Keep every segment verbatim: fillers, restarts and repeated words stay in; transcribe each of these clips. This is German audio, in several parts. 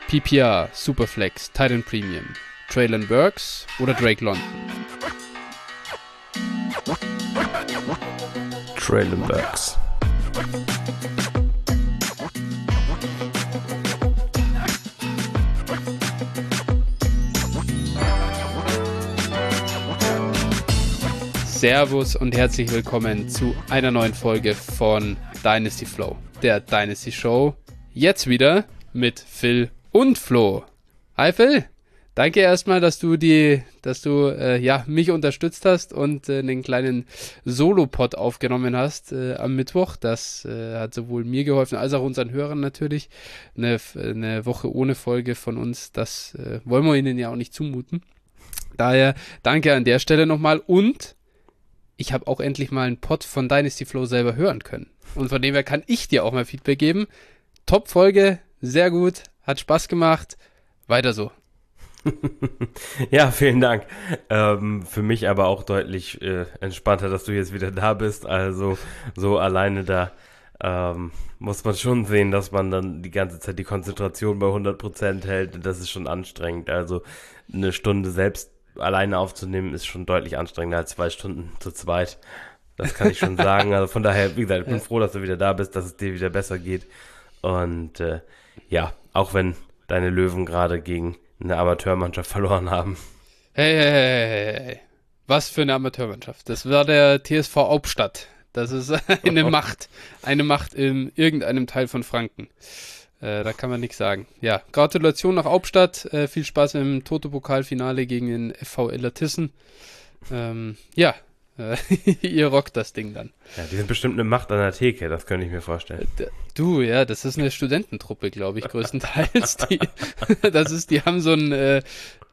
P P R, Superflex, Titan Premium, Traylon Burks oder Drake London? Traylon Burks. Servus und herzlich willkommen zu einer neuen Folge von Dynasty Flow, der Dynasty Show. Jetzt wieder mit Phil und Flo. Hi Phil, danke erstmal, dass du die, dass du äh, ja mich unterstützt hast und äh, einen kleinen Solo-Pod aufgenommen hast äh, am Mittwoch. Das äh, hat sowohl mir geholfen als auch unseren Hörern natürlich. Eine, eine Woche ohne Folge von uns, das äh, wollen wir ihnen ja auch nicht zumuten. Daher danke an der Stelle nochmal und ich habe auch endlich mal einen Pod von Dynasty Flow selber hören können. Und von dem her kann ich dir auch mal Feedback geben. Top-Folge, sehr gut, hat Spaß gemacht. Weiter so. Ja, vielen Dank. Ähm, für mich aber auch deutlich äh, entspannter, dass du jetzt wieder da bist. Also so alleine da ähm, muss man schon sehen, dass man dann die ganze Zeit die Konzentration bei hundert Prozent hält. Das ist schon anstrengend. Also eine Stunde selbst alleine aufzunehmen, ist schon deutlich anstrengender als zwei Stunden zu zweit. Das kann ich schon sagen. Also von daher, wie gesagt, ich bin ja. froh, dass du wieder da bist, dass es dir wieder besser geht. Und äh, ja, auch wenn deine Löwen gerade gegen eine Amateurmannschaft verloren haben. Hey, hey, hey, hey, hey. Was für eine Amateurmannschaft. Das war der T S V Hauptstadt. Das ist eine Macht. Eine Macht in irgendeinem Teil von Franken. Äh, da kann man nichts sagen. Ja, Gratulation nach Hauptstadt. Äh, viel Spaß im Toto-Pokal-Finale gegen den F V Illertissen. Ähm, ja, äh, ihr rockt das Ding dann. Ja, die sind bestimmt eine Macht an der Theke, das könnte ich mir vorstellen. D- Du, ja, das ist eine Studententruppe, glaube ich, größtenteils. Die, das ist, die haben so ein äh,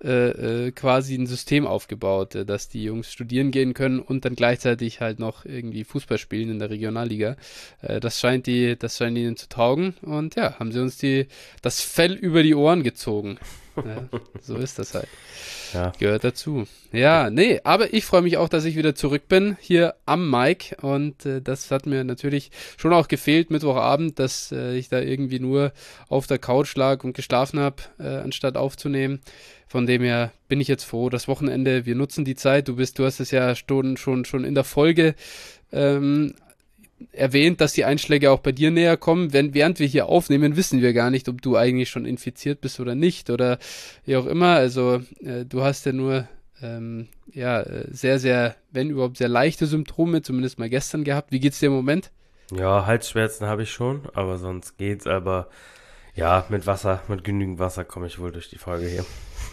äh, quasi ein System aufgebaut, äh, dass die Jungs studieren gehen können und dann gleichzeitig halt noch irgendwie Fußball spielen in der Regionalliga. Äh, das scheint die, das scheint ihnen zu taugen und ja, haben sie uns die das Fell über die Ohren gezogen. Ja, so ist das halt. Ja. Gehört dazu. Ja, nee, aber ich freue mich auch, dass ich wieder zurück bin, hier am Mic und äh, das hat mir natürlich schon auch gefehlt, Mittwochabend, dass äh, ich da irgendwie nur auf der Couch lag und geschlafen habe, äh, anstatt aufzunehmen. Von dem her bin ich jetzt froh, das Wochenende, wir nutzen die Zeit, du bist, du hast es ja schon, schon, schon in der Folge ähm, erwähnt, dass die Einschläge auch bei dir näher kommen. Wenn, während wir hier aufnehmen, wissen wir gar nicht, ob du eigentlich schon infiziert bist oder nicht oder wie auch immer. Also äh, du hast ja nur ähm, ja, sehr, sehr, wenn überhaupt sehr leichte Symptome, zumindest mal gestern gehabt. Wie geht's dir im Moment? Ja, Halsschmerzen habe ich schon, aber sonst geht's. Aber ja, mit Wasser, mit genügend Wasser komme ich wohl durch die Folge hier.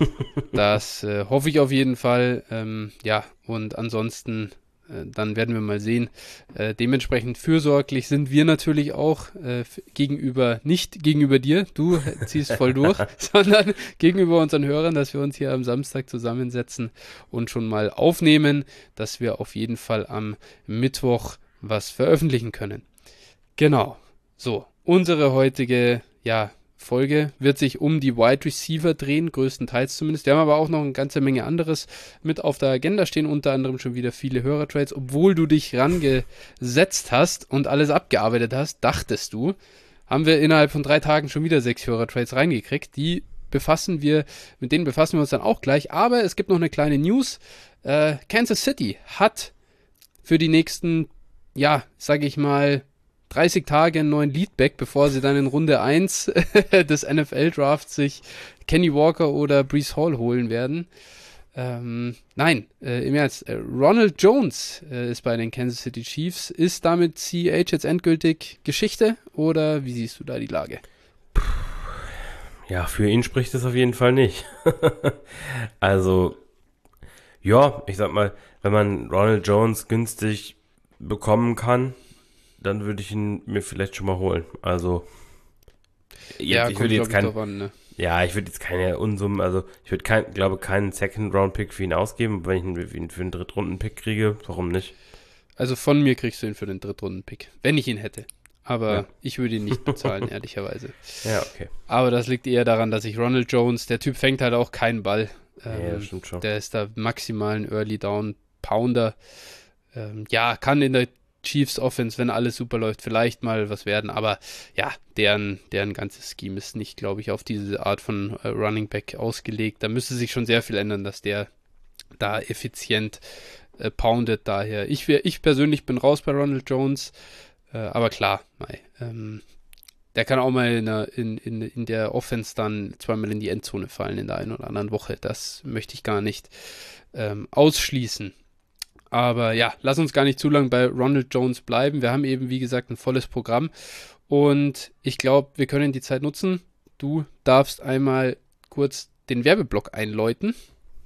Das äh, hoffe ich auf jeden Fall. Ähm, ja, und ansonsten dann werden wir mal sehen. Äh, dementsprechend fürsorglich sind wir natürlich auch äh, f- gegenüber, nicht gegenüber dir, du ziehst voll durch, sondern gegenüber unseren Hörern, dass wir uns hier am Samstag zusammensetzen und schon mal aufnehmen, dass wir auf jeden Fall am Mittwoch was veröffentlichen können. Genau. So, unsere heutige, ja, Folge wird sich um die Wide Receiver drehen, größtenteils zumindest. Wir haben aber auch noch eine ganze Menge anderes mit auf der Agenda stehen, unter anderem schon wieder viele Hörertrades. Obwohl du dich rangesetzt hast und alles abgearbeitet hast, dachtest du, haben wir innerhalb von drei Tagen schon wieder sechs Hörertrades reingekriegt. Die befassen wir, mit denen befassen wir uns dann auch gleich. Aber es gibt noch eine kleine News. Äh, Kansas City hat für die nächsten, ja, sage ich mal, dreißig Tage einen neuen Leadback, bevor sie dann in Runde eins des N F L-Drafts sich Kenny Walker oder Breece Hall holen werden. Ähm, nein, äh, im Ernst, äh, Ronald Jones äh, ist bei den Kansas City Chiefs. Ist damit C H jetzt endgültig Geschichte oder wie siehst du da die Lage? Ja, für ihn spricht es auf jeden Fall nicht. Also, ja, ich sag mal, wenn man Ronald Jones günstig bekommen kann, dann würde ich ihn mir vielleicht schon mal holen. Also, Ja, ich kommt, würde jetzt glaub ich, kein, drauf an, ne? ja, ich würde jetzt keine Unsummen, also ich würde kein, glaube keinen Second-Round-Pick für ihn ausgeben, wenn ich ihn für einen Drittrunden-Pick kriege, warum nicht? Also von mir kriegst du ihn für den Drittrunden-Pick, wenn ich ihn hätte. Aber Ja. ich würde ihn nicht bezahlen, ehrlicherweise. Ja, okay. Aber das liegt eher daran, dass ich Ronald Jones, der Typ fängt halt auch keinen Ball. Ähm, Ja, das stimmt schon. Der ist da maximal ein Early Down Pounder. Ähm, ja, kann in der Chiefs Offense, wenn alles super läuft, vielleicht mal was werden, aber ja, deren, deren ganzes Scheme ist nicht, glaube ich, auf diese Art von äh, Running Back ausgelegt. Da müsste sich schon sehr viel ändern, dass der da effizient äh, poundet. Daher, ich, wär, ich persönlich bin raus bei Ronald Jones, äh, aber klar, mei, ähm, der kann auch mal in der, in, in, in der Offense dann zweimal in die Endzone fallen in der einen oder anderen Woche. Das möchte ich gar nicht ähm, ausschließen. Aber ja, lass uns gar nicht zu lange bei Ronald Jones bleiben. Wir haben eben, wie gesagt, ein volles Programm. Und ich glaube, wir können die Zeit nutzen. Du darfst einmal kurz den Werbeblock einläuten.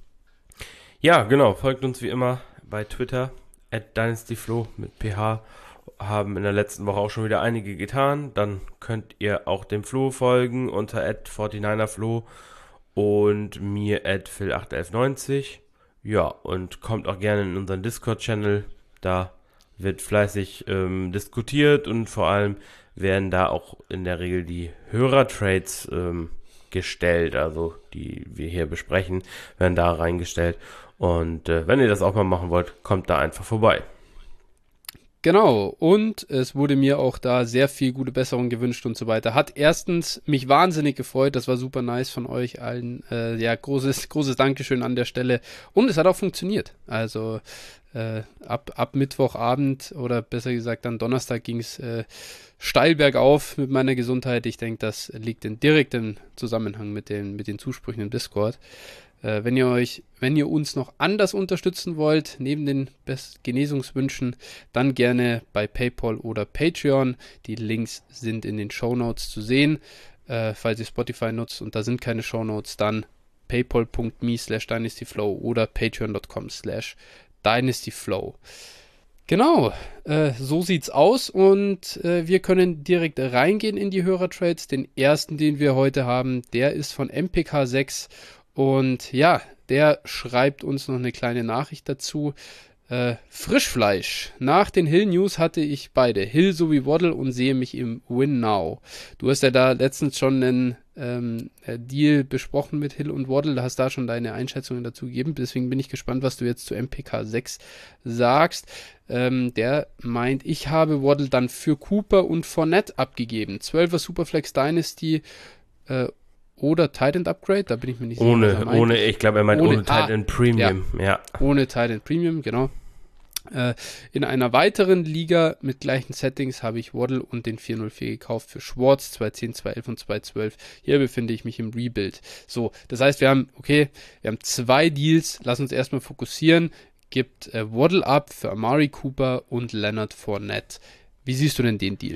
Ja, genau. Folgt uns wie immer bei Twitter, at dynastyflo mit P H. Haben in der letzten Woche auch schon wieder einige getan. Dann könnt ihr auch dem Flo folgen unter at forty-niner-flo und mir at phil acht elf neunzig. Ja, und kommt auch gerne in unseren Discord-Channel. Da wird fleißig ähm, diskutiert und vor allem werden da auch in der Regel die Hörertrades ähm, gestellt, also die wir hier besprechen, werden da reingestellt. Und äh, wenn ihr das auch mal machen wollt, kommt da einfach vorbei. Genau, und es wurde mir auch da sehr viel gute Besserung gewünscht und so weiter. Hat erstens mich wahnsinnig gefreut, das war super nice von euch allen. Äh, ja, großes, großes Dankeschön an der Stelle. Und es hat auch funktioniert. Also äh, ab, ab Mittwochabend oder besser gesagt dann Donnerstag ging es äh, steil bergauf mit meiner Gesundheit. Ich denke, das liegt in direktem Zusammenhang mit den, mit den Zusprüchen im Discord. Äh, wenn ihr euch, wenn ihr uns noch anders unterstützen wollt, neben den Best- Genesungswünschen, dann gerne bei PayPal oder Patreon. Die Links sind in den Shownotes zu sehen. Äh, falls ihr Spotify nutzt und da sind keine Shownotes, dann paypal.me slash dynastyflow oder patreon.com slash dynastyflow. Genau, äh, so sieht's aus und äh, wir können direkt reingehen in die Hörertrades. Den ersten, den wir heute haben, der ist von M P K sechs. Und ja, der schreibt uns noch eine kleine Nachricht dazu. Äh, Frischfleisch. Nach den Hill-News hatte ich beide, Hill sowie Waddle, und sehe mich im Win Now. Du hast ja da letztens schon einen ähm, Deal besprochen mit Hill und Waddle, da hast da schon deine Einschätzungen dazu gegeben. Deswegen bin ich gespannt, was du jetzt zu M P K sechs sagst. Ähm, der meint, ich habe Waddle dann für Cooper und Fournette abgegeben. zwölfer Superflex Dynasty äh, oder Titan Upgrade, da bin ich mir nicht sicher. Ohne, ohne, ich glaube, er meint ohne, ohne Titan ah, Premium, ja. ja. Ohne Titan Premium, genau. Äh, in einer weiteren Liga mit gleichen Settings habe ich Waddle und den vier null vier gekauft für Schwartz, zwei zehn, zwei elf und zwei zwölf. Hier befinde ich mich im Rebuild. So, das heißt, wir haben, okay, wir haben zwei Deals, lass uns erstmal fokussieren. Gibt äh, Waddle ab für Amari Cooper und Leonard Fournette. Wie siehst du denn den Deal?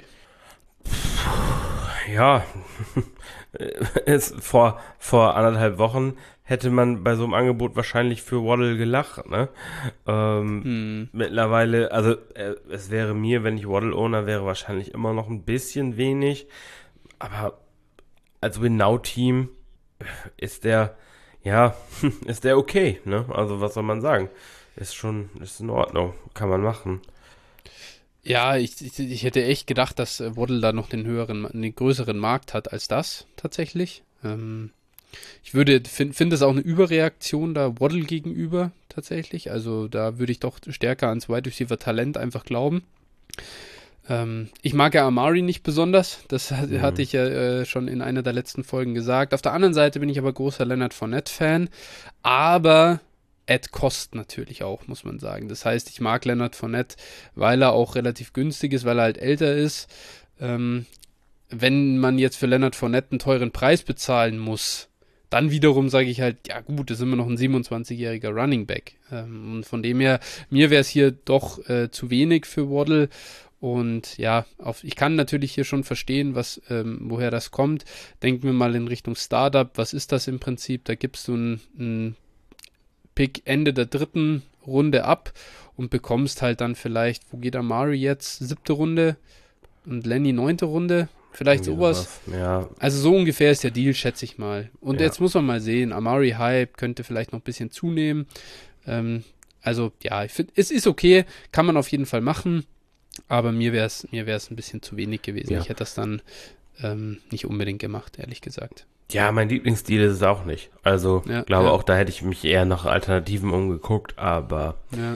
Ja, es, vor, vor anderthalb Wochen hätte man bei so einem Angebot wahrscheinlich für Waddle gelacht, ne? Ähm, hm. Mittlerweile, also äh, es wäre mir, wenn ich Waddle-Owner wäre, wahrscheinlich immer noch ein bisschen wenig, aber als Win-Now-Team ist der, ja, ist der okay, ne? Also was soll man sagen? Ist schon, ist in Ordnung, kann man machen. Ja, ich, ich, ich hätte echt gedacht, dass Waddle da noch den höheren, einen größeren Markt hat als das tatsächlich. Ähm, ich würde finde find das auch eine Überreaktion da Waddle gegenüber tatsächlich. Also da würde ich doch stärker ans Wide Receiver Talent einfach glauben. Ähm, ich mag ja Amari nicht besonders. Das mhm. hatte ich ja äh, schon in einer der letzten Folgen gesagt. Auf der anderen Seite bin ich aber großer Leonard Fournette-Fan. Aber at Cost natürlich auch, muss man sagen. Das heißt, ich mag Leonard Fournette, weil er auch relativ günstig ist, weil er halt älter ist. Ähm, wenn man jetzt für Leonard Fournette einen teuren Preis bezahlen muss, dann wiederum sage ich halt, ja gut, das ist immer noch ein siebenundzwanzigjähriger Running Back. Ähm, und von dem her, mir wäre es hier doch äh, zu wenig für Waddle. Und ja, auf, ich kann natürlich hier schon verstehen, was, ähm, woher das kommt. Denken wir mal in Richtung Startup. Was ist das im Prinzip? Da gibst du ein, ein Pick Ende der dritten Runde ab und bekommst halt dann vielleicht, wo geht Amari jetzt? Siebte Runde und Lenny neunte Runde? Vielleicht sowas. Ja. Also so ungefähr ist der Deal, schätze ich mal. Und ja. jetzt muss man mal sehen, Amari Hype könnte vielleicht noch ein bisschen zunehmen. Ähm, also ja, ich finde, es ist okay, kann man auf jeden Fall machen, aber mir wäre es mir wär's ein bisschen zu wenig gewesen. Ja. Ich hätte das dann ähm, nicht unbedingt gemacht, ehrlich gesagt. Ja, mein Lieblingsstil ist es auch nicht. Also, ja, glaube ja. auch, da hätte ich mich eher nach Alternativen umgeguckt, aber ja,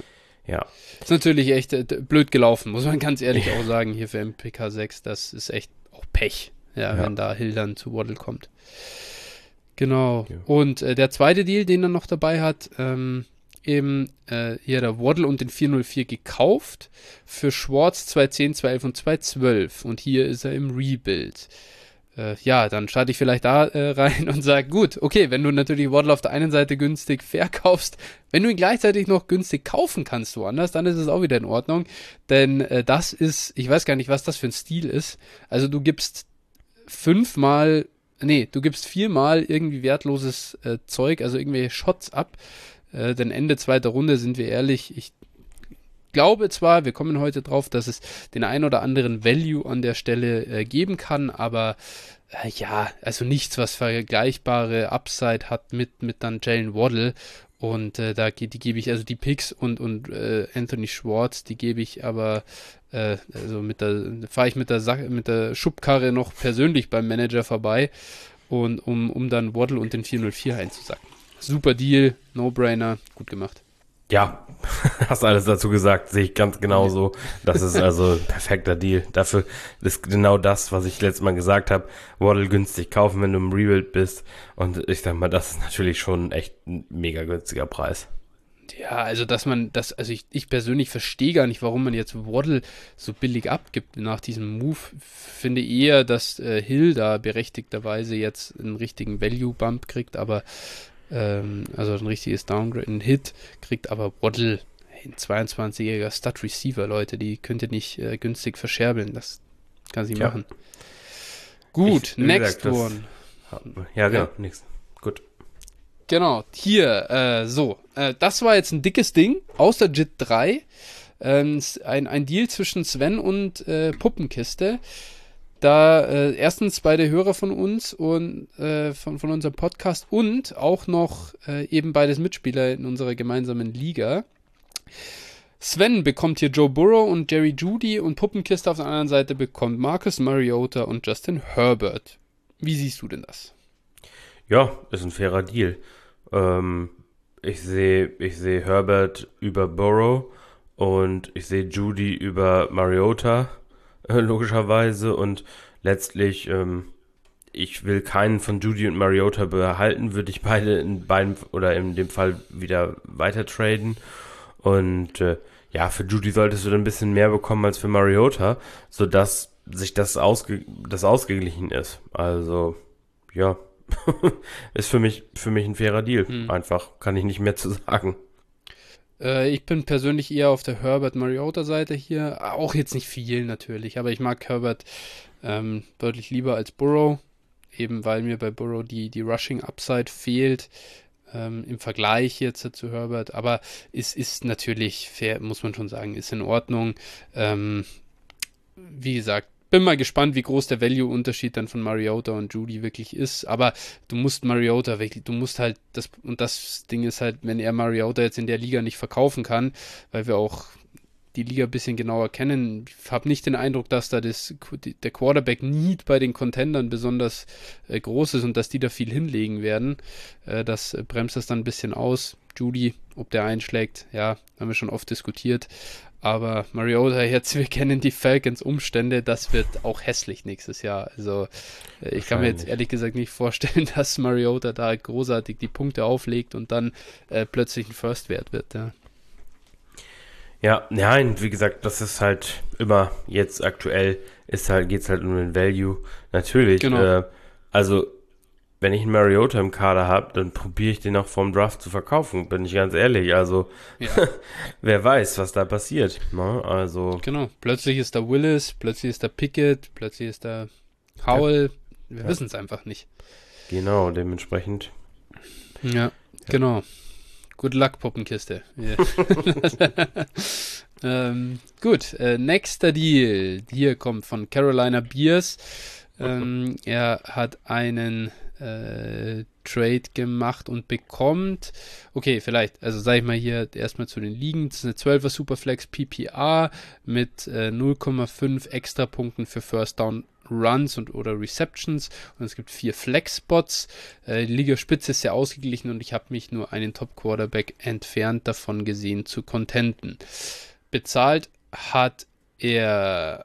Ja. Ist natürlich echt äh, blöd gelaufen, muss man ganz ehrlich auch sagen, hier für M P K sechs. Das ist echt auch Pech, ja, ja. wenn da Hill dann zu Waddle kommt. Genau. Ja. Und äh, der zweite Deal, den er noch dabei hat, ähm, eben äh, hier der Waddle und den vier null vier gekauft für Schwartz zwei zehn, zwei elf und zwei zwölf. Und hier ist er im Rebuild. Äh, ja, dann starte ich vielleicht da äh, rein und sage, gut, okay, wenn du natürlich Waddle auf der einen Seite günstig verkaufst, wenn du ihn gleichzeitig noch günstig kaufen kannst woanders, dann ist es auch wieder in Ordnung. Denn äh, das ist, ich weiß gar nicht, was das für ein Stil ist. Also du gibst fünfmal, nee, du gibst viermal irgendwie wertloses äh, Zeug, also irgendwelche Shots ab. Äh, denn Ende zweiter Runde, sind wir ehrlich, ich glaube zwar, wir kommen heute drauf, dass es den ein oder anderen Value an der Stelle äh, geben kann, aber äh, ja, also nichts, was vergleichbare Upside hat mit, mit dann Jalen Waddle. Und äh, da die gebe ich, also die Picks und, und äh, Anthony Schwartz, die gebe ich aber, äh, also mit der, fahre ich mit der Sache, mit der Schubkarre noch persönlich beim Manager vorbei, und um, um dann Waddle und den vier null vier einzusacken. Super Deal, No-Brainer, gut gemacht. Ja, hast alles dazu gesagt, sehe ich ganz genauso. Das ist also ein perfekter Deal. Dafür ist genau das, was ich letztes Mal gesagt habe. Waddle günstig kaufen, wenn du im Rebuild bist. Und ich sag mal, das ist natürlich schon echt ein mega günstiger Preis. Ja, also dass man das, also ich, ich persönlich verstehe gar nicht, warum man jetzt Waddle so billig abgibt nach diesem Move. Finde eher, dass äh, Hill da berechtigterweise jetzt einen richtigen Value-Bump kriegt, aber ähm, also ein richtiges Downgrade, ein Hit kriegt, aber Waddle, ein zweiundzwanzigjähriger Stud-Receiver, Leute, die könnt ihr nicht äh, günstig verscherbeln, das kann sie ja. machen. Gut, ich, next gesagt, one. Ja, genau, ja. Nix. Gut. Genau, hier, äh, so, äh, das war jetzt ein dickes Ding aus der J I T drei, ähm, ein, ein Deal zwischen Sven und äh, Puppenkiste. Da äh, erstens beide Hörer von uns und äh, von, von unserem Podcast und auch noch äh, eben beides Mitspieler in unserer gemeinsamen Liga. Sven bekommt hier Joe Burrow und Jerry Jeudy und Puppenkiste auf der anderen Seite bekommt Marcus Mariota und Justin Herbert. Wie siehst du denn das? Ja, ist ein fairer Deal. Ähm, ich sehe ich sehe Herbert über Burrow und ich sehe Jeudy über Mariota. Logischerweise, und letztlich, ähm, ich will keinen von Jeudy und Mariota behalten, würde ich beide in beiden oder in dem Fall wieder weiter traden. Und äh, ja, für Jeudy solltest du dann ein bisschen mehr bekommen als für Mariota, sodass sich das, ausge das ausgeglichen ist. Also, ja, ist für mich, für mich ein fairer Deal. Hm. Einfach, kann ich nicht mehr zu sagen. Ich bin persönlich eher auf der Herbert-Mariota-Seite hier. Auch jetzt nicht viel natürlich, aber ich mag Herbert ähm, deutlich lieber als Burrow. Eben weil mir bei Burrow die, die Rushing-Upside fehlt. Ähm, im Vergleich jetzt zu Herbert. Aber es ist natürlich fair, muss man schon sagen, ist in Ordnung. Ähm, wie gesagt, bin mal gespannt, wie groß der Value-Unterschied dann von Mariota und Jeudy wirklich ist, aber du musst Mariota wirklich, du musst halt, das und das Ding ist halt, wenn er Mariota jetzt in der Liga nicht verkaufen kann, weil wir auch die Liga ein bisschen genauer kennen, ich habe nicht den Eindruck, dass da das, der Quarterback-Need bei den Contendern besonders äh, groß ist und dass die da viel hinlegen werden. Äh, das äh, bremst das dann ein bisschen aus. Jeudy, ob der einschlägt, ja, haben wir schon oft diskutiert. Aber Mariota, jetzt, wir kennen die Falcons Umstände, das wird auch hässlich nächstes Jahr. Also äh, ich kann mir jetzt ehrlich gesagt nicht vorstellen, dass Mariota da großartig die Punkte auflegt und dann äh, plötzlich ein First-Wert wird. Ja. Ja, nein, wie gesagt, das ist halt immer jetzt aktuell, ist halt, geht's halt um den Value. Natürlich, genau. äh, also wenn ich einen Mariota im Kader habe, dann probiere ich den auch vom Draft zu verkaufen, bin ich ganz ehrlich. Also, ja. Wer weiß, was da passiert. Ne? Also genau, plötzlich ist da Willis, plötzlich ist da Pickett, plötzlich ist da Howell. Ja. Wir ja. wissen es einfach nicht. Genau, dementsprechend. Ja, ja. genau. Good luck, Puppenkiste. Yeah. ähm, gut, äh, nächster Deal. Hier kommt von Carolina Beers. Ähm, er hat einen äh, Trade gemacht und bekommt, okay, vielleicht, also sage ich mal hier erstmal zu den Ligen, das ist eine zwölfer Superflex P P R mit äh, null Komma fünf Extrapunkten für First Down Runs und oder Receptions und es gibt vier Flex-Spots. Äh, die Ligaspitze ist sehr ausgeglichen und ich habe mich nur einen Top-Quarterback entfernt davon gesehen zu contenten. Bezahlt hat er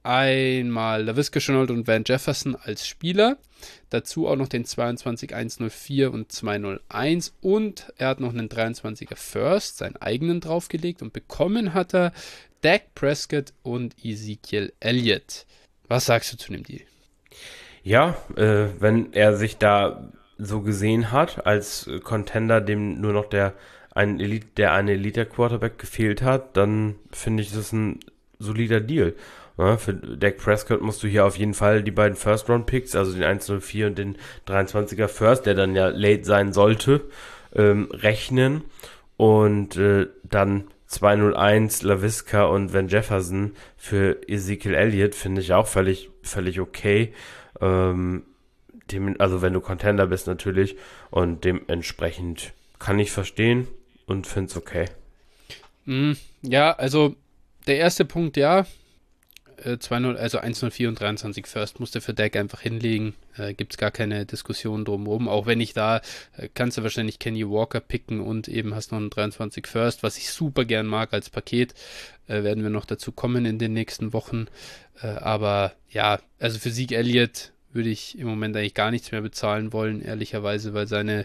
einmal Laviska Shenault und Van Jefferson als Spieler, dazu auch noch den zweiundzwanzig eins null vier und zwei null eins und er hat noch einen dreiundzwanziger First, seinen eigenen draufgelegt und bekommen hat er Dak Prescott und Ezekiel Elliott. Was sagst du zu dem Deal? Ja, äh, wenn er sich da so gesehen hat, als Contender, dem nur noch der ein Elite, der eine Elite-Quarterback gefehlt hat, dann finde ich das ein solider Deal. Ja, für Dak Prescott musst du hier auf jeden Fall die beiden First-Round-Picks, also den eins null vier und den dreiundzwanziger First, der dann ja late sein sollte, ähm, rechnen. Und äh, dann zwei null eins, Laviska und Van Jefferson für Ezekiel Elliott finde ich auch völlig, völlig okay. Ähm, dem, also wenn du Contender bist natürlich und dementsprechend kann ich verstehen und finde es okay. Mm, ja, also der erste Punkt, ja, äh, zwei null, also eins null vier und dreiundzwanzig First musste für Dak einfach hinlegen. Äh, Gibt es gar keine Diskussion drumherum. Auch wenn ich da, äh, kannst du wahrscheinlich Kenny Walker picken und eben hast noch einen dreiundzwanzig First, was ich super gern mag als Paket. Äh, werden wir noch dazu kommen in den nächsten Wochen. Äh, aber ja, also für Zeke Elliott würde ich im Moment eigentlich gar nichts mehr bezahlen wollen, ehrlicherweise, weil seine,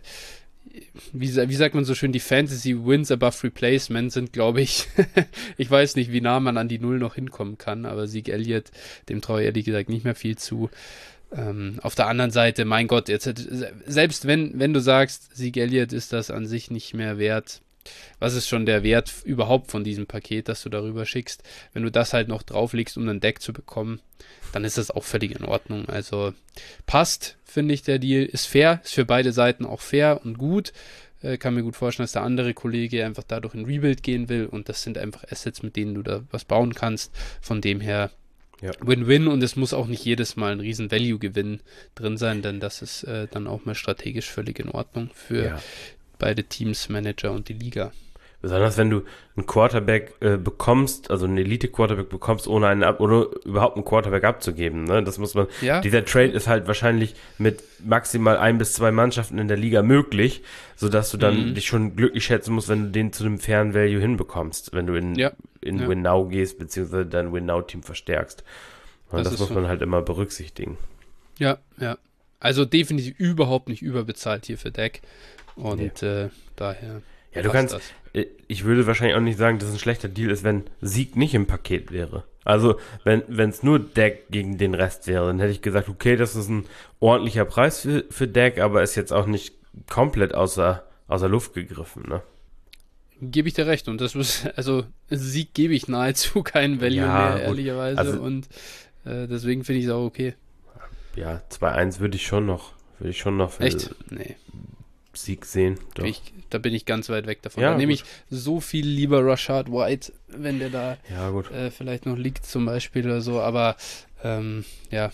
wie, wie sagt man so schön, die Fantasy Wins above Replacement sind, glaube ich, ich weiß nicht, wie nah man an die Null noch hinkommen kann, aber Zeke Elliott, dem traue ich ehrlich gesagt nicht mehr viel zu. Ähm, auf der anderen Seite, mein Gott, jetzt selbst wenn, wenn du sagst, Zeke Elliott ist das an sich nicht mehr wert, was ist schon der Wert überhaupt von diesem Paket, das du darüber schickst? Wenn du das halt noch drauflegst, um einen Deck zu bekommen, dann ist das auch völlig in Ordnung. Also passt, finde ich, der Deal. Ist fair, ist für beide Seiten auch fair und gut. Äh, kann mir gut vorstellen, dass der andere Kollege einfach dadurch in Rebuild gehen will und das sind einfach Assets, mit denen du da was bauen kannst. Von dem her ja. Win-Win und es muss auch nicht jedes Mal ein riesen Value-Gewinn drin sein, denn das ist äh, dann auch mal strategisch völlig in Ordnung für ja. beide Teams, Manager und die Liga. Besonders wenn du einen Quarterback äh, bekommst, also einen Elite-Quarterback bekommst, ohne einen ab oder überhaupt einen Quarterback abzugeben. Ne? Das muss man. Ja. Dieser Trade ist halt wahrscheinlich mit maximal ein bis zwei Mannschaften in der Liga möglich, sodass du dann mhm. dich schon glücklich schätzen musst, wenn du den zu einem fairen Value hinbekommst, wenn du in, ja. in ja. Win-Now gehst, beziehungsweise dein Win-Now-Team verstärkst. Und das, das muss so. man halt immer berücksichtigen. Ja, ja. Also definitiv überhaupt nicht überbezahlt hier für Dak. Und nee. äh, daher. Ja, du kannst, das. ich würde wahrscheinlich auch nicht sagen, dass es ein schlechter Deal ist, wenn Sieg nicht im Paket wäre. Also, wenn es nur Dak gegen den Rest wäre, dann hätte ich gesagt, okay, das ist ein ordentlicher Preis für, für Dak, aber ist jetzt auch nicht komplett außer, außer Luft gegriffen, ne? Gebe ich dir recht. Und das ist, also, Sieg gebe ich nahezu keinen Value ja, mehr, ehrlicherweise. Also, und äh, deswegen finde ich es auch okay. Ja, zwei eins würde ich schon noch, würde ich schon noch für Echt? Nee. Sieg sehen. Doch. Ich, da bin ich ganz weit weg davon. Ja, da nehme ich so viel lieber Rashad White, wenn der da ja, gut. Äh, vielleicht noch liegt zum Beispiel oder so. Aber ähm, ja,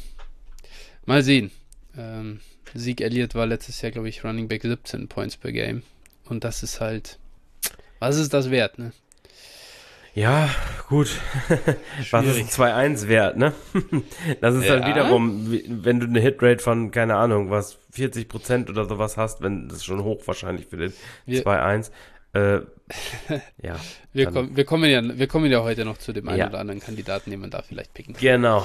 mal sehen. Ähm, Zeke Elliott war letztes Jahr, glaube ich, Running Back siebzehn Points per Game. Und das ist halt, was ist das wert, ne? Ja, gut. Was ist ein zwei eins wert, ne? Das ist ja. dann wiederum, wenn du eine Hitrate von, keine Ahnung, was, vierzig Prozent oder sowas hast, wenn das ist schon hoch wahrscheinlich für den wir, zwei eins. Äh, ja. Wir, komm, wir, kommen ja, wir kommen ja heute noch zu dem einen ja. oder anderen Kandidaten, den man da vielleicht picken kann. Genau.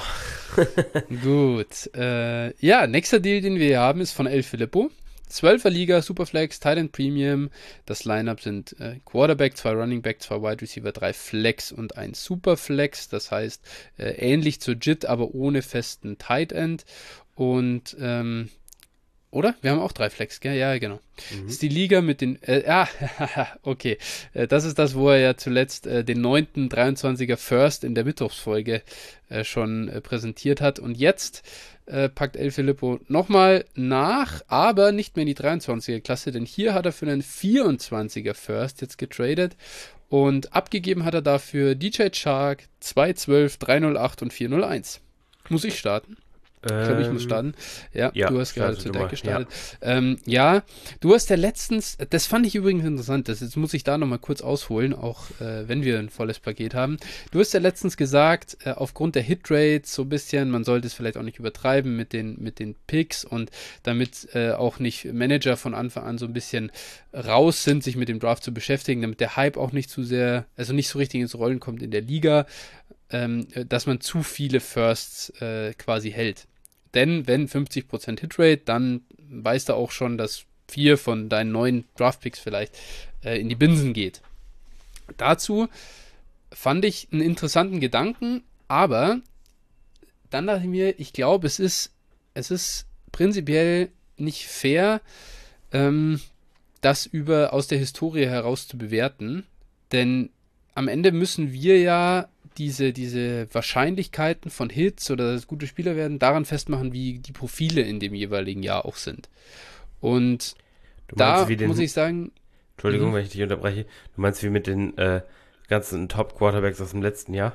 Gut. Äh, ja, nächster Deal, den wir hier haben, ist von El Filippo. zwölfer Liga, Superflex, Tight End Premium. Das Lineup sind äh, Quarterback, zwei Running Back, zwei Wide Receiver, drei Flex und ein Superflex. Das heißt, äh, ähnlich zu J I T, aber ohne festen Tight End. Und, ähm, oder? Wir haben auch drei Flex, gell? Ja, genau. Mhm. Das ist die Liga mit den, äh, ja, okay. Äh, das ist das, wo er ja zuletzt äh, den neunten dreiundzwanziger First in der Mittwochsfolge äh, schon äh, präsentiert hat. Und jetzt Äh, packt El Filippo nochmal nach, aber nicht mehr in die dreiundzwanziger Klasse, denn hier hat er für einen vierundzwanziger First jetzt getradet und abgegeben hat er dafür D J Chark, zwei zwölf, drei null acht und vier null eins. Muss ich starten? Ich glaube, ich muss starten. Ja, ja, du hast gerade zu Deck gestartet. Ja. Ähm, ja, du hast ja letztens, das fand ich übrigens interessant, das, jetzt muss ich da nochmal kurz ausholen, auch äh, wenn wir ein volles Paket haben. Du hast ja letztens gesagt, äh, aufgrund der Hitrates so ein bisschen, man sollte es vielleicht auch nicht übertreiben mit den, mit den Picks und damit äh, auch nicht Manager von Anfang an so ein bisschen raus sind, sich mit dem Draft zu beschäftigen, damit der Hype auch nicht zu sehr, also nicht so richtig ins Rollen kommt in der Liga, ähm, dass man zu viele Firsts äh, quasi hält. Denn wenn fünfzig Prozent Hitrate, dann weißt du auch schon, dass vier von deinen neuen Draftpicks vielleicht äh, in die Binsen geht. Dazu fand ich einen interessanten Gedanken, aber dann dachte ich mir, ich glaube, es ist, es ist prinzipiell nicht fair, ähm, das über aus der Historie heraus zu bewerten, denn am Ende müssen wir ja diese, diese Wahrscheinlichkeiten von Hits oder dass gute Spieler werden, daran festmachen, wie die Profile in dem jeweiligen Jahr auch sind. Und Du meinst, da wie den, muss ich sagen... Entschuldigung, Mhm. wenn ich dich unterbreche. Du meinst wie mit den äh, ganzen Top-Quarterbacks aus dem letzten Jahr?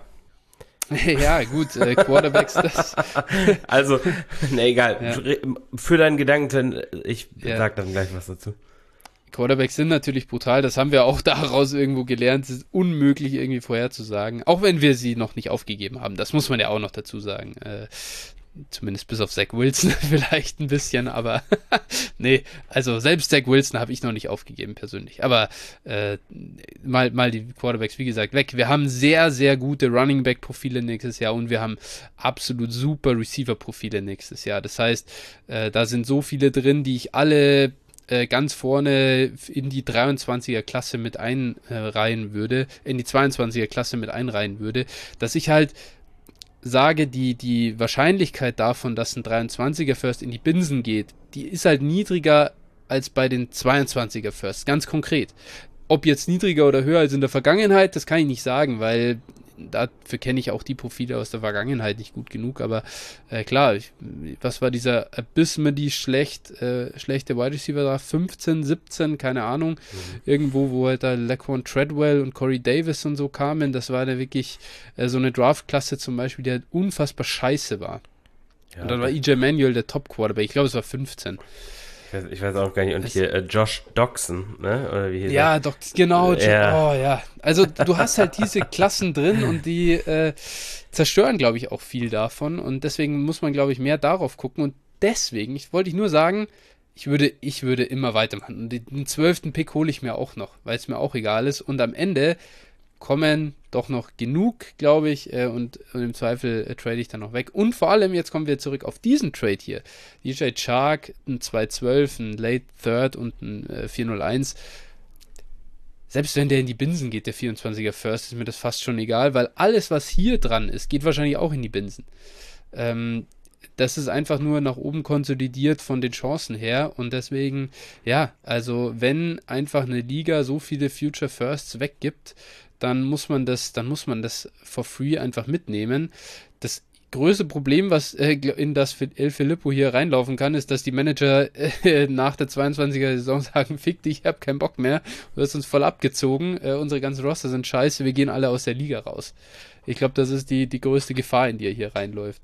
Ja, gut, äh, Quarterbacks, das... Also, ne, egal. Ja. Für deinen Gedanken, ich Ja. sag dann gleich was dazu. Quarterbacks sind natürlich brutal, das haben wir auch daraus irgendwo gelernt. Es ist unmöglich irgendwie vorherzusagen, auch wenn wir sie noch nicht aufgegeben haben. Das muss man ja auch noch dazu sagen. Äh, zumindest bis auf Zach Wilson vielleicht ein bisschen, aber nee, also selbst Zach Wilson habe ich noch nicht aufgegeben persönlich. Aber äh, mal, mal die Quarterbacks, wie gesagt, weg. Wir haben sehr, sehr gute Running Back Profile nächstes Jahr und wir haben absolut super Receiver Profile nächstes Jahr. Das heißt, äh, da sind so viele drin, die ich alle ganz vorne in die dreiundzwanziger Klasse mit einreihen würde, in die zweiundzwanziger Klasse mit einreihen würde, dass ich halt sage, die, die Wahrscheinlichkeit davon, dass ein dreiundzwanziger First in die Binsen geht, die ist halt niedriger als bei den zweiundzwanziger First, ganz konkret. Ob jetzt niedriger oder höher als in der Vergangenheit, das kann ich nicht sagen, weil dafür kenne ich auch die Profile aus der Vergangenheit nicht gut genug, aber äh, klar, ich, was war dieser abysmally schlecht, äh, schlechte Wide Receiver da? fünfzehn, siebzehn, keine Ahnung, mhm. irgendwo, wo halt da Laquan Treadwell und Corey Davis und so kamen, das war da wirklich äh, so eine Draft-Klasse zum Beispiel, die halt unfassbar scheiße war. Ja, und dann war E J Manuel der Top-Quarterback, ich glaube, es war fünfzehn. Ich weiß, ich weiß auch gar nicht. Und das hier äh, Josh Doxson, ne? Oder wie hieß Ja, er? doch, genau. Ja. Oh, ja. Also du hast halt diese Klassen drin und die äh, zerstören, glaube ich, auch viel davon. Und deswegen muss man, glaube ich, mehr darauf gucken. Und deswegen, ich wollte ich nur sagen, ich würde, ich würde immer weitermachen. Und den zwölften Pick hole ich mir auch noch, weil es mir auch egal ist. Und am Ende kommen doch noch genug, glaube ich, äh, und, und im Zweifel äh, trade ich dann noch weg. Und vor allem, jetzt kommen wir zurück auf diesen Trade hier. D J Chark, ein zwei zwölf, ein Late Third und ein äh, vier null eins. Selbst wenn der in die Binsen geht, der vierundzwanziger First, ist mir das fast schon egal, weil alles, was hier dran ist, geht wahrscheinlich auch in die Binsen. Ähm, das ist einfach nur nach oben konsolidiert von den Chancen her und deswegen, ja, also wenn einfach eine Liga so viele Future Firsts weggibt, dann muss man das, dann muss man das for free einfach mitnehmen. Das größte Problem, was äh, in das El Filippo hier reinlaufen kann, ist, dass die Manager äh, nach der zweiundzwanziger Saison sagen, fick dich, ich hab keinen Bock mehr, du hast uns voll abgezogen, äh, unsere ganzen Roster sind scheiße, wir gehen alle aus der Liga raus. Ich glaube, das ist die, die größte Gefahr, in die er hier reinläuft.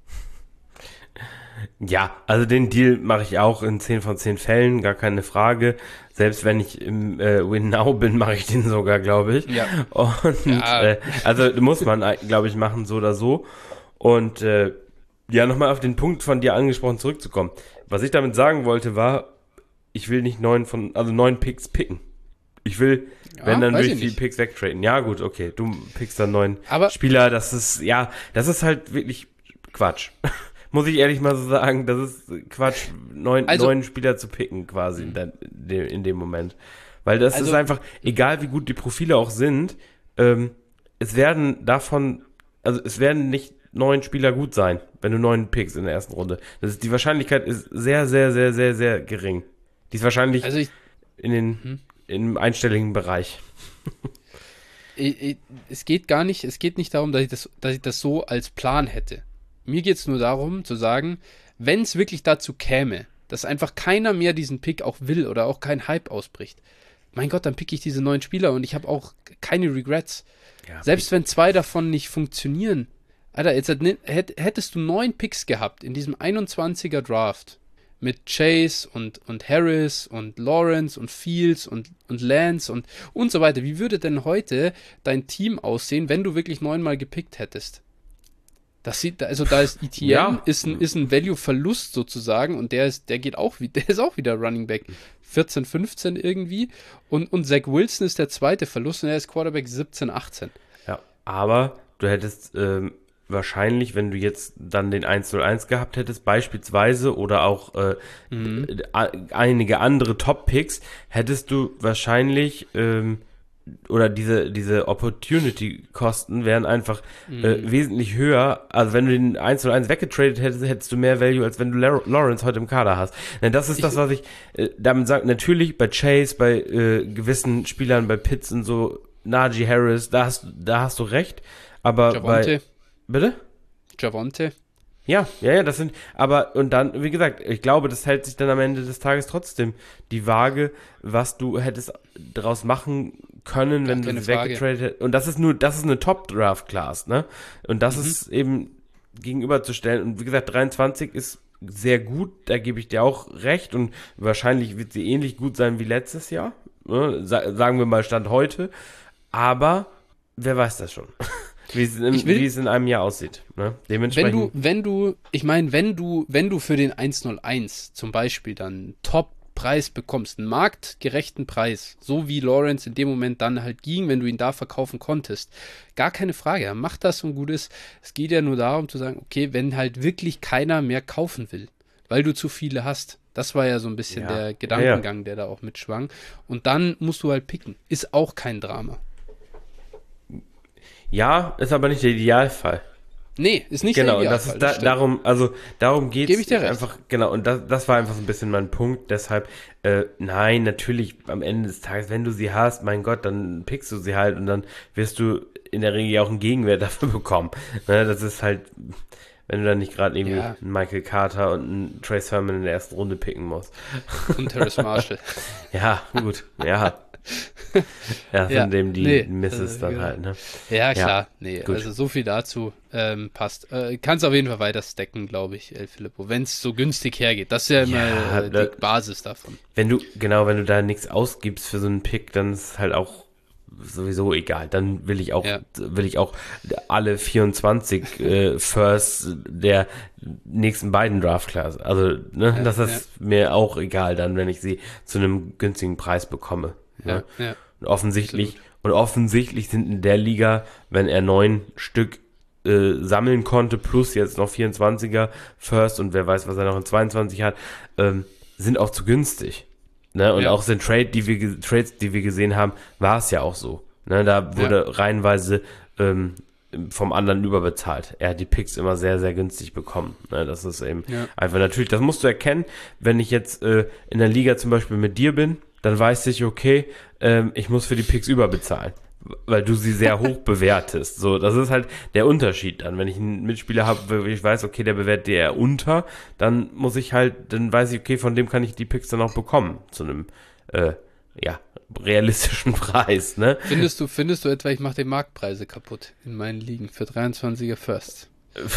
Ja, also den Deal mache ich auch in zehn von zehn Fällen, gar keine Frage. Selbst wenn ich im äh, Win Now bin, mache ich den sogar, glaube ich. Ja. Und Ja. Äh, also muss man, glaube ich, machen, so oder so. Und äh, ja, nochmal auf den Punkt von dir angesprochen zurückzukommen. Was ich damit sagen wollte, war, ich will nicht neun von, also neun Picks picken. Ich will, Ja, wenn, dann weiß will ich ich die nicht. Picks wegtraden. Ja, gut, okay, du pickst dann neun Aber- Spieler, das ist, ja, das ist halt wirklich Quatsch. Muss ich ehrlich mal so sagen, das ist Quatsch, neun, Also- neun Spieler zu picken quasi in, der, in dem Moment. Weil das Also- ist einfach, egal wie gut die Profile auch sind, ähm, es werden davon, also es werden nicht neun Spieler gut sein, wenn du neun pickst in der ersten Runde. Das ist, die Wahrscheinlichkeit ist sehr, sehr, sehr, sehr, sehr gering. Die ist wahrscheinlich Also ich, in den, im einstelligen Bereich. ich, ich, es geht gar nicht, es geht nicht darum, dass ich das, dass ich das so als Plan hätte. Mir geht es nur darum, zu sagen, wenn es wirklich dazu käme, dass einfach keiner mehr diesen Pick auch will oder auch kein Hype ausbricht, mein Gott, dann picke ich diese neuen Spieler und ich habe auch keine Regrets. Ja, Selbst wenn zwei davon nicht funktionieren, Alter, jetzt hättest du neun Picks gehabt in diesem einundzwanziger Draft mit Chase und, und Harris und Lawrence und Fields und, und Lance und, und so weiter. Wie würde denn heute dein Team aussehen, wenn du wirklich neunmal gepickt hättest? Das sieht, also da ist E T N, ja. ist ein, ist ein Value-Verlust sozusagen und der ist, der geht auch, der ist auch wieder Running Back vierzehn, fünfzehn irgendwie und, und Zach Wilson ist der zweite Verlust und er ist Quarterback siebzehn, achtzehn. Ja, aber du hättest ähm, wahrscheinlich, wenn du jetzt dann den eins null eins gehabt hättest, beispielsweise oder auch äh, mhm. einige andere Top-Picks, hättest du wahrscheinlich ähm, oder diese, diese Opportunity-Kosten wären einfach mhm. äh, wesentlich höher. Also wenn du den eins null eins weggetradet hättest, hättest du mehr Value, als wenn du Lawrence heute im Kader hast. Denn das ist ich, das, was ich äh, damit sage. Natürlich bei Chase, bei äh, gewissen Spielern, bei Pitts und so, Najee Harris, da hast, da hast du recht. Aber Javonte. bei... Bitte? Javonte. Ja, ja, ja, das sind, aber, und dann, wie gesagt, ich glaube, das hält sich dann am Ende des Tages trotzdem die Waage, was du hättest daraus machen können, wenn ja, du es weggetradet hättest. Und das ist nur, das ist eine Top-Draft-Class, ne? Und das mhm. ist eben gegenüberzustellen. Und wie gesagt, dreiundzwanzig ist sehr gut, da gebe ich dir auch recht. Und wahrscheinlich wird sie ähnlich gut sein wie letztes Jahr, ne? Sa- sagen wir mal Stand heute. Aber wer weiß das schon? Wie es, in, will, wie es in einem Jahr aussieht. Ne? Dementsprechend. Wenn du, wenn du, ich meine, wenn du, wenn du für den eins null eins zum Beispiel dann Top-Preis bekommst, einen marktgerechten Preis, so wie Lawrence in dem Moment dann halt ging, wenn du ihn da verkaufen konntest, gar keine Frage, mach das und gut ist. Es geht ja nur darum zu sagen, okay, wenn halt wirklich keiner mehr kaufen will, weil du zu viele hast. Das war ja so ein bisschen ja. der Gedankengang, ja, ja. der da auch mitschwang. Und dann musst du halt picken. Ist auch kein Drama. Ja, ist aber nicht der Idealfall. Nee, ist nicht genau, der Idealfall. Genau, das ist da, das darum, also darum geht es einfach, genau, und das, das war einfach so ein bisschen mein Punkt, deshalb, äh, nein, natürlich, am Ende des Tages, wenn du sie hast, mein Gott, dann pickst du sie halt und dann wirst du in der Regel auch einen Gegenwert dafür bekommen. Ne, das ist halt, wenn du dann nicht gerade irgendwie ja. einen Michael Carter und einen Trace Herman in der ersten Runde picken musst. Und Terrace Marshall. Ja, gut, ja. Ja, von ja, dem die nee, Misses äh, dann genau. halt, ne? Ja, klar. Ja, nee, gut. Also so viel dazu ähm, passt. Äh, kannst auf jeden Fall weiter stacken, glaube ich, El Filippo, wenn es so günstig hergeht. Das ist ja immer ja, äh, die da, Basis davon. Wenn du, genau, wenn du da nichts ausgibst für so einen Pick, dann ist es halt auch sowieso egal. Dann will ich auch, ja. will ich auch alle vierundzwanzig äh, Firsts der nächsten beiden Draft-Class. Also, ne, ja, das ist ja. mir auch egal dann, wenn ich sie zu einem günstigen Preis bekomme. Ja, ja. Und offensichtlich, Absolut. und offensichtlich sind in der Liga, wenn er neun Stück äh, sammeln konnte, plus jetzt noch vierundzwanziger First und wer weiß, was er noch in zweiundzwanzig hat, ähm, sind auch zu günstig. Ne? Und ja. auch sind Trade, die wir, Trades, die wir gesehen haben, war es ja auch so. Ne? Da wurde ja. reihenweise ähm, vom anderen überbezahlt. Er hat die Picks immer sehr, sehr günstig bekommen. Ne? Das ist eben ja. einfach natürlich, das musst du erkennen, wenn ich jetzt äh, in der Liga zum Beispiel mit dir bin, dann weiß ich, okay, ähm, ich muss für die Picks überbezahlen, weil du sie sehr hoch bewertest. So, das ist halt der Unterschied dann. Wenn ich einen Mitspieler habe, wo ich weiß, okay, der bewertet eher unter, dann muss ich halt, dann weiß ich, okay, von dem kann ich die Picks dann auch bekommen zu einem, äh, ja, realistischen Preis, ne? Findest du, findest du etwa, ich mache die Marktpreise kaputt in meinen Ligen für dreiundzwanziger First?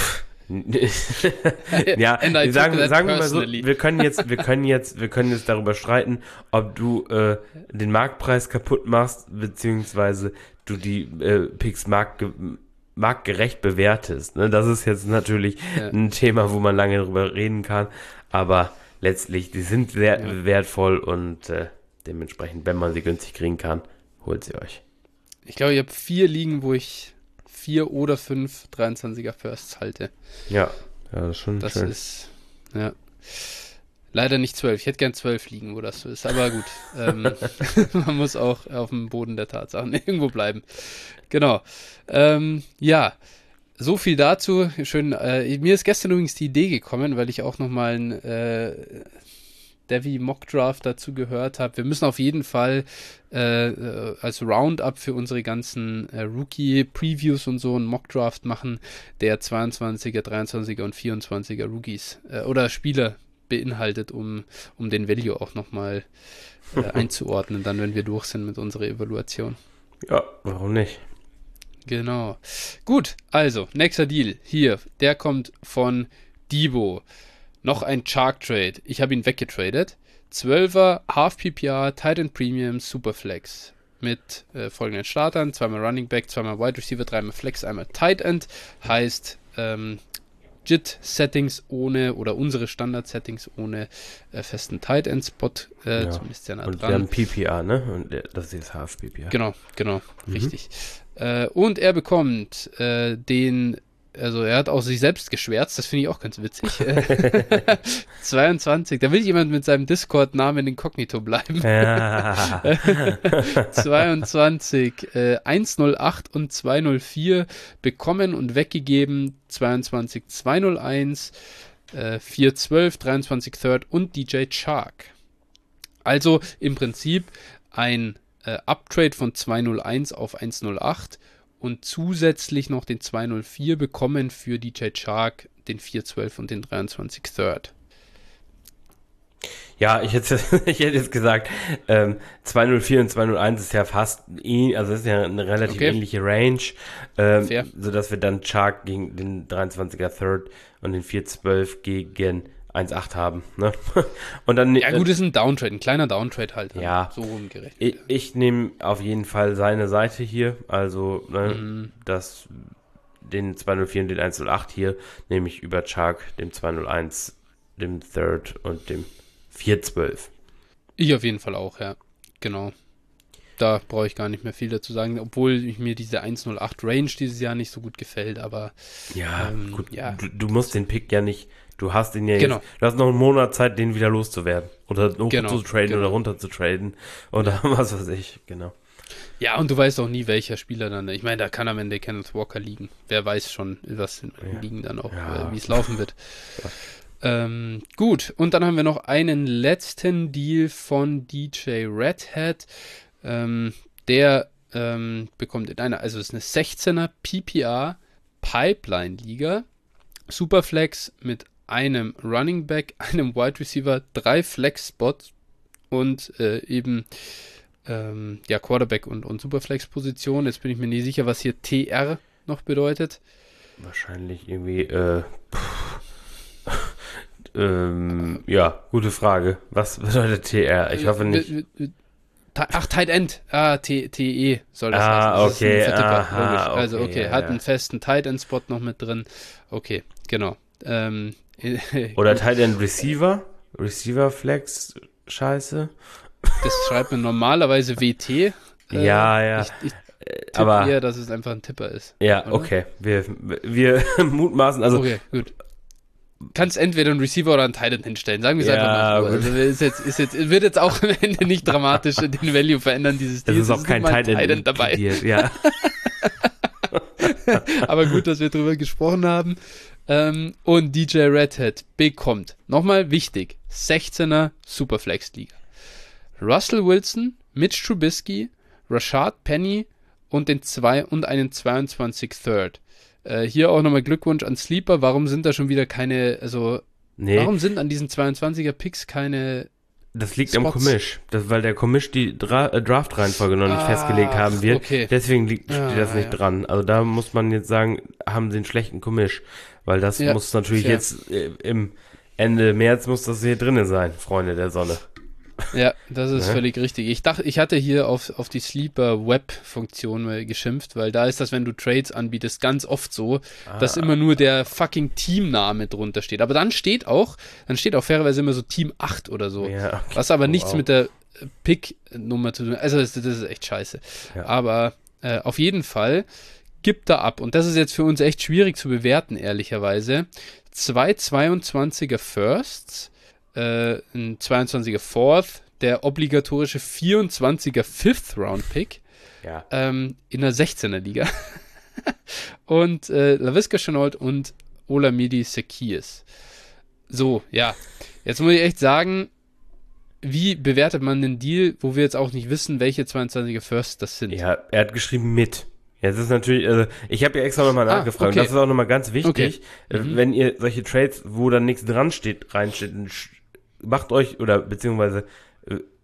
ja, sagen, sagen wir mal so, wir können jetzt, wir können jetzt, wir können jetzt darüber streiten, ob du äh, den Marktpreis kaputt machst, beziehungsweise du die äh, Picks marktge- marktgerecht bewertest. Ne? Das ist jetzt natürlich ja. ein Thema, wo man lange darüber reden kann, aber letztlich, die sind sehr ja. wertvoll und äh, dementsprechend, wenn man sie günstig kriegen kann, holt sie euch. Ich glaube, ich habe vier Ligen, wo ich vier oder fünf dreiundzwanziger Firsts halte. Ja, ja, das ist schon das schön. Das ist, ja, leider nicht zwölf. Ich hätte gern zwölf Ligen, wo das so ist. Aber gut, ähm, man muss auch auf dem Boden der Tatsachen irgendwo bleiben. Genau. Ähm, ja, so viel dazu. Schön. Äh, mir ist gestern übrigens die Idee gekommen, weil ich auch nochmal ein äh, Devi Mock Draft dazu gehört habe. Wir müssen auf jeden Fall äh, als Roundup für unsere ganzen äh, Rookie-Previews und so einen Mock Draft machen, der zweiundzwanziger, dreiundzwanziger und vierundzwanziger Rookies äh, oder Spieler beinhaltet, um, um den Value auch nochmal äh, einzuordnen, dann wenn wir durch sind mit unserer Evaluation. Ja, warum nicht? Genau. Gut, also, nächster Deal. Hier, der kommt von Debo. Noch ein Chark Trade. Ich habe ihn weggetradet. zwölfer Half P P R, Tight End Premium, Superflex. Mit äh, folgenden Startern. Zweimal Running Back, zweimal Wide Receiver, dreimal Flex, einmal Tight End. Heißt, ähm, J I T-Settings ohne oder unsere Standard-Settings ohne äh, festen Tight End-Spot. Äh, Ja. Zumindest ja nah Und dran. wir haben P P R, ne? Und der- das ist Half P P R. Genau, genau, Mhm. richtig. Äh, und er bekommt äh, den, also er hat auch sich selbst geschwärzt, das finde ich auch ganz witzig. Äh, zweiundzwanzig, da will jemand mit seinem Discord-Namen inkognito bleiben. Ja. zweiundzwanzig, äh, hundertacht und zweihundervier bekommen und weggegeben. zweiundzwanzig, zweihunderteins, äh, vierhundertzwölf, dreiundzwanzig Third und D J Chark. Also im Prinzip ein äh, Uptrade von zweihunderteins auf hundertacht und zusätzlich noch den zweihundertvier bekommen für D J Chark, den vierhundertzwölf und den dreiundzwanzig Third. Ja, ich hätte, ich hätte jetzt gesagt, ähm, zweihundertvier und zweihunderteins ist ja fast, ähn- also das ist ja eine relativ Okay. ähnliche Range, ähm, Fair. sodass wir dann Chark gegen den dreiundzwanziger Third und den vierhundertzwölf gegen eins Komma acht haben, ne? Und dann, Ja gut, ist ein Downtrade, ein kleiner Downtrade halt. dann Ja. So rumgerechnet. ich, ich nehme auf jeden Fall seine Seite hier, also, ne, Mhm. das, den zweihundertvier und den hundertacht hier, nehme ich über Chark, dem zweihunderteins, dem Third und dem vierhundertzwölf. Ich auf jeden Fall auch, ja. Genau. Da brauche ich gar nicht mehr viel dazu sagen, obwohl ich mir diese hundertacht Range dieses Jahr nicht so gut gefällt, aber Ja, Ähm, gut, ja. Du, du musst den Pick ja nicht, du hast ihn ja Genau. jetzt, du hast noch einen Monat Zeit, den wieder loszuwerden. Oder hoch Genau, zu traden genau. oder runter zu traden. Oder was weiß ich, genau. ja, und du weißt auch nie, welcher Spieler dann, ich meine, da kann am Ende Kenneth Walker liegen. Wer weiß schon, was in Ja. Ligen dann auch, Ja. äh, wie es laufen wird. Ähm, gut, und dann haben wir noch einen letzten Deal von D J Redhead. Ähm, der ähm, bekommt in einer, also es ist eine sechzehner P P R Pipeline-Liga, Superflex mit einem Running Back, einem Wide Receiver, drei Flex-Spots und äh, eben ähm, ja, Quarterback und, und Superflex-Position. Jetzt bin ich mir nicht sicher, was hier T R noch bedeutet. Wahrscheinlich irgendwie, äh, pff, ähm, ja, gute Frage. Was bedeutet T R? Ich hoffe nicht. Äh, äh, äh, Ach, Tight End. Ah, T E soll das Ah, heißen. Das ist okay, ein Vertipper, aha, logisch. Also, okay, okay, ja, hat ja. einen festen Tight End Spot noch mit drin. Okay, genau. Ähm, Oder Tight End Receiver? Receiver Flex, scheiße. das schreibt man normalerweise W T. Äh, Ja, ja. Ich, ich tippe Aber, eher, dass es einfach ein Tipper ist. ja, oder? okay. Wir, wir mutmaßen, also, Okay, gut. Kannst entweder einen Receiver oder einen Tight End hinstellen. Sagen wir es Ja, einfach mal so. gut. Also ist jetzt, ist jetzt, wird jetzt auch am Ende nicht dramatisch den Value verändern, dieses es Deals. ist auch Es kein nicht mal ein Tight End, Tight End dabei. inkludiert, ja. Aber gut, dass wir drüber gesprochen haben. Ähm, und D J Redhead bekommt, nochmal wichtig, sechzehner Superflex-Liga. Russell Wilson, Mitch Trubisky, Rashad Penny und den zwei und einen zweiundzwanzig Third. Äh, hier auch nochmal Glückwunsch an Sleeper. Warum sind da schon wieder keine, also, Nee, warum sind an diesen zweiundzwanziger Picks keine das liegt am Spots? Commish. Das, weil der Commish die Dra äh, Draft-Reihenfolge noch nicht Ach, festgelegt haben wird. okay. Deswegen liegt Ah, steht das nicht ja. dran. Also da muss man jetzt sagen, haben sie einen schlechten Commish. Weil das Ja, muss natürlich fair. jetzt äh, im Ende März muss das hier drinnen sein, Freunde der Sonne. Ja, das ist Ne? völlig richtig. Ich dachte, ich hatte hier auf, auf die Sleeper-Web-Funktion mal geschimpft, weil da ist das, wenn du Trades anbietest, ganz oft so, dass Ah. immer nur der fucking Teamname drunter steht. Aber dann steht auch, dann steht auch fairerweise immer so Team acht oder so. Ja, okay. Was aber Oh, nichts wow. mit der äh, Pick-Nummer zu tun hat. Also das, das ist echt scheiße. Ja. Aber äh, auf jeden Fall gibt er ab. Und das ist jetzt für uns echt schwierig zu bewerten, ehrlicherweise. Zwei zweiundzwanziger Firsts, äh, ein zweiundzwanziger Fourth, der obligatorische vierundzwanziger Fifth Round Pick Ja. ähm, in der sechzehner Liga. Und äh, Laviska Shenault und Olamide Zaccheaus. So, ja. Jetzt muss ich echt sagen, wie bewertet man den Deal, wo wir jetzt auch nicht wissen, welche zweiundzwanziger Firsts das sind? Ja, er hat geschrieben mit. Jetzt ist natürlich, also ich habe ja extra nochmal Ah, nachgefragt. okay. Das ist auch nochmal ganz wichtig, Okay. äh, Mhm. wenn ihr solche Trades, wo dann nichts dran steht, reinsteht, sch- macht euch oder beziehungsweise äh,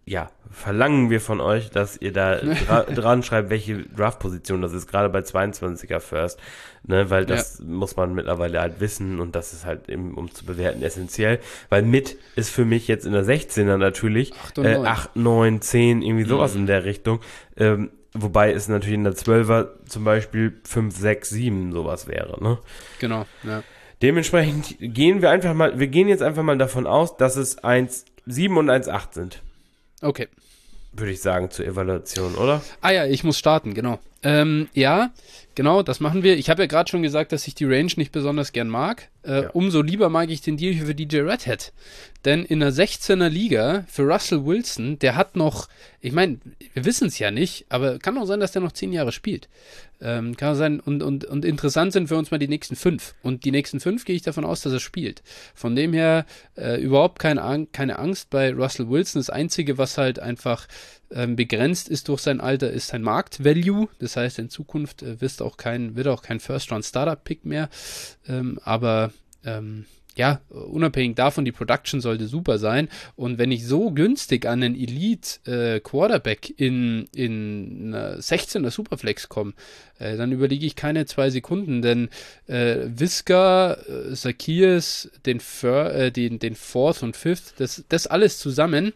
ja, verlangen wir von euch, dass ihr da dra dran schreibt, welche Draft-Position das ist, gerade bei zweiundzwanziger First, ne, weil das ja. muss man mittlerweile halt wissen und das ist halt, eben, um zu bewerten, essentiell, weil mit ist für mich jetzt in der sechzehner natürlich acht, neun, zehn, irgendwie sowas mhm. in der Richtung, ähm, wobei es natürlich in der zwölfer zum Beispiel fünf, sechs, sieben sowas wäre, ne? Genau, ja. Dementsprechend gehen wir einfach mal, wir gehen jetzt einfach mal davon aus, dass es eins Komma sieben und eins Komma acht sind. Okay. Würde ich sagen, zur Evaluation, oder? Ah ja, ich muss starten, genau. Ähm, ja, genau, das machen wir. Ich habe ja gerade schon gesagt, dass ich die Range nicht besonders gern mag. Äh, ja. Umso lieber mag ich den Deal für D J Redhead. Denn in der sechzehner Liga für Russell Wilson, der hat noch, ich meine, wir wissen es ja nicht, aber kann auch sein, dass der noch zehn Jahre spielt. Ähm, kann auch sein, und, und, und interessant sind für uns mal die nächsten fünf. Und die nächsten fünf gehe ich davon aus, dass er spielt. Von dem her äh, überhaupt keine, Ang- keine Angst bei Russell Wilson. Das Einzige, was halt einfach ähm, begrenzt ist durch sein Alter, ist sein Marktvalue. Das heißt, in Zukunft äh, wirst auch kein, wird auch kein First-Round-Startup-Pick mehr. Ähm, aber ähm, ja, unabhängig davon, die Production sollte super sein. Und wenn ich so günstig an einen Elite-Quarterback äh, in, in einer sechzehner Superflex komme, äh, dann überlege ich keine zwei Sekunden, denn äh, Visca, äh, Zacchaeus, den, Fir- äh, den, den Fourth und Fifth, das, das alles zusammen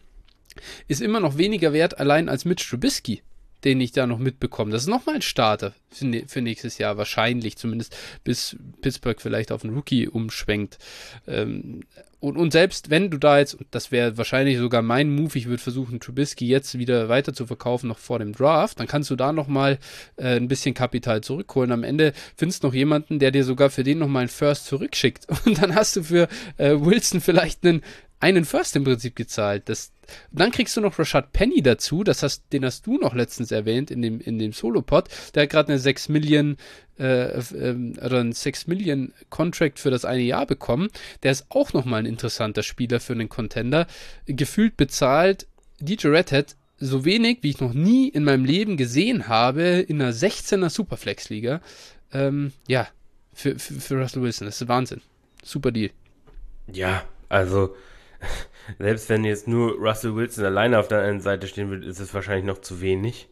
ist immer noch weniger wert allein als Mitch Trubisky, den ich da noch mitbekomme. Das ist nochmal ein Starter für, für nächstes Jahr, wahrscheinlich, zumindest bis Pittsburgh vielleicht auf einen Rookie umschwenkt. Ähm, und, und selbst wenn du da jetzt, und das wäre wahrscheinlich sogar mein Move, ich würde versuchen, Trubisky jetzt wieder weiter zu verkaufen, noch vor dem Draft, dann kannst du da nochmal äh, ein bisschen Kapital zurückholen. Am Ende findest du noch jemanden, der dir sogar für den nochmal einen First zurückschickt. Und dann hast du für äh, Wilson vielleicht einen einen First im Prinzip gezahlt. Das, dann kriegst du noch Rashad Penny dazu, das hast, den hast du noch letztens erwähnt in dem, in dem Solo-Pod. Der hat gerade eine sechs Millionen äh, äh, oder einen sechs Millionen Contract für das eine Jahr bekommen. Der ist auch nochmal ein interessanter Spieler für einen Contender. Gefühlt bezahlt D J Redhead so wenig, wie ich noch nie in meinem Leben gesehen habe, in einer sechzehner Superflex-Liga. Ähm, ja, für, für, für Russell Wilson. Das ist Wahnsinn. Super Deal. Ja, also selbst wenn jetzt nur Russell Wilson alleine auf der einen Seite stehen würde, ist es wahrscheinlich noch zu wenig.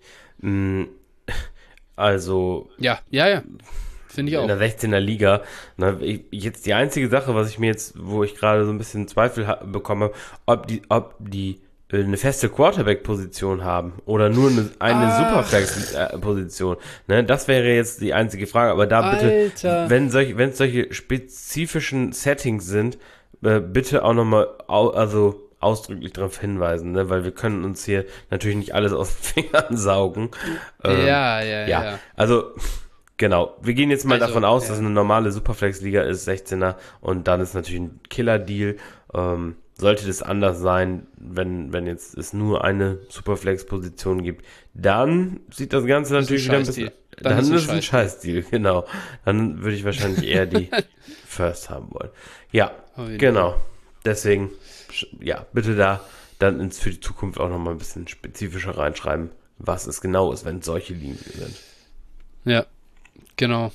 Also. Ja, ja, ja. Finde ich auch. In der sechzehner Liga. Na, ich, jetzt die einzige Sache, was ich mir jetzt, wo ich gerade so ein bisschen Zweifel ha- bekomme, ob die, ob die äh, eine feste Quarterback-Position haben oder nur eine, eine ah. Superflex-Position. Ne, das wäre jetzt die einzige Frage. Aber da bitte, Alter. wenn solche, wenn es solche spezifischen Settings sind, bitte auch nochmal, also ausdrücklich darauf hinweisen, ne? Weil wir können uns hier natürlich nicht alles aus den Fingern saugen. Ähm, ja, ja, ja, ja. Also, genau. Wir gehen jetzt mal also, davon aus, ja. dass eine normale Superflex-Liga ist, sechzehner, und dann ist natürlich ein Killer-Deal. Ähm, sollte das anders sein, wenn, wenn jetzt es nur eine Superflex-Position gibt, dann sieht das Ganze das natürlich wieder ein bisschen... Dann, dann ist es ein Scheißdeal, genau. Dann würde ich wahrscheinlich eher die First haben wollen. Ja, genau. Deswegen, ja, bitte da dann ins, für die Zukunft auch nochmal ein bisschen spezifischer reinschreiben, was es genau ist, wenn solche Linien sind. Ja, genau.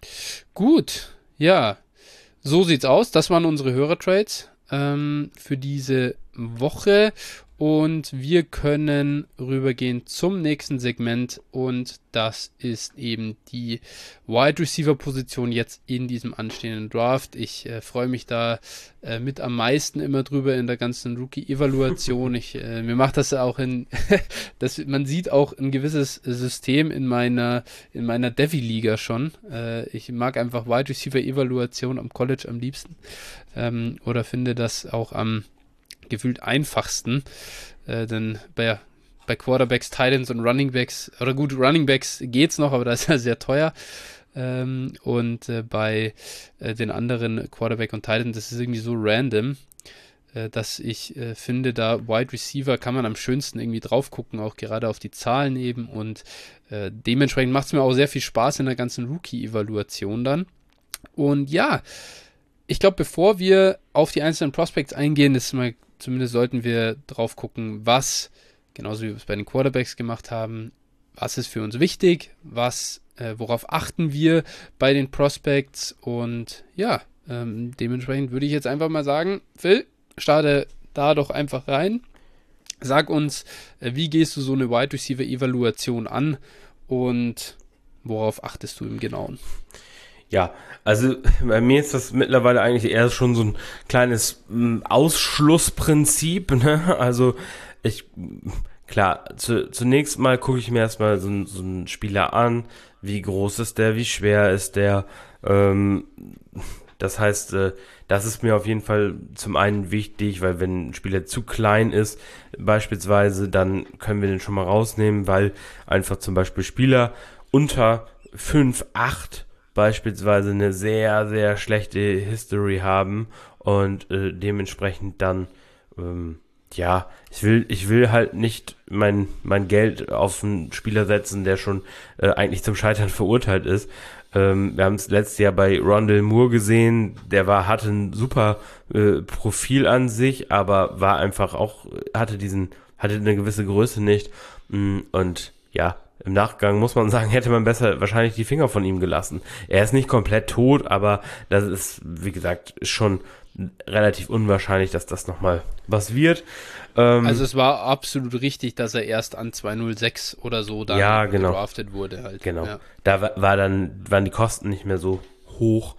Gut, ja. So sieht's aus. Das waren unsere Hörertrades ähm, für diese Woche. Und wir können rübergehen zum nächsten Segment, und das ist eben die Wide Receiver Position jetzt in diesem anstehenden Draft. Ich äh, freue mich da äh, mit am meisten immer drüber in der ganzen Rookie-Evaluation. Ich, äh, mir macht das auch in, das, man sieht auch ein gewisses System in meiner, in meiner Devi-Liga schon. Äh, ich mag einfach Wide Receiver Evaluation am College am liebsten, ähm, oder finde das auch am gefühlt einfachsten, äh, denn bei, bei Quarterbacks, Tight Ends und Runningbacks, oder gut, Runningbacks geht's noch, aber das ist ja sehr teuer, ähm, und äh, bei äh, den anderen Quarterback und Tight Ends, das ist irgendwie so random, äh, dass ich äh, finde, da Wide Receiver kann man am schönsten irgendwie drauf gucken, auch gerade auf die Zahlen eben, und äh, dementsprechend macht es mir auch sehr viel Spaß in der ganzen Rookie-Evaluation dann. Und ja, ich glaube, bevor wir auf die einzelnen Prospects eingehen, ist mal, zumindest sollten wir drauf gucken, was, genauso wie wir es bei den Quarterbacks gemacht haben, was ist für uns wichtig, was, äh, worauf achten wir bei den Prospects, und ja, ähm, dementsprechend würde ich jetzt einfach mal sagen, Phil, starte da doch einfach rein Sag uns, äh, wie gehst du so eine Wide Receiver Evaluation an und worauf achtest du im Genauen? Ja, also bei mir ist das mittlerweile eigentlich eher schon so ein kleines m, Ausschlussprinzip, ne? Also ich, klar, zu, zunächst mal gucke ich mir erstmal so, so einen Spieler an, wie groß ist der, wie schwer ist der, ähm, das heißt, äh, das ist mir auf jeden Fall zum einen wichtig, weil wenn ein Spieler zu klein ist, beispielsweise, dann können wir den schon mal rausnehmen, weil einfach zum Beispiel Spieler unter fünf acht beispielsweise eine sehr, sehr schlechte History haben und äh, dementsprechend dann, ähm, ja, ich will, ich will halt nicht mein, mein Geld auf einen Spieler setzen, der schon äh, eigentlich zum Scheitern verurteilt ist. Ähm, wir haben es letztes Jahr bei Rondale Moore gesehen, der war, hatte ein super äh, Profil an sich, aber war einfach auch, hatte diesen, hatte eine gewisse Größe nicht. Und ja, im Nachgang muss man sagen, hätte man besser wahrscheinlich die Finger von ihm gelassen. Er ist nicht komplett tot, aber das ist, wie gesagt, schon relativ unwahrscheinlich, dass das nochmal was wird. Ähm, Also es war absolut richtig, dass er erst an zweihundertsechs oder so dann ja, genau. gedraftet wurde halt. Genau. Ja. Da war, war dann, waren die Kosten nicht mehr so hoch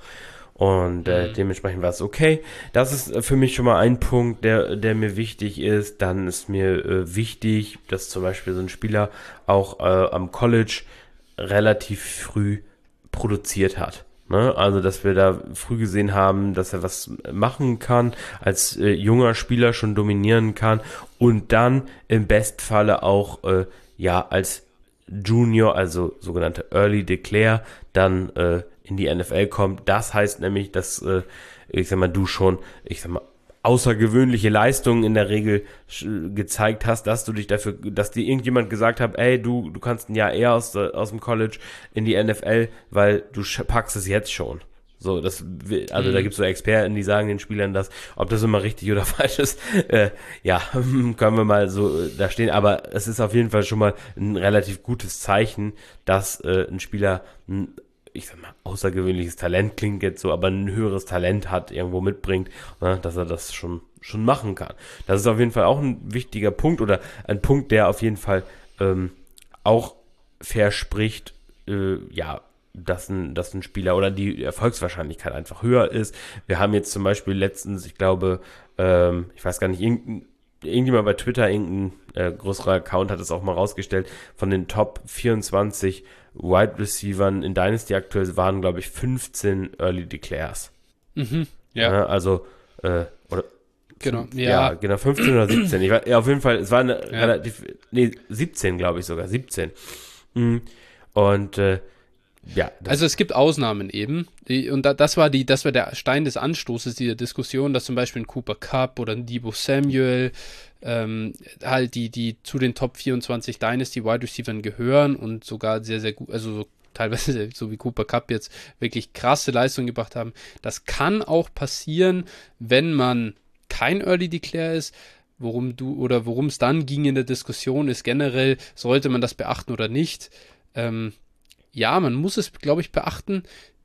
und äh, mhm. dementsprechend war es okay. Das ist für mich schon mal ein Punkt, der, der mir wichtig ist. Dann ist mir äh, wichtig, dass zum Beispiel so ein Spieler auch äh, am College relativ früh produziert hat. Ne? Also, dass wir da früh gesehen haben, dass er was machen kann, als äh, junger Spieler schon dominieren kann und dann im Bestfalle auch äh, ja als Junior, also sogenannte Early Declare, dann äh, in die N F L kommt. Das heißt nämlich, dass äh, ich sag mal, du schon, ich sag mal, außergewöhnliche Leistungen in der Regel sch- gezeigt hast, dass du dich dafür, dass dir irgendjemand gesagt hat, ey, du, du kannst ein Jahr eher aus, aus dem College in die N F L, weil du sch- packst es jetzt schon. So, das, also mhm. da gibt es so Experten, die sagen den Spielern das, ob das immer richtig oder falsch ist, äh, ja, können wir mal so äh, da stehen, aber es ist auf jeden Fall schon mal ein relativ gutes Zeichen, dass äh, ein Spieler ein, ich sag mal, außergewöhnliches Talent klingt jetzt so, aber ein höheres Talent hat, irgendwo mitbringt, ne, dass er das schon, schon machen kann. Das ist auf jeden Fall auch ein wichtiger Punkt oder ein Punkt, der auf jeden Fall ähm, auch verspricht, äh, ja, dass ein, dass ein Spieler oder die Erfolgswahrscheinlichkeit einfach höher ist. Wir haben jetzt zum Beispiel letztens, ich glaube, ähm, ich weiß gar nicht, irgendein, irgendjemand bei Twitter, irgendein äh, größerer Account hat es auch mal rausgestellt, von den Top vierundzwanzig Wide Receivern in Dynasty aktuell waren, glaube ich, fünfzehn Early Declares. Mhm, ja. ja. Also, äh, oder Genau, ja. ja. genau, fünfzehn oder siebzehn. Ich war, ja, auf jeden Fall, es war eine ja. relativ, nee, siebzehn, glaube ich sogar, siebzehn. Mhm. Und, äh, ja. Also es gibt Ausnahmen eben. Die, und da, das war die, das war der Stein des Anstoßes dieser Diskussion, dass zum Beispiel ein Cooper Kupp oder ein Deebo Samuel ähm, halt die, die zu den Top vierundzwanzig Dynasty Wide Receivers gehören und sogar sehr, sehr gut, also so teilweise so wie Cooper Kupp jetzt wirklich krasse Leistungen gebracht haben. Das kann auch passieren, wenn man kein Early Declare ist. Worum du oder worum es dann ging in der Diskussion ist generell, sollte man das beachten oder nicht. Ähm, Ja, man muss es, glaube ich, beachten,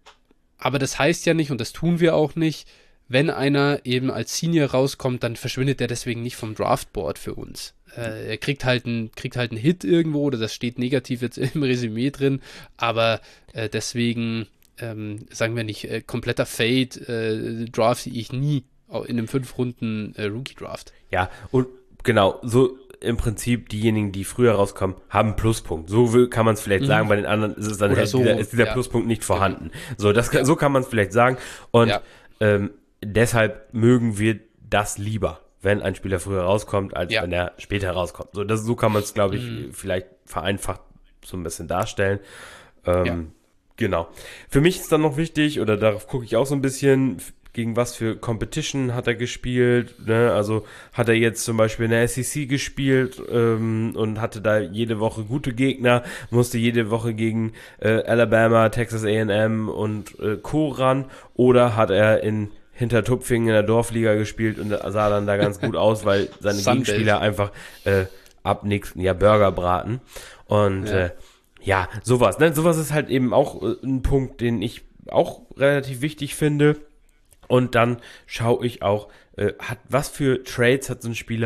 aber das heißt ja nicht, und das tun wir auch nicht, wenn einer eben als Senior rauskommt, dann verschwindet der deswegen nicht vom Draftboard für uns. Äh, er kriegt halt, ein, kriegt halt einen Hit irgendwo, oder das steht negativ jetzt im Resümee drin, aber äh, deswegen, ähm, sagen wir nicht, äh, kompletter Fade, äh, drafte ich nie in einem fünf Runden äh, Rookie-Draft. Ja, und genau, so im Prinzip diejenigen, die früher rauskommen, haben einen Pluspunkt. So will, kann man es vielleicht mhm. sagen, bei den anderen ist es dann halt so, dieser, ist dieser ja. Pluspunkt nicht vorhanden. Genau. So, das, ja. so kann man es vielleicht sagen. Und ja. ähm, deshalb mögen wir das lieber, wenn ein Spieler früher rauskommt, als ja. wenn er später rauskommt. So, das, so kann man es, glaube ich, mhm. vielleicht vereinfacht so ein bisschen darstellen. Ähm, ja. Genau. Für mich ist dann noch wichtig, oder darauf gucke ich auch so ein bisschen, gegen was für Competition hat er gespielt, ne? Also hat er jetzt zum Beispiel in der S E C gespielt ähm, und hatte da jede Woche gute Gegner, musste jede Woche gegen äh, Alabama, Texas A and M und äh, Co. ran, oder hat er in Hintertupfingen in der Dorfliga gespielt und sah dann da ganz gut aus, weil seine Gegenspieler einfach äh, ab nächsten Jahr Burger braten und ja, äh, ja sowas, ne? Sowas ist halt eben auch äh, ein Punkt, den ich auch relativ wichtig finde. Und dann schaue ich auch, äh, hat, was für Trades hat so ein Spieler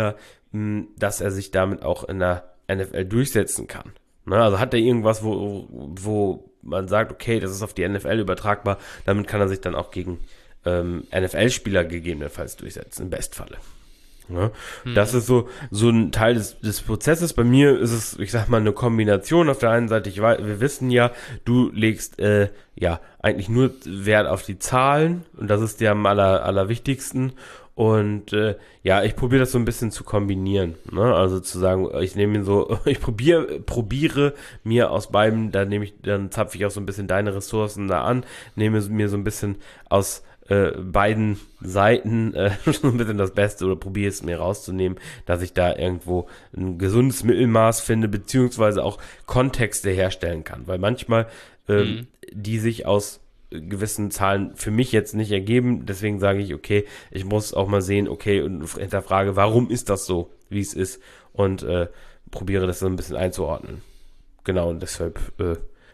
mh, dass er sich damit auch in der N F L durchsetzen kann. Ne? Also hat er irgendwas, wo, wo man sagt, okay, das ist auf die N F L übertragbar, damit kann er sich dann auch gegen ähm, N F L-Spieler gegebenenfalls durchsetzen, im Bestfalle. Ja, hm. Das ist so, so ein Teil des, des Prozesses. Bei mir ist es, ich sag mal, eine Kombination. Auf der einen Seite, ich weiß, wir wissen ja, du legst äh, ja eigentlich nur Wert auf die Zahlen und das ist dir am aller, allerwichtigsten. Und äh, ja, ich probiere das so ein bisschen zu kombinieren. Ne? Also zu sagen, ich nehme mir so, ich probiere, probiere mir aus beiden, dann nehme ich, dann zapfe ich auch so ein bisschen deine Ressourcen da an, nehme mir so ein bisschen aus Äh, beiden Seiten äh, so ein bisschen das Beste oder probiere es mir rauszunehmen, dass ich da irgendwo ein gesundes Mittelmaß finde, beziehungsweise auch Kontexte herstellen kann, weil manchmal ähm, mhm. die sich aus gewissen Zahlen für mich jetzt nicht ergeben, deswegen sage ich, okay, ich muss auch mal sehen, okay, und hinterfrage, warum ist das so, wie es ist und äh, probiere das so ein bisschen einzuordnen. Genau, und deshalb äh,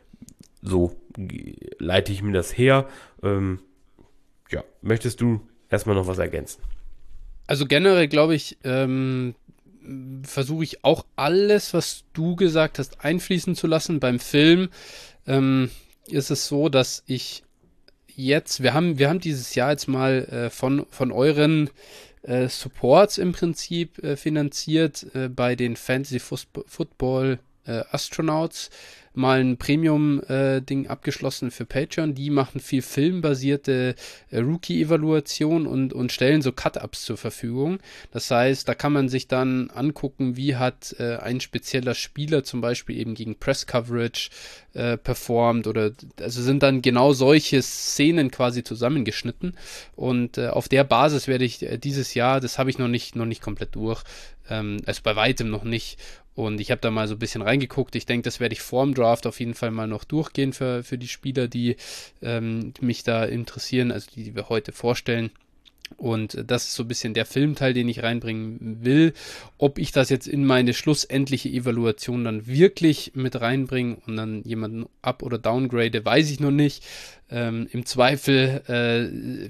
so leite ich mir das her. ähm, Ja, möchtest du erstmal noch was ergänzen? Also generell glaube ich, ähm, versuche ich auch alles, was du gesagt hast, einfließen zu lassen. Beim Film ähm, ist es so, dass ich jetzt, wir haben, wir haben dieses Jahr jetzt mal äh, von, von euren äh, Supports im Prinzip äh, finanziert äh, bei den Fantasy Football äh, Astronauts mal ein Premium-Ding äh, abgeschlossen für Patreon. Die machen viel filmbasierte äh, Rookie-Evaluation und, und stellen so Cut-Ups zur Verfügung. Das heißt, da kann man sich dann angucken, wie hat äh, ein spezieller Spieler zum Beispiel eben gegen Press-Coverage äh, performt oder also sind dann genau solche Szenen quasi zusammengeschnitten und äh, auf der Basis werde ich äh, dieses Jahr, das habe ich noch nicht, noch nicht komplett durch, ähm, also bei weitem noch nicht. Und ich habe da mal so ein bisschen reingeguckt. Ich denke, das werde ich vorm Draft auf jeden Fall mal noch durchgehen für, für die Spieler, die ähm, mich da interessieren, also die, die wir heute vorstellen. Und das ist so ein bisschen der Filmteil, den ich reinbringen will. Ob ich das jetzt in meine schlussendliche Evaluation dann wirklich mit reinbringe und dann jemanden up- oder downgrade, weiß ich noch nicht. Ähm, im Zweifel, äh,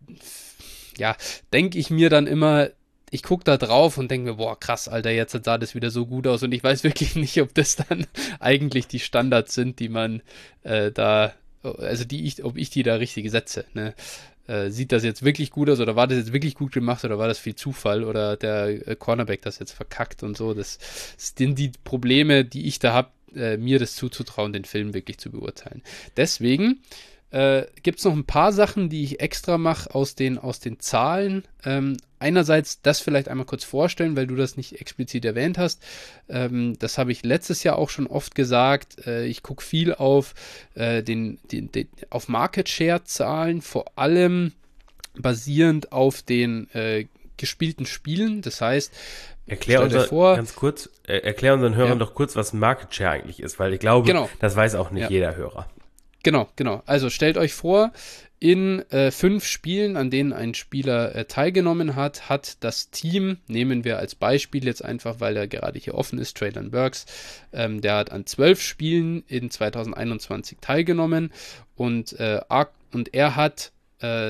ja, denke ich mir dann immer, ich gucke da drauf und denke mir, boah, krass, Alter, jetzt sah das wieder so gut aus und ich weiß wirklich nicht, ob das dann eigentlich die Standards sind, die man äh, da, also die ich, ob ich die da richtig setze, ne? Äh, sieht das jetzt wirklich gut aus oder war das jetzt wirklich gut gemacht oder war das viel Zufall oder der äh, Cornerback das jetzt verkackt und so, das sind die Probleme, die ich da habe, äh, mir das zuzutrauen, den Film wirklich zu beurteilen. Deswegen Äh, gibt es noch ein paar Sachen, die ich extra mache aus den, aus den Zahlen. Ähm, einerseits das vielleicht einmal kurz vorstellen, weil du das nicht explizit erwähnt hast. Ähm, das habe ich letztes Jahr auch schon oft gesagt. Äh, ich gucke viel auf, äh, den, den, den, auf Market Share Zahlen, vor allem basierend auf den äh, gespielten Spielen. Das heißt, Erklär unser, vor, ganz kurz, äh, erklär unseren Hörern ja. doch kurz, was Market Share eigentlich ist, weil ich glaube, genau. das weiß auch nicht ja. jeder Hörer. Genau, genau. Also stellt euch vor, in äh, fünf Spielen, an denen ein Spieler äh, teilgenommen hat, hat das Team, nehmen wir als Beispiel jetzt einfach, weil er gerade hier offen ist, Treylon Burks, ähm, der hat an zwölf Spielen in zwanzig einundzwanzig teilgenommen und, äh, und er hat äh,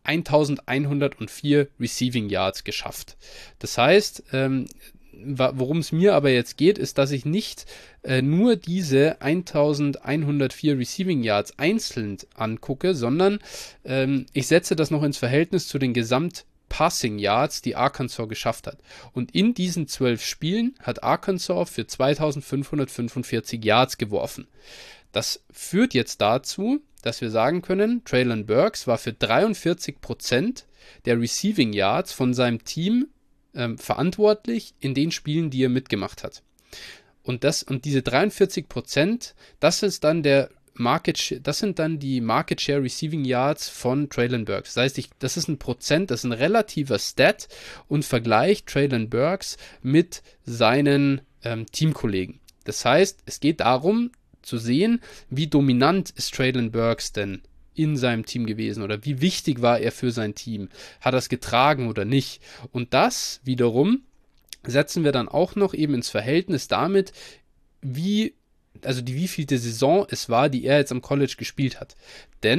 elfhundertvier Receiving Yards geschafft. Das heißt, ähm, worum es mir aber jetzt geht, ist, dass ich nicht äh, nur diese elfhundertvier Receiving Yards einzeln angucke, sondern ähm, ich setze das noch ins Verhältnis zu den Gesamt-Passing Yards, die Arkansas geschafft hat. Und in diesen zwölf Spielen hat Arkansas für zweitausendfünfhundertfünfundvierzig Yards geworfen. Das führt jetzt dazu, dass wir sagen können, Treylon Burks war für dreiundvierzig Prozent der Receiving Yards von seinem Team Ähm, verantwortlich in den Spielen, die er mitgemacht hat. Und das und diese dreiundvierzig Prozent, das ist dann der Market, das sind dann die Market Share Receiving Yards von Treylon Burks. Das heißt, ich, das ist ein Prozent, das ist ein relativer Stat und vergleicht Treylon Burks mit seinen ähm, Teamkollegen. Das heißt, es geht darum zu sehen, wie dominant ist Treylon Burks denn in seinem Team gewesen oder wie wichtig war er für sein Team? Hat er es getragen oder nicht? Und das wiederum setzen wir dann auch noch eben ins Verhältnis damit, wie, also die wievielte Saison es war, die er jetzt am College gespielt hat. Denn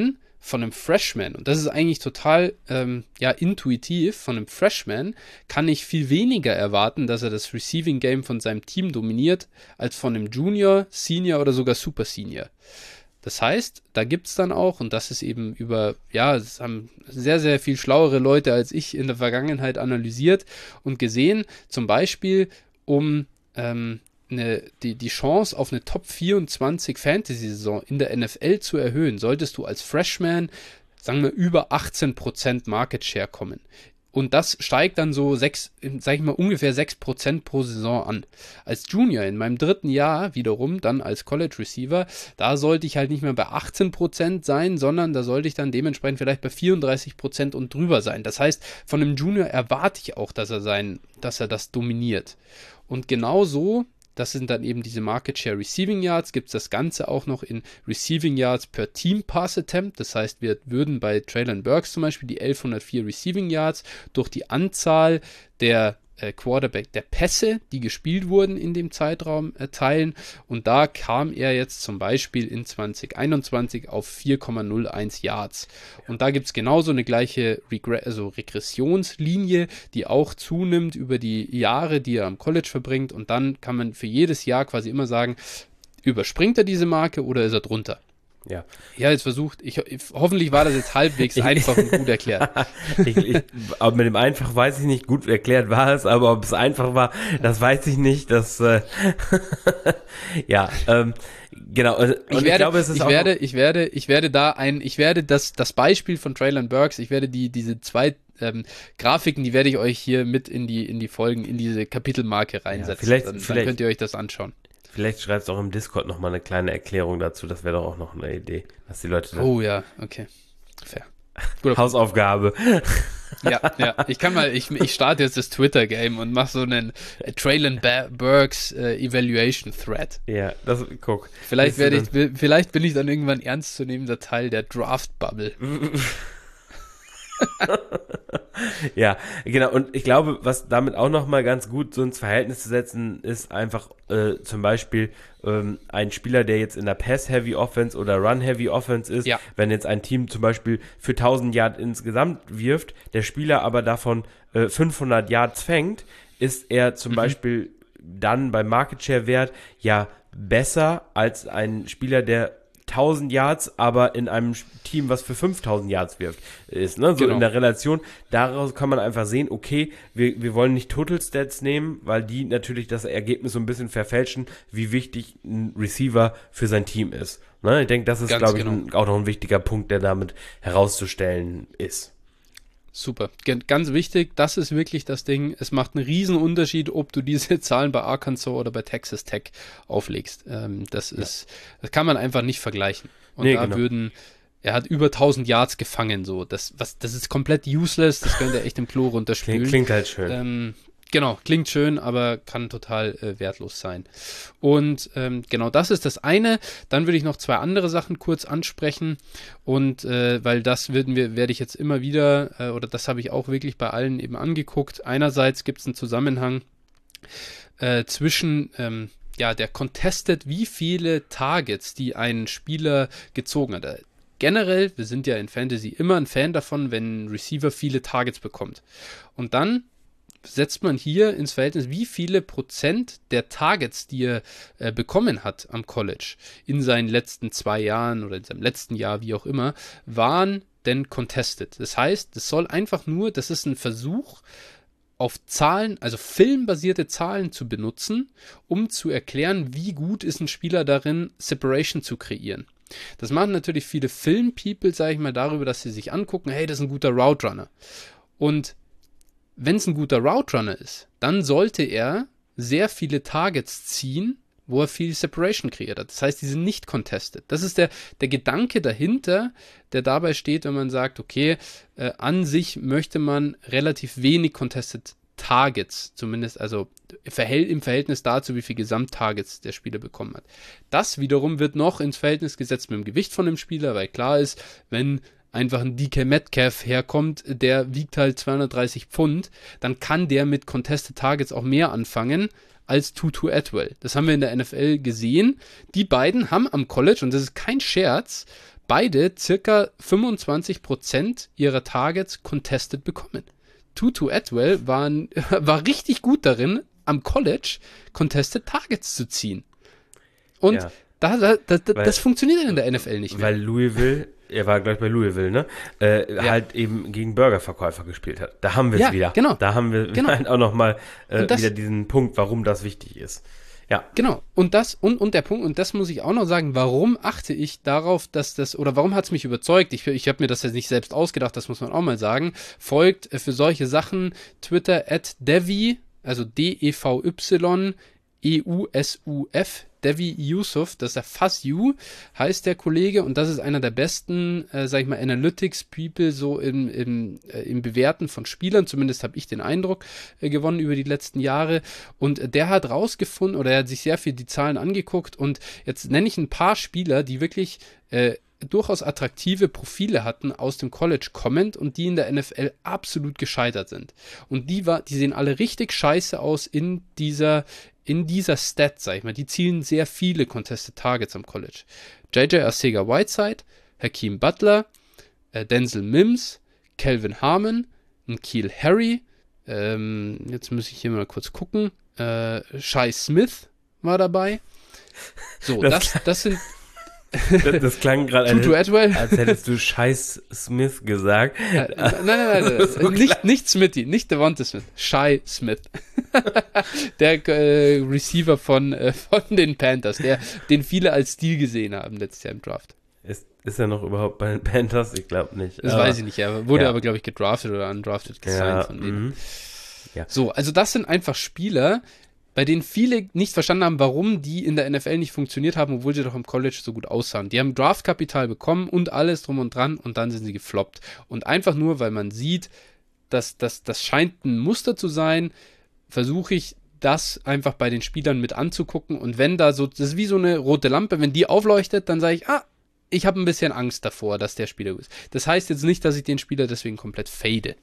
von einem Freshman, und das ist eigentlich total ähm, ja, intuitiv, von einem Freshman kann ich viel weniger erwarten, dass er das Receiving Game von seinem Team dominiert, als von einem Junior, Senior oder sogar Super Senior. Das heißt, da gibt es dann auch, und das ist eben über, ja, es haben sehr, sehr viel schlauere Leute als ich in der Vergangenheit analysiert und gesehen, zum Beispiel, um ähm, eine, die, die Chance auf eine Top vierundzwanzig Fantasy-Saison in der N F L zu erhöhen, solltest du als Freshman, sagen wir, über achtzehn Prozent Market Share kommen. Und das steigt dann so sechs, sag ich mal, ungefähr sechs Prozent pro Saison an. Als Junior in meinem dritten Jahr wiederum, dann als College Receiver, da sollte ich halt nicht mehr bei achtzehn Prozent sein, sondern da sollte ich dann dementsprechend vielleicht bei vierunddreißig Prozent und drüber sein. Das heißt, von einem Junior erwarte ich auch, dass er sein, dass er das dominiert. Und genau so, das sind dann eben diese Market Share Receiving Yards, gibt es das Ganze auch noch in Receiving Yards per Team Pass Attempt. Das heißt, wir würden bei Treylon Burks zum Beispiel die elfhundertvier Receiving Yards durch die Anzahl der äh, Quarterback, der Pässe, die gespielt wurden in dem Zeitraum, äh, teilen. Und da kam er jetzt zum Beispiel in zwanzig einundzwanzig auf vier Komma null eins Yards. Und da gibt es genauso eine gleiche Regre- also Regressionslinie, die auch zunimmt über die Jahre, die er am College verbringt. Und dann kann man für jedes Jahr quasi immer sagen, überspringt er diese Marke oder ist er drunter? Ja. Ja, jetzt versucht, ich, hoffentlich war das jetzt halbwegs einfach und gut erklärt. ich, ich, aber mit dem einfach weiß ich nicht, gut erklärt war es, aber ob es einfach war, das weiß ich nicht, das, äh, ja, ähm, genau, und ich, ich werde, glaube, es ist ich auch werde, ich werde, ich werde da ein, ich werde das, das Beispiel von Treylon Burks, ich werde die, diese zwei ähm, Grafiken, die werde ich euch hier mit in die, in die Folgen, in diese Kapitelmarke reinsetzen. Ja, vielleicht, dann, vielleicht. dann könnt ihr euch das anschauen. Vielleicht schreibst du auch im Discord nochmal eine kleine Erklärung dazu. Das wäre doch auch noch eine Idee, dass die Leute... Oh ja, okay. Fair. Guter Hausaufgabe. Ja, ja. Ich kann mal, ich, ich starte jetzt das Twitter-Game und mache so einen äh, Treylon Burks äh, Evaluation Thread. Ja, das, guck. Vielleicht werde ich, vielleicht bin ich dann irgendwann ernstzunehmender Teil der Draft-Bubble. Ja, genau. Und ich glaube, was damit auch nochmal ganz gut so ins Verhältnis zu setzen, ist einfach äh, zum Beispiel ähm, ein Spieler, der jetzt in der Pass-Heavy-Offense oder Run-Heavy-Offense ist, ja. wenn jetzt ein Team zum Beispiel für tausend Yards insgesamt wirft, der Spieler aber davon äh, fünfhundert Yards fängt, ist er zum mhm. Beispiel dann beim Market Share Wert ja besser als ein Spieler, der tausend Yards, aber in einem Team, was für fünftausend Yards wirft, ist, ne? So genau. In der Relation. Daraus kann man einfach sehen, okay, wir, wir wollen nicht Total Stats nehmen, weil die natürlich das Ergebnis so ein bisschen verfälschen, wie wichtig ein Receiver für sein Team ist. Ne? Ich denke, das ist, glaube ich, genau. ein, auch noch ein wichtiger Punkt, der damit herauszustellen ist. Super, ganz wichtig, das ist wirklich das Ding, es macht einen riesen Unterschied, ob du diese Zahlen bei Arkansas oder bei Texas Tech auflegst. Ähm, das ist, ja. das kann man einfach nicht vergleichen. Und nee, da genau. würden, er hat über tausend Yards gefangen, so, das, was, das ist komplett useless, das könnte er echt im Klo runterspülen. Klingt, klingt halt schön. Ähm, Genau, klingt schön, aber kann total äh, wertlos sein. Und ähm, genau das ist das eine. Dann würde ich noch zwei andere Sachen kurz ansprechen. Und äh, weil das werden wir, werde ich jetzt immer wieder, äh, oder das habe ich auch wirklich bei allen eben angeguckt. Einerseits gibt es einen Zusammenhang äh, zwischen ähm, ja, der Contested, wie viele Targets, die ein Spieler gezogen hat. Generell, wir sind ja in Fantasy immer ein Fan davon, wenn ein Receiver viele Targets bekommt. Und dann setzt man hier ins Verhältnis, wie viele Prozent der Targets, die er äh, bekommen hat am College in seinen letzten zwei Jahren oder in seinem letzten Jahr, wie auch immer, waren denn contested. Das heißt, das soll einfach nur, das ist ein Versuch, auf Zahlen, also filmbasierte Zahlen zu benutzen, um zu erklären, wie gut ist ein Spieler darin, Separation zu kreieren. Das machen natürlich viele Film-People, sage ich mal, darüber, dass sie sich angucken, hey, das ist ein guter Route Runner. Und wenn es ein guter Route Runner ist, dann sollte er sehr viele Targets ziehen, wo er viel Separation kreiert hat. Das heißt, die sind nicht contested. Das ist der, der Gedanke dahinter, der dabei steht, wenn man sagt, okay, äh, an sich möchte man relativ wenig contested Targets, zumindest also im Verhältnis dazu, wie viel Gesamttargets der Spieler bekommen hat. Das wiederum wird noch ins Verhältnis gesetzt mit dem Gewicht von dem Spieler, weil klar ist, wenn einfach ein D K Metcalf herkommt, der wiegt halt zweihundertdreißig Pfund, dann kann der mit Contested Targets auch mehr anfangen als Tutu Atwell. Das haben wir in der N F L gesehen. Die beiden haben am College, und das ist kein Scherz, beide circa fünfundzwanzig Prozent ihrer Targets contested bekommen. Tutu Atwell war, war richtig gut darin, am College contested Targets zu ziehen. Und ja. da, da, da, weil, das funktioniert in der N F L nicht mehr. Weil Louisville, er war gleich bei Louisville, ne? Äh, ja. Halt eben gegen Burgerverkäufer gespielt hat. Da haben wir es ja, wieder. Genau. Da haben wir genau. halt auch nochmal äh, wieder diesen Punkt, warum das wichtig ist. Ja. Genau. Und das, und, und der Punkt, und das muss ich auch noch sagen, warum achte ich darauf, dass das, oder warum hat es mich überzeugt? Ich, ich habe mir das jetzt nicht selbst ausgedacht, das muss man auch mal sagen. Folgt für solche Sachen Twitter at Devi, also D E V Y E U S U F, Devi Yusuf, das ist der FuzU, heißt der Kollege, und das ist einer der besten, äh, sag ich mal, Analytics-People so im, im, äh, im Bewerten von Spielern, zumindest habe ich den Eindruck äh, gewonnen über die letzten Jahre, und der hat rausgefunden, oder er hat sich sehr viel die Zahlen angeguckt, und jetzt nenne ich ein paar Spieler, die wirklich äh, durchaus attraktive Profile hatten aus dem College kommend und die in der N F L absolut gescheitert sind. Und die war, die sehen alle richtig scheiße aus in dieser in dieser Stat, sag ich mal. Die zielen sehr viele Contested Targets am College. J J Arcega-Whiteside, Hakeem Butler, äh, Denzel Mims, Kelvin Harmon, N'Keal Harry, ähm, jetzt muss ich hier mal kurz gucken, äh, Shi Smith war dabei. So, das, das, das sind Das, das klang gerade, als, als hättest du Scheiß Smith gesagt. Äh, nein, nein, nein, nein. So nicht, nicht Smithy, nicht Devonta Smith. Shi Smith. Der äh, Receiver von, äh, von den Panthers, der, den viele als Stil gesehen haben letztes Jahr im Draft. Ist, ist er noch überhaupt bei den Panthers? Ich glaube nicht. Das aber, weiß ich nicht, er wurde ja. aber, glaube ich, gedraftet oder undrafted gesigned ja, von denen. Mm, ja. So, also das sind einfach Spieler, bei denen viele nicht verstanden haben, warum die in der N F L nicht funktioniert haben, obwohl sie doch im College so gut aussahen. Die haben Draftkapital bekommen und alles drum und dran und dann sind sie gefloppt. Und einfach nur, weil man sieht, dass das, das scheint ein Muster zu sein, versuche ich das einfach bei den Spielern mit anzugucken. Und wenn da so, das ist wie so eine rote Lampe, wenn die aufleuchtet, dann sage ich, ah, ich habe ein bisschen Angst davor, dass der Spieler ist. Das heißt jetzt nicht, dass ich den Spieler deswegen komplett fade.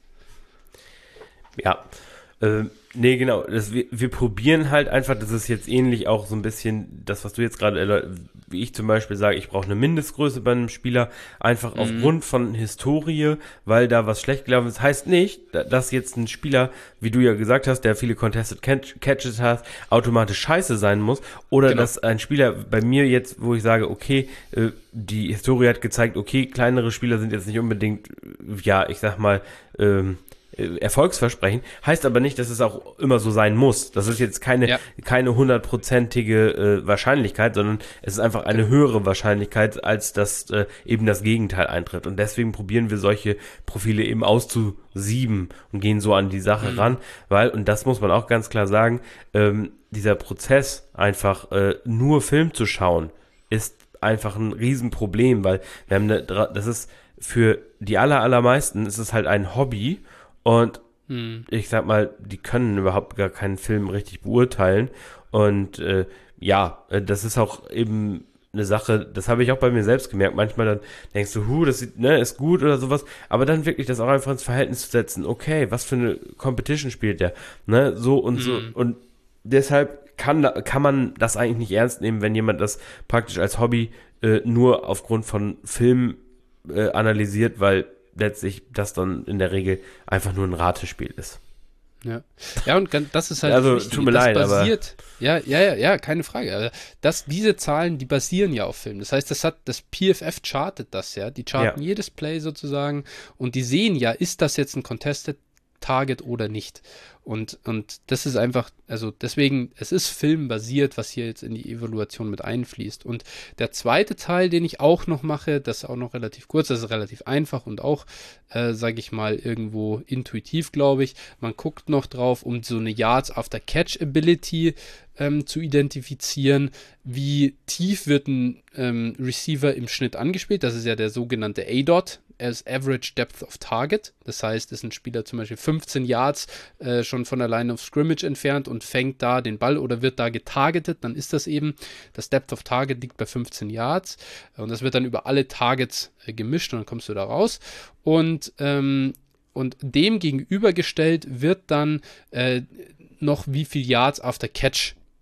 Ja, äh, nee, genau. Das, wir, wir probieren halt einfach, das ist jetzt ähnlich auch so ein bisschen das, was du jetzt gerade, wie ich zum Beispiel sage, ich brauche eine Mindestgröße bei einem Spieler, einfach mhm. aufgrund von Historie, weil da was schlecht gelaufen ist. Heißt nicht, dass jetzt ein Spieler, wie du ja gesagt hast, der viele Contested Catches hat, automatisch scheiße sein muss. Oder genau. dass ein Spieler bei mir jetzt, wo ich sage, okay, äh, die Historie hat gezeigt, okay, kleinere Spieler sind jetzt nicht unbedingt, ja, ich sag mal, ähm, Erfolgsversprechen, heißt aber nicht, dass es auch immer so sein muss. Das ist jetzt keine ja. keine hundertprozentige äh, Wahrscheinlichkeit, sondern es ist einfach eine höhere Wahrscheinlichkeit, als dass äh, eben das Gegenteil eintritt. Und deswegen probieren wir solche Profile eben auszusieben und gehen so an die Sache mhm. ran, weil, und das muss man auch ganz klar sagen, ähm, dieser Prozess, einfach äh, nur Film zu schauen, ist einfach ein Riesenproblem, weil wir haben eine, das ist für die aller, allermeisten ist es halt ein Hobby. Und hm. ich sag mal, die können überhaupt gar keinen Film richtig beurteilen. Und äh, ja, das ist auch eben eine Sache, das habe ich auch bei mir selbst gemerkt. Manchmal dann denkst du, hu, das sieht, ne, ist gut oder sowas. Aber dann wirklich das auch einfach ins Verhältnis zu setzen. Okay, was für eine Competition spielt der? Ne, so und hm. so. Und deshalb kann, kann man das eigentlich nicht ernst nehmen, wenn jemand das praktisch als Hobby äh, nur aufgrund von Filmen äh, analysiert, weil letztlich das dann in der Regel einfach nur ein Ratespiel ist. Ja, ja, und das ist halt also, wichtig. Tut mir das leid, basiert, aber ja, ja, ja, ja, keine Frage. Also das, diese Zahlen, die basieren ja auf Filmen. Das heißt, das hat das P F F chartet das ja. Die charten ja. jedes Play sozusagen und die sehen ja, ist das jetzt ein Contested Target oder nicht. Und, und das ist einfach, also deswegen, es ist filmbasiert, was hier jetzt in die Evaluation mit einfließt. Und der zweite Teil, den ich auch noch mache, das ist auch noch relativ kurz, das ist relativ einfach und auch, äh, sage ich mal, irgendwo intuitiv, glaube ich. Man guckt noch drauf, um so eine Yards After Catch Ability ähm, zu identifizieren. Wie tief wird ein ähm, Receiver im Schnitt angespielt? Das ist ja der sogenannte A D O T. As Average Depth of Target. Das heißt, ist ein Spieler zum Beispiel fünfzehn Yards äh, schon von der Line of Scrimmage entfernt und fängt da den Ball oder wird da getargetet, dann ist das eben, das Depth of Target liegt bei fünfzehn Yards und das wird dann über alle Targets äh, gemischt und dann kommst du da raus. Und, ähm, und dem gegenübergestellt wird dann äh, noch wie viel Yards after Catch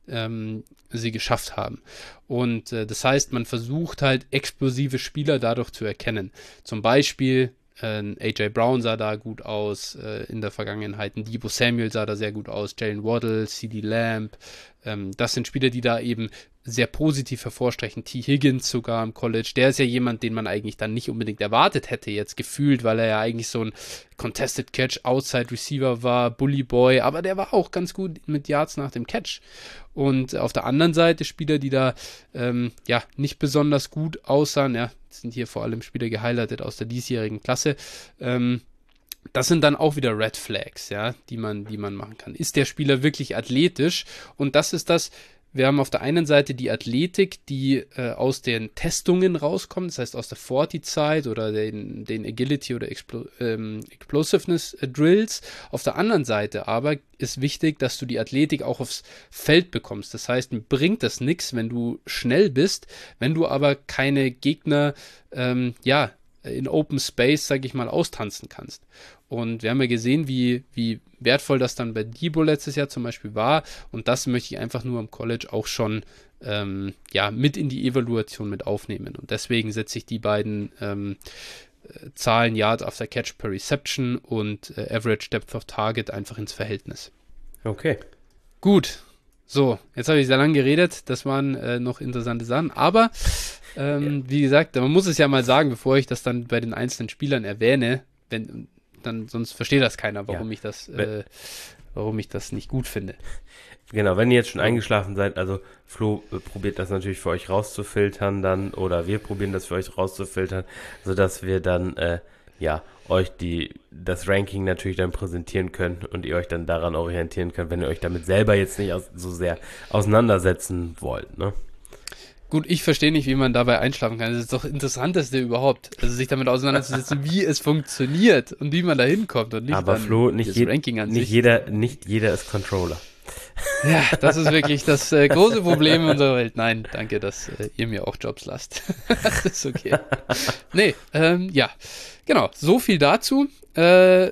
ähm, sie geschafft haben. Und äh, das heißt, man versucht halt explosive Spieler dadurch zu erkennen. Zum Beispiel äh, A J Brown sah da gut aus äh, in der Vergangenheit, ein Deebo Samuel sah da sehr gut aus, Jalen Waddle, CeeDee Lamb, ähm, das sind Spieler, die da eben sehr positiv hervorstechen. T. Higgins sogar im College, der ist ja jemand, den man eigentlich dann nicht unbedingt erwartet hätte, jetzt gefühlt, weil er ja eigentlich so ein Contested Catch Outside Receiver war, Bully Boy, aber der war auch ganz gut mit Yards nach dem Catch. Und auf der anderen Seite Spieler, die da ähm, ja nicht besonders gut aussahen, ja, sind hier vor allem Spieler gehighlightet aus der diesjährigen Klasse, ähm, das sind dann auch wieder Red Flags, ja, die man, die man machen kann. Ist der Spieler wirklich athletisch? Und das ist das, wir haben auf der einen Seite die Athletik, die äh, aus den Testungen rauskommt, das heißt aus der vierzig-Zeit oder den, den Agility- oder Explo ähm, Explosiveness-Drills. Auf der anderen Seite aber ist wichtig, dass du die Athletik auch aufs Feld bekommst. Das heißt, mir bringt das nichts, wenn du schnell bist, wenn du aber keine Gegner, ähm, ja, in Open Space, sage ich mal, austanzen kannst. Und wir haben ja gesehen, wie, wie wertvoll das dann bei Deebo letztes Jahr zum Beispiel war. Und das möchte ich einfach nur am College auch schon ähm, ja, mit in die Evaluation mit aufnehmen. Und deswegen setze ich die beiden ähm, äh, Zahlen Yards after Catch per Reception und äh, Average Depth of Target einfach ins Verhältnis. Okay. Gut. So, jetzt habe ich sehr lange geredet. Das waren äh, noch interessante Sachen. Aber ähm, ja. wie gesagt, man muss es ja mal sagen, bevor ich das dann bei den einzelnen Spielern erwähne, wenn dann sonst versteht das keiner, warum ja. ich das, äh, warum ich das nicht gut finde. Genau, wenn ihr jetzt schon eingeschlafen seid, also Flo äh, probiert das natürlich für euch rauszufiltern dann, oder wir probieren das für euch rauszufiltern, sodass wir dann, äh, ja, euch die, das Ranking natürlich dann präsentieren können und ihr euch dann daran orientieren könnt, wenn ihr euch damit selber jetzt nicht aus, so sehr auseinandersetzen wollt, ne? Gut, ich verstehe nicht, wie man dabei einschlafen kann. Das ist doch das Interessanteste überhaupt. Also sich damit auseinanderzusetzen, wie es funktioniert und wie man da hinkommt und nicht aber dann Flo, nicht das je- Ranking an nicht sich. Jeder, nicht jeder ist Controller. Ja, das ist wirklich das äh, große Problem in unserer Welt. Nein, danke, dass äh, ihr mir auch Jobs lasst. Das ist okay. Nee, ähm, ja, genau. So viel dazu. Äh,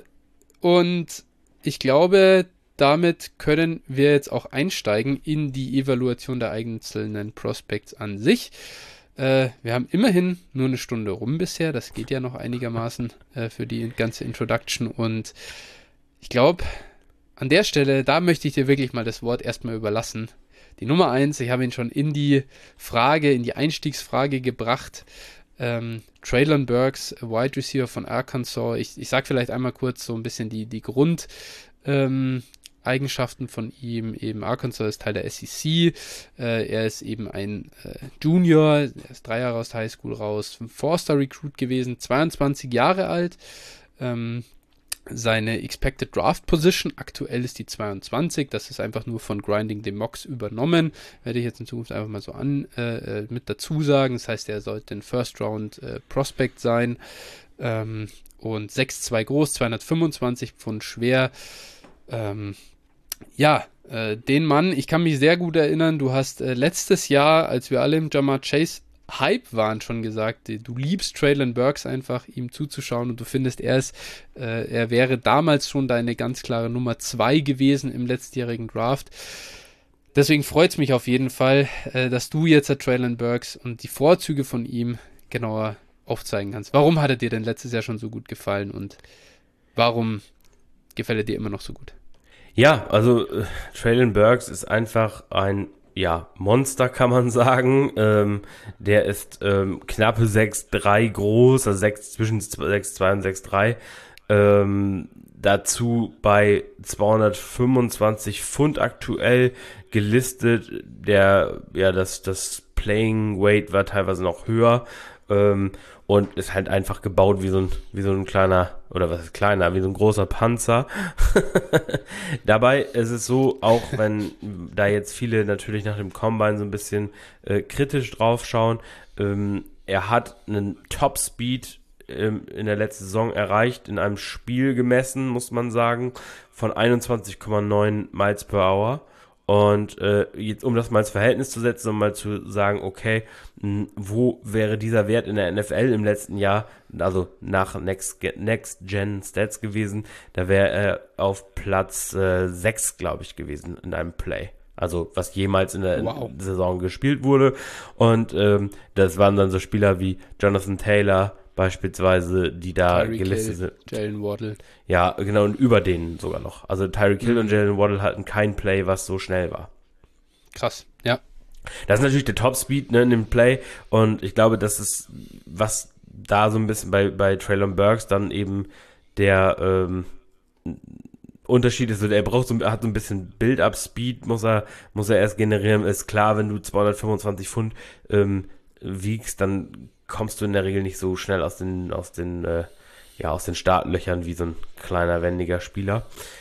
und ich glaube, damit können wir jetzt auch einsteigen in die Evaluation der einzelnen Prospects an sich. Äh, wir haben immerhin nur eine Stunde rum bisher. Das geht ja noch einigermaßen äh, für die ganze Introduction. Und ich glaube, an der Stelle, da möchte ich dir wirklich mal das Wort erstmal überlassen. Die Nummer eins, ich habe ihn schon in die Frage, in die Einstiegsfrage gebracht. Ähm, Treylon Burks, Wide Receiver von Arkansas. Ich, ich sage vielleicht einmal kurz so ein bisschen die, die Grund... Ähm, Eigenschaften von ihm, eben Arkansas ist Teil der S E C, äh, er ist eben ein äh, Junior, er ist drei Jahre aus der Highschool raus, ein Four-Star-Recruit gewesen, zweiundzwanzig Jahre alt, ähm, seine Expected Draft Position, aktuell ist die zweiundzwanzig, das ist einfach nur von Grinding the Mocks übernommen, werde ich jetzt in Zukunft einfach mal so an, äh, mit dazu sagen, das heißt, er sollte ein First-Round äh, Prospect sein, ähm, und sechs Komma zwei groß, zweihundertfünfundzwanzig Pfund schwer, ähm, Ja, äh, den Mann, ich kann mich sehr gut erinnern, du hast äh, letztes Jahr, als wir alle im Ja'Marr Chase Hype waren, schon gesagt, du liebst Treylon Burks einfach, ihm zuzuschauen und du findest, er ist, äh, er wäre damals schon deine ganz klare Nummer zwei gewesen im letztjährigen Draft. Deswegen freut es mich auf jeden Fall, äh, dass du jetzt äh, Treylon Burks und die Vorzüge von ihm genauer aufzeigen kannst. Warum hat er dir denn letztes Jahr schon so gut gefallen und warum gefällt er dir immer noch so gut? Ja, also äh, Treylon Burks ist einfach ein ja, Monster, kann man sagen. Ähm, der ist ähm, knappe sechs Komma drei groß, also sechs, zwischen sechs Komma zwei und sechs Komma drei. Ähm, dazu bei zweihundertfünfundzwanzig Pfund aktuell gelistet. Der, ja, das, das Playing Weight war teilweise noch höher. Ähm, und ist halt einfach gebaut wie so ein, wie so ein kleiner, oder was ist kleiner, wie so ein großer Panzer. Dabei ist es so, auch wenn da jetzt viele natürlich nach dem Combine so ein bisschen äh, kritisch drauf schauen, ähm, er hat einen Top-Speed ähm, in der letzten Saison erreicht, in einem Spiel gemessen, muss man sagen, von einundzwanzig Komma neun Miles per Hour. Und äh, jetzt, um das mal ins Verhältnis zu setzen, um mal zu sagen, okay, mh, wo wäre dieser Wert in der N F L im letzten Jahr, also nach Next, Next Gen Stats gewesen, da wäre er auf Platz äh, sechs, glaube ich, gewesen in einem Play. Also was jemals in der Wow. Saison gespielt wurde. Und ähm, das waren dann so Spieler wie Jonathan Taylor beispielsweise, die da Tyreek gelistet Hill, sind. Jalen Waddle. Ja, genau, und über denen sogar noch. Also Tyreek Hill Mhm. und Jalen Waddle hatten kein Play, was so schnell war. Krass, ja. Das ist natürlich der Topspeed, ne, in dem Play. Und ich glaube, das ist, was da so ein bisschen bei, bei Traylon Burks dann eben der ähm, Unterschied ist, er braucht so, er hat so ein bisschen Build-Up-Speed, muss er, muss er erst generieren. Ist klar, wenn du zweihundertfünfundzwanzig Pfund ähm, wiegst, dann kommst du in der Regel nicht so schnell aus den, aus den, äh, ja, aus den Startlöchern wie so ein kleiner, wendiger Spieler.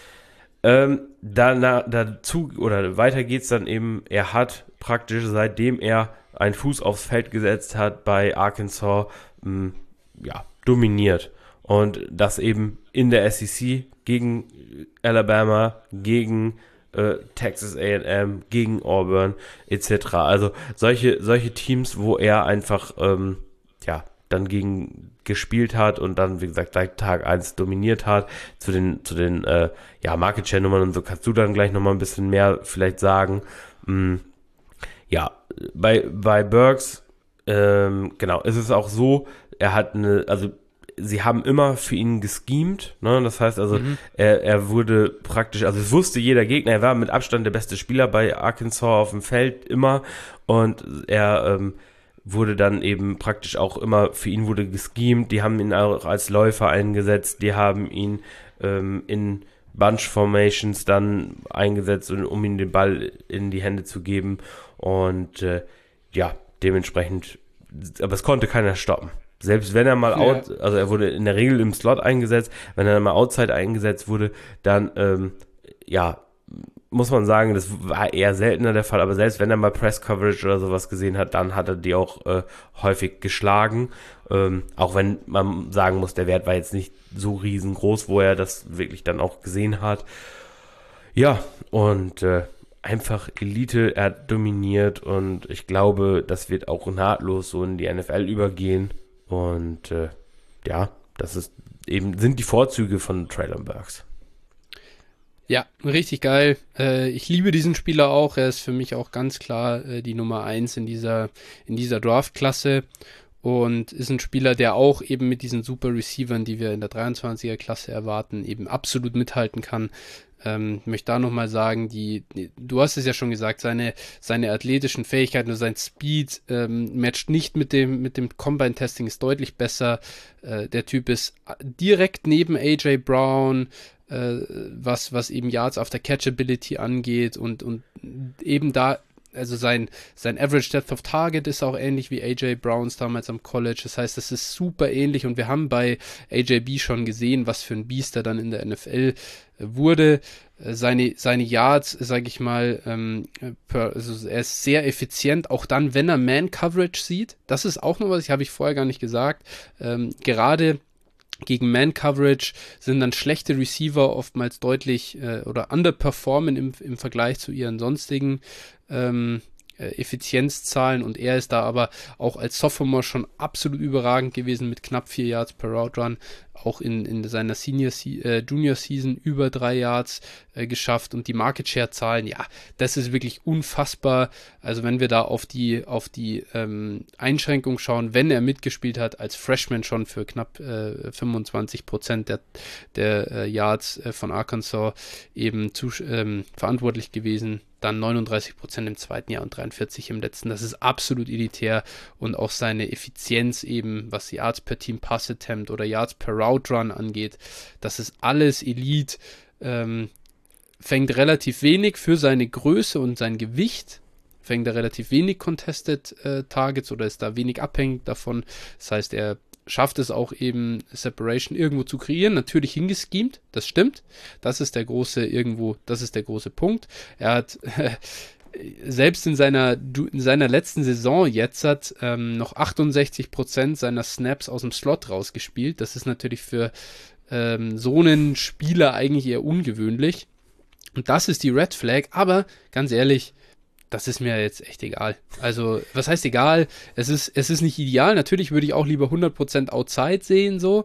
Ähm, danach, dazu, oder weiter geht's dann eben, er hat praktisch, seitdem er einen Fuß aufs Feld gesetzt hat bei Arkansas, mh, ja, dominiert. Und das eben in der S E C gegen Alabama, gegen äh, Texas A and M, gegen Auburn et cetera. Also solche, solche Teams, wo er einfach ähm, ja, dann gegen gespielt hat und dann, wie gesagt, gleich Tag eins dominiert hat. Zu den, zu den äh, ja, Market Share Nummern und so kannst du dann gleich nochmal ein bisschen mehr vielleicht sagen. Mm, ja, bei, bei Burks, ähm, genau, ist es auch so, er hat eine, also sie haben immer für ihn geschemt, ne? Das heißt also, mhm. er, er wurde praktisch, also es wusste jeder Gegner, er war mit Abstand der beste Spieler bei Arkansas auf dem Feld immer und er ähm, wurde dann eben praktisch auch immer, für ihn wurde geschemt, die haben ihn auch als Läufer eingesetzt, die haben ihn ähm, in Bunch Formations dann eingesetzt, um ihm den Ball in die Hände zu geben und äh, ja, dementsprechend, aber es konnte keiner stoppen. Selbst wenn er mal ja. out, also er wurde in der Regel im Slot eingesetzt, wenn er dann mal outside eingesetzt wurde, dann, ähm, ja, muss man sagen, das war eher seltener der Fall, aber selbst wenn er mal Press Coverage oder sowas gesehen hat, dann hat er die auch äh, häufig geschlagen, ähm, auch wenn man sagen muss, der Wert war jetzt nicht so riesengroß, wo er das wirklich dann auch gesehen hat. Ja, und äh, einfach Elite, er hat dominiert und ich glaube, das wird auch nahtlos so in die N F L übergehen. Und äh, ja, das ist eben, sind die Vorzüge von Traylon Burks. Ja, richtig geil. Äh, ich liebe diesen Spieler auch. Er ist für mich auch ganz klar äh, die Nummer eins in dieser, in dieser Draft-Klasse und ist ein Spieler, der auch eben mit diesen super Receivern, die wir in der dreiundzwanziger-Klasse erwarten, eben absolut mithalten kann. Ähm, ich möchte da nochmal sagen, die, die, du hast es ja schon gesagt, seine, seine athletischen Fähigkeiten und sein Speed ähm, matcht nicht mit dem, mit dem Combine-Testing, ist deutlich besser. Äh, der Typ ist direkt neben A J Brown, äh, was, was eben Yards after Catchability angeht und, und eben da, also sein, sein Average Depth of Target ist auch ähnlich wie A J Browns damals am College. Das heißt, das ist super ähnlich und wir haben bei A J B schon gesehen, was für ein Biest er dann in der N F L wurde. Seine, seine Yards, sage ich mal, ähm, per, also er ist sehr effizient, auch dann, wenn er Man-Coverage sieht. Das ist auch noch was, ich habe ich vorher gar nicht gesagt. Ähm, gerade gegen Man-Coverage sind dann schlechte Receiver oftmals deutlich äh, oder underperformen im, im Vergleich zu ihren sonstigen ähm, äh, Effizienzzahlen und er ist da aber auch als Sophomore schon absolut überragend gewesen mit knapp vier Yards per Route Run, auch in, in seiner Senior äh, Junior Season über drei Yards äh, geschafft und die Market Share Zahlen, ja, das ist wirklich unfassbar. Also wenn wir da auf die auf die ähm, Einschränkung schauen, wenn er mitgespielt hat als Freshman schon für knapp äh, fünfundzwanzig Prozent der, der äh, Yards äh, von Arkansas eben zu, ähm, verantwortlich gewesen, dann neununddreißig Prozent im zweiten Jahr und dreiundvierzig im letzten. Das ist absolut elitär und auch seine Effizienz eben, was Yards per Team Pass Attempt oder Yards per Route Run angeht, das ist alles Elite. Ähm, fängt relativ wenig für seine Größe und sein Gewicht, fängt er relativ wenig Contested äh, Targets oder ist da wenig abhängig davon. Das heißt, er schafft es auch eben, Separation irgendwo zu kreieren, natürlich hingeschemt, das stimmt, das ist der große irgendwo, das ist der große Punkt. Er hat äh, selbst in seiner, in seiner letzten Saison jetzt hat ähm, noch achtundsechzig Prozent seiner Snaps aus dem Slot rausgespielt, das ist natürlich für ähm, so einen Spieler eigentlich eher ungewöhnlich und das ist die Red Flag, aber ganz ehrlich, das ist mir jetzt echt egal. Also, was heißt egal? Es ist, es ist nicht ideal. Natürlich würde ich auch lieber hundert Prozent Outside sehen, so.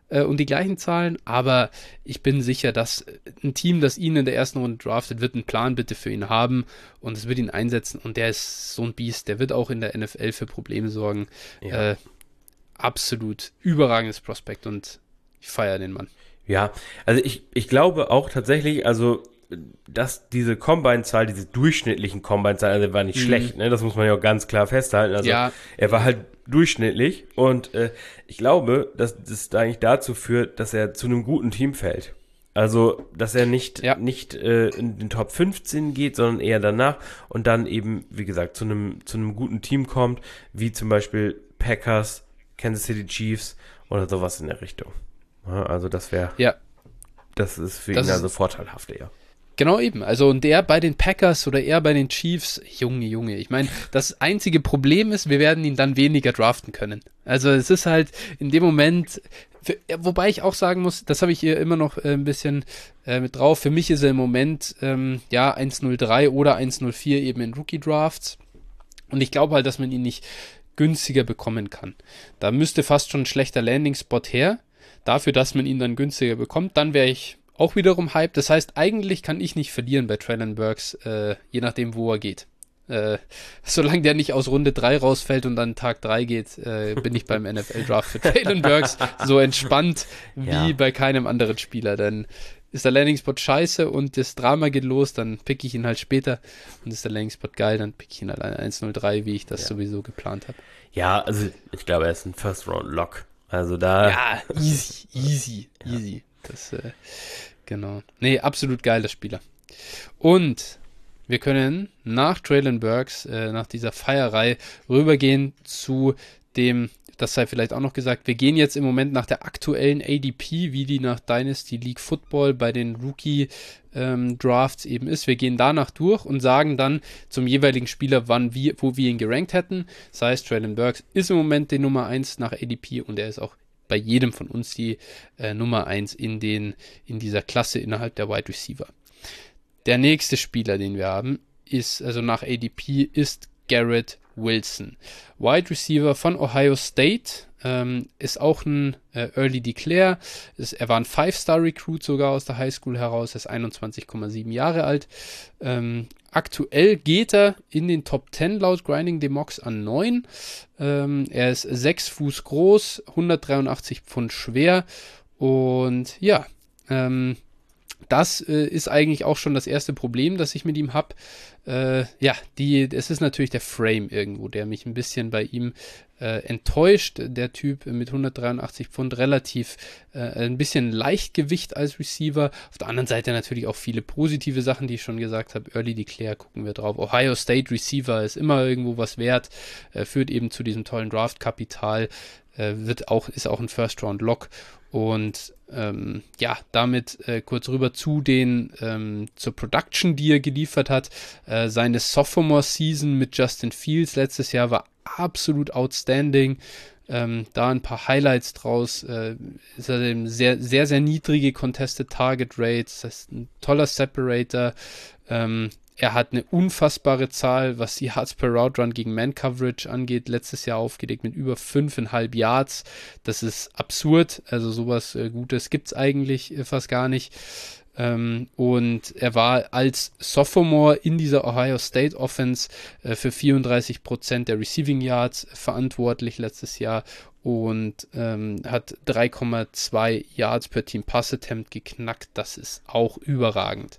äh, und die gleichen Zahlen, aber ich bin sicher, dass ein Team, das ihn in der ersten Runde draftet, wird einen Plan bitte für ihn haben und es wird ihn einsetzen und der ist so ein Biest, der wird auch in der N F L für Probleme sorgen. Ja. Äh, absolut überragendes Prospekt und ich feiere den Mann. Ja, also ich, ich glaube auch tatsächlich, also dass diese Combine-Zahl, diese durchschnittlichen Combine-Zahl, also war nicht mhm. schlecht, ne? Das muss man ja auch ganz klar festhalten. Also ja. er war halt durchschnittlich und äh, ich glaube, dass das da eigentlich dazu führt, dass er zu einem guten Team fällt. Also, dass er nicht, ja. nicht äh, in den Top fünfzehn geht, sondern eher danach und dann eben, wie gesagt, zu einem zu einem guten Team kommt, wie zum Beispiel Packers, Kansas City Chiefs oder sowas in der Richtung. Ja, also das wäre, ja. das ist für das ihn also vorteilhaft eher. Genau eben, also und der bei den Packers oder er bei den Chiefs, Junge, Junge, ich meine, das einzige Problem ist, wir werden ihn dann weniger draften können. Also es ist halt in dem Moment, für, wobei ich auch sagen muss, das habe ich hier immer noch äh, ein bisschen äh, mit drauf, für mich ist er im Moment ähm, ja eins null drei oder eins null vier eben in Rookie-Drafts und ich glaube halt, dass man ihn nicht günstiger bekommen kann. Da müsste fast schon ein schlechter Landing-Spot her, dafür, dass man ihn dann günstiger bekommt, dann wäre ich auch wiederum Hype. Das heißt, eigentlich kann ich nicht verlieren bei Treylon Burks, äh, je nachdem, wo er geht. Äh, solange der nicht aus Runde drei rausfällt und dann Tag drei geht, äh, bin ich beim N F L-Draft für Treylon Burks so entspannt wie ja. bei keinem anderen Spieler. Dann ist der Landing-Spot scheiße und das Drama geht los, dann pick ich ihn halt später. Und ist der Landing-Spot geil, dann pick ich ihn halt eins null drei, wie ich das ja. sowieso geplant habe. Ja, also ich glaube, er ist ein First-Round-Lock. Also da... Ja, easy, easy, ja. easy. Das, äh, genau. Nee, absolut geiler Spieler. Und wir können nach Treylon Burks, äh, nach dieser Feierei, rübergehen zu dem, das sei vielleicht auch noch gesagt, wir gehen jetzt im Moment nach der aktuellen A D P, wie die nach Dynasty League Football bei den Rookie ähm, Drafts eben ist. Wir gehen danach durch und sagen dann zum jeweiligen Spieler, wann wir, wo wir ihn gerankt hätten. Das heißt, Treylon Burks ist im Moment die Nummer eins nach A D P und er ist auch bei jedem von uns die äh, Nummer eins in, den, in dieser Klasse innerhalb der Wide Receiver. Der nächste Spieler, den wir haben, ist, also nach A D P, ist Garrett Wilson. Wide Receiver von Ohio State, ähm, ist auch ein äh, Early Declare. Ist, er war ein Five-Star-Recruit sogar aus der Highschool heraus, er ist einundzwanzig Komma sieben Jahre alt. Ähm, aktuell geht er in den Top zehn laut Grinding the Mocks an neun. Ähm, er ist sechs Fuß groß, hundertdreiundachtzig Pfund schwer und ja, ähm, das äh, ist eigentlich auch schon das erste Problem, das ich mit ihm habe. Äh, ja, die, es ist natürlich der Frame irgendwo, der mich ein bisschen bei ihm äh, enttäuscht. Der Typ mit hundertdreiundachtzig Pfund, relativ äh, ein bisschen Leichtgewicht als Receiver. Auf der anderen Seite natürlich auch viele positive Sachen, die ich schon gesagt habe. Early Declare, gucken wir drauf. Ohio State Receiver ist immer irgendwo was wert, äh, führt eben zu diesem tollen Draft-Kapital, äh, wird auch, ist auch ein First-Round-Lock. Und ähm, ja, damit äh, kurz rüber zu den ähm, zur Production, die er geliefert hat. Äh, seine Sophomore-Season mit Justin Fields letztes Jahr war absolut outstanding. Ähm, da ein paar Highlights draus. Äh, ist er eben sehr, sehr, sehr niedrige Contested Target Rates. Das ist ein toller Separator. Ähm, Er hat eine unfassbare Zahl, was die Yards per Route Run gegen Man-Coverage angeht, letztes Jahr aufgelegt mit über fünf Komma fünf Yards. Das ist absurd, also sowas äh, Gutes gibt es eigentlich äh, fast gar nicht. Ähm, und er war als Sophomore in dieser Ohio State Offense äh, für vierunddreißig Prozent der Receiving Yards verantwortlich letztes Jahr und ähm, hat drei Komma zwei Yards per Team Pass Attempt geknackt. Das ist auch überragend.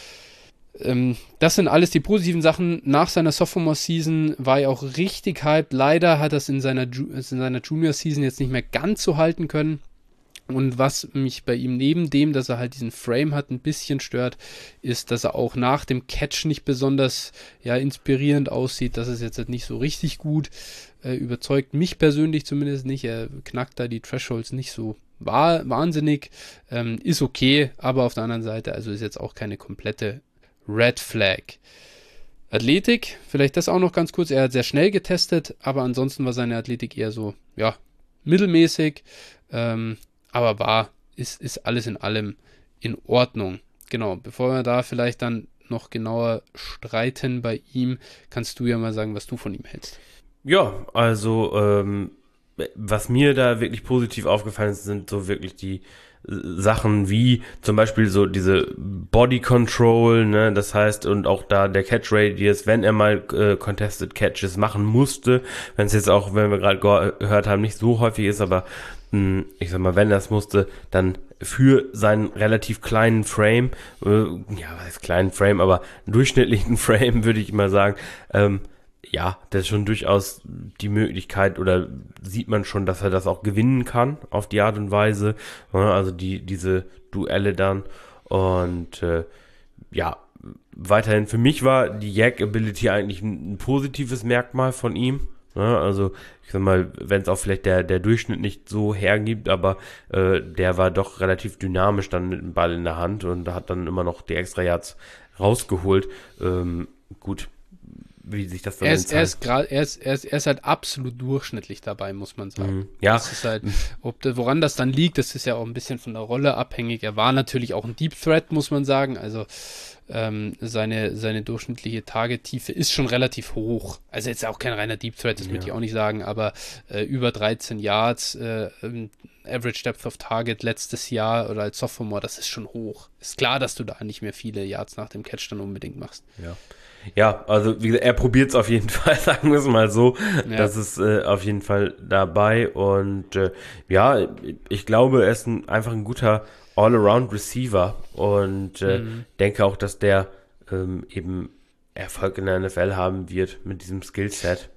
Das sind alles die positiven Sachen. Nach seiner Sophomore-Season war er auch richtig hyped. Leider hat er es in seiner, in seiner Junior-Season jetzt nicht mehr ganz so halten können. Und was mich bei ihm neben dem, dass er halt diesen Frame hat, ein bisschen stört, ist, dass er auch nach dem Catch nicht besonders ja, inspirierend aussieht. Das ist jetzt halt nicht so richtig gut. Äh, überzeugt mich persönlich zumindest nicht. Er knackt da die Thresholds nicht so wahr, wahnsinnig. Ähm, ist okay, aber auf der anderen Seite, also ist jetzt auch keine komplette Red Flag. Athletik, vielleicht das auch noch ganz kurz. Er hat sehr schnell getestet, aber ansonsten war seine Athletik eher so, ja, mittelmäßig. Ähm, aber war, ist, ist alles in allem in Ordnung. Genau, bevor wir da vielleicht dann noch genauer streiten bei ihm, kannst du ja mal sagen, was du von ihm hältst. Ja, also ähm, was mir da wirklich positiv aufgefallen ist, sind so wirklich die Sachen wie zum Beispiel so diese Body Control, ne, das heißt, und auch da der Catch Radius, wenn er mal äh, Contested Catches machen musste, wenn es jetzt auch, wenn wir gerade gehört haben, nicht so häufig ist, aber mh, ich sag mal, wenn er es musste, dann für seinen relativ kleinen Frame, äh, ja, was heißt kleinen Frame, aber durchschnittlichen Frame, würde ich mal sagen, ähm, ja, das ist schon durchaus die Möglichkeit, oder sieht man schon, dass er das auch gewinnen kann, auf die Art und Weise, ja, also die, diese Duelle dann, und äh, ja, weiterhin für mich war die Yak-Ability eigentlich ein, ein positives Merkmal von ihm, ja, also ich sag mal, wenn es auch vielleicht der, der Durchschnitt nicht so hergibt, aber äh, der war doch relativ dynamisch dann mit dem Ball in der Hand und hat dann immer noch die Extra Yards rausgeholt, ähm, gut, wie sich das dann er ist, er ist, grad, er, ist, er, ist, er ist halt absolut durchschnittlich dabei, muss man sagen. Mhm. Ja. Das ist halt, ob das, woran das dann liegt, das ist ja auch ein bisschen von der Rolle abhängig. Er war natürlich auch ein Deep Threat, muss man sagen. Also ähm, seine, seine durchschnittliche Targettiefe ist schon relativ hoch. Also jetzt auch kein reiner Deep Threat, das ja. würde ich auch nicht sagen, aber äh, über dreizehn Yards, äh, Average Depth of Target letztes Jahr oder als Sophomore, das ist schon hoch. Ist klar, dass du da nicht mehr viele Yards nach dem Catch dann unbedingt machst. Ja. Ja, also wie gesagt, er probiert es auf jeden Fall, sagen wir es mal so. Ja. Das ist äh, auf jeden Fall dabei. Und äh, ja, ich glaube, er ist ein, einfach ein guter All-Around-Receiver. Und äh, mhm. denke auch, dass der ähm, eben Erfolg in der N F L haben wird mit diesem Skillset.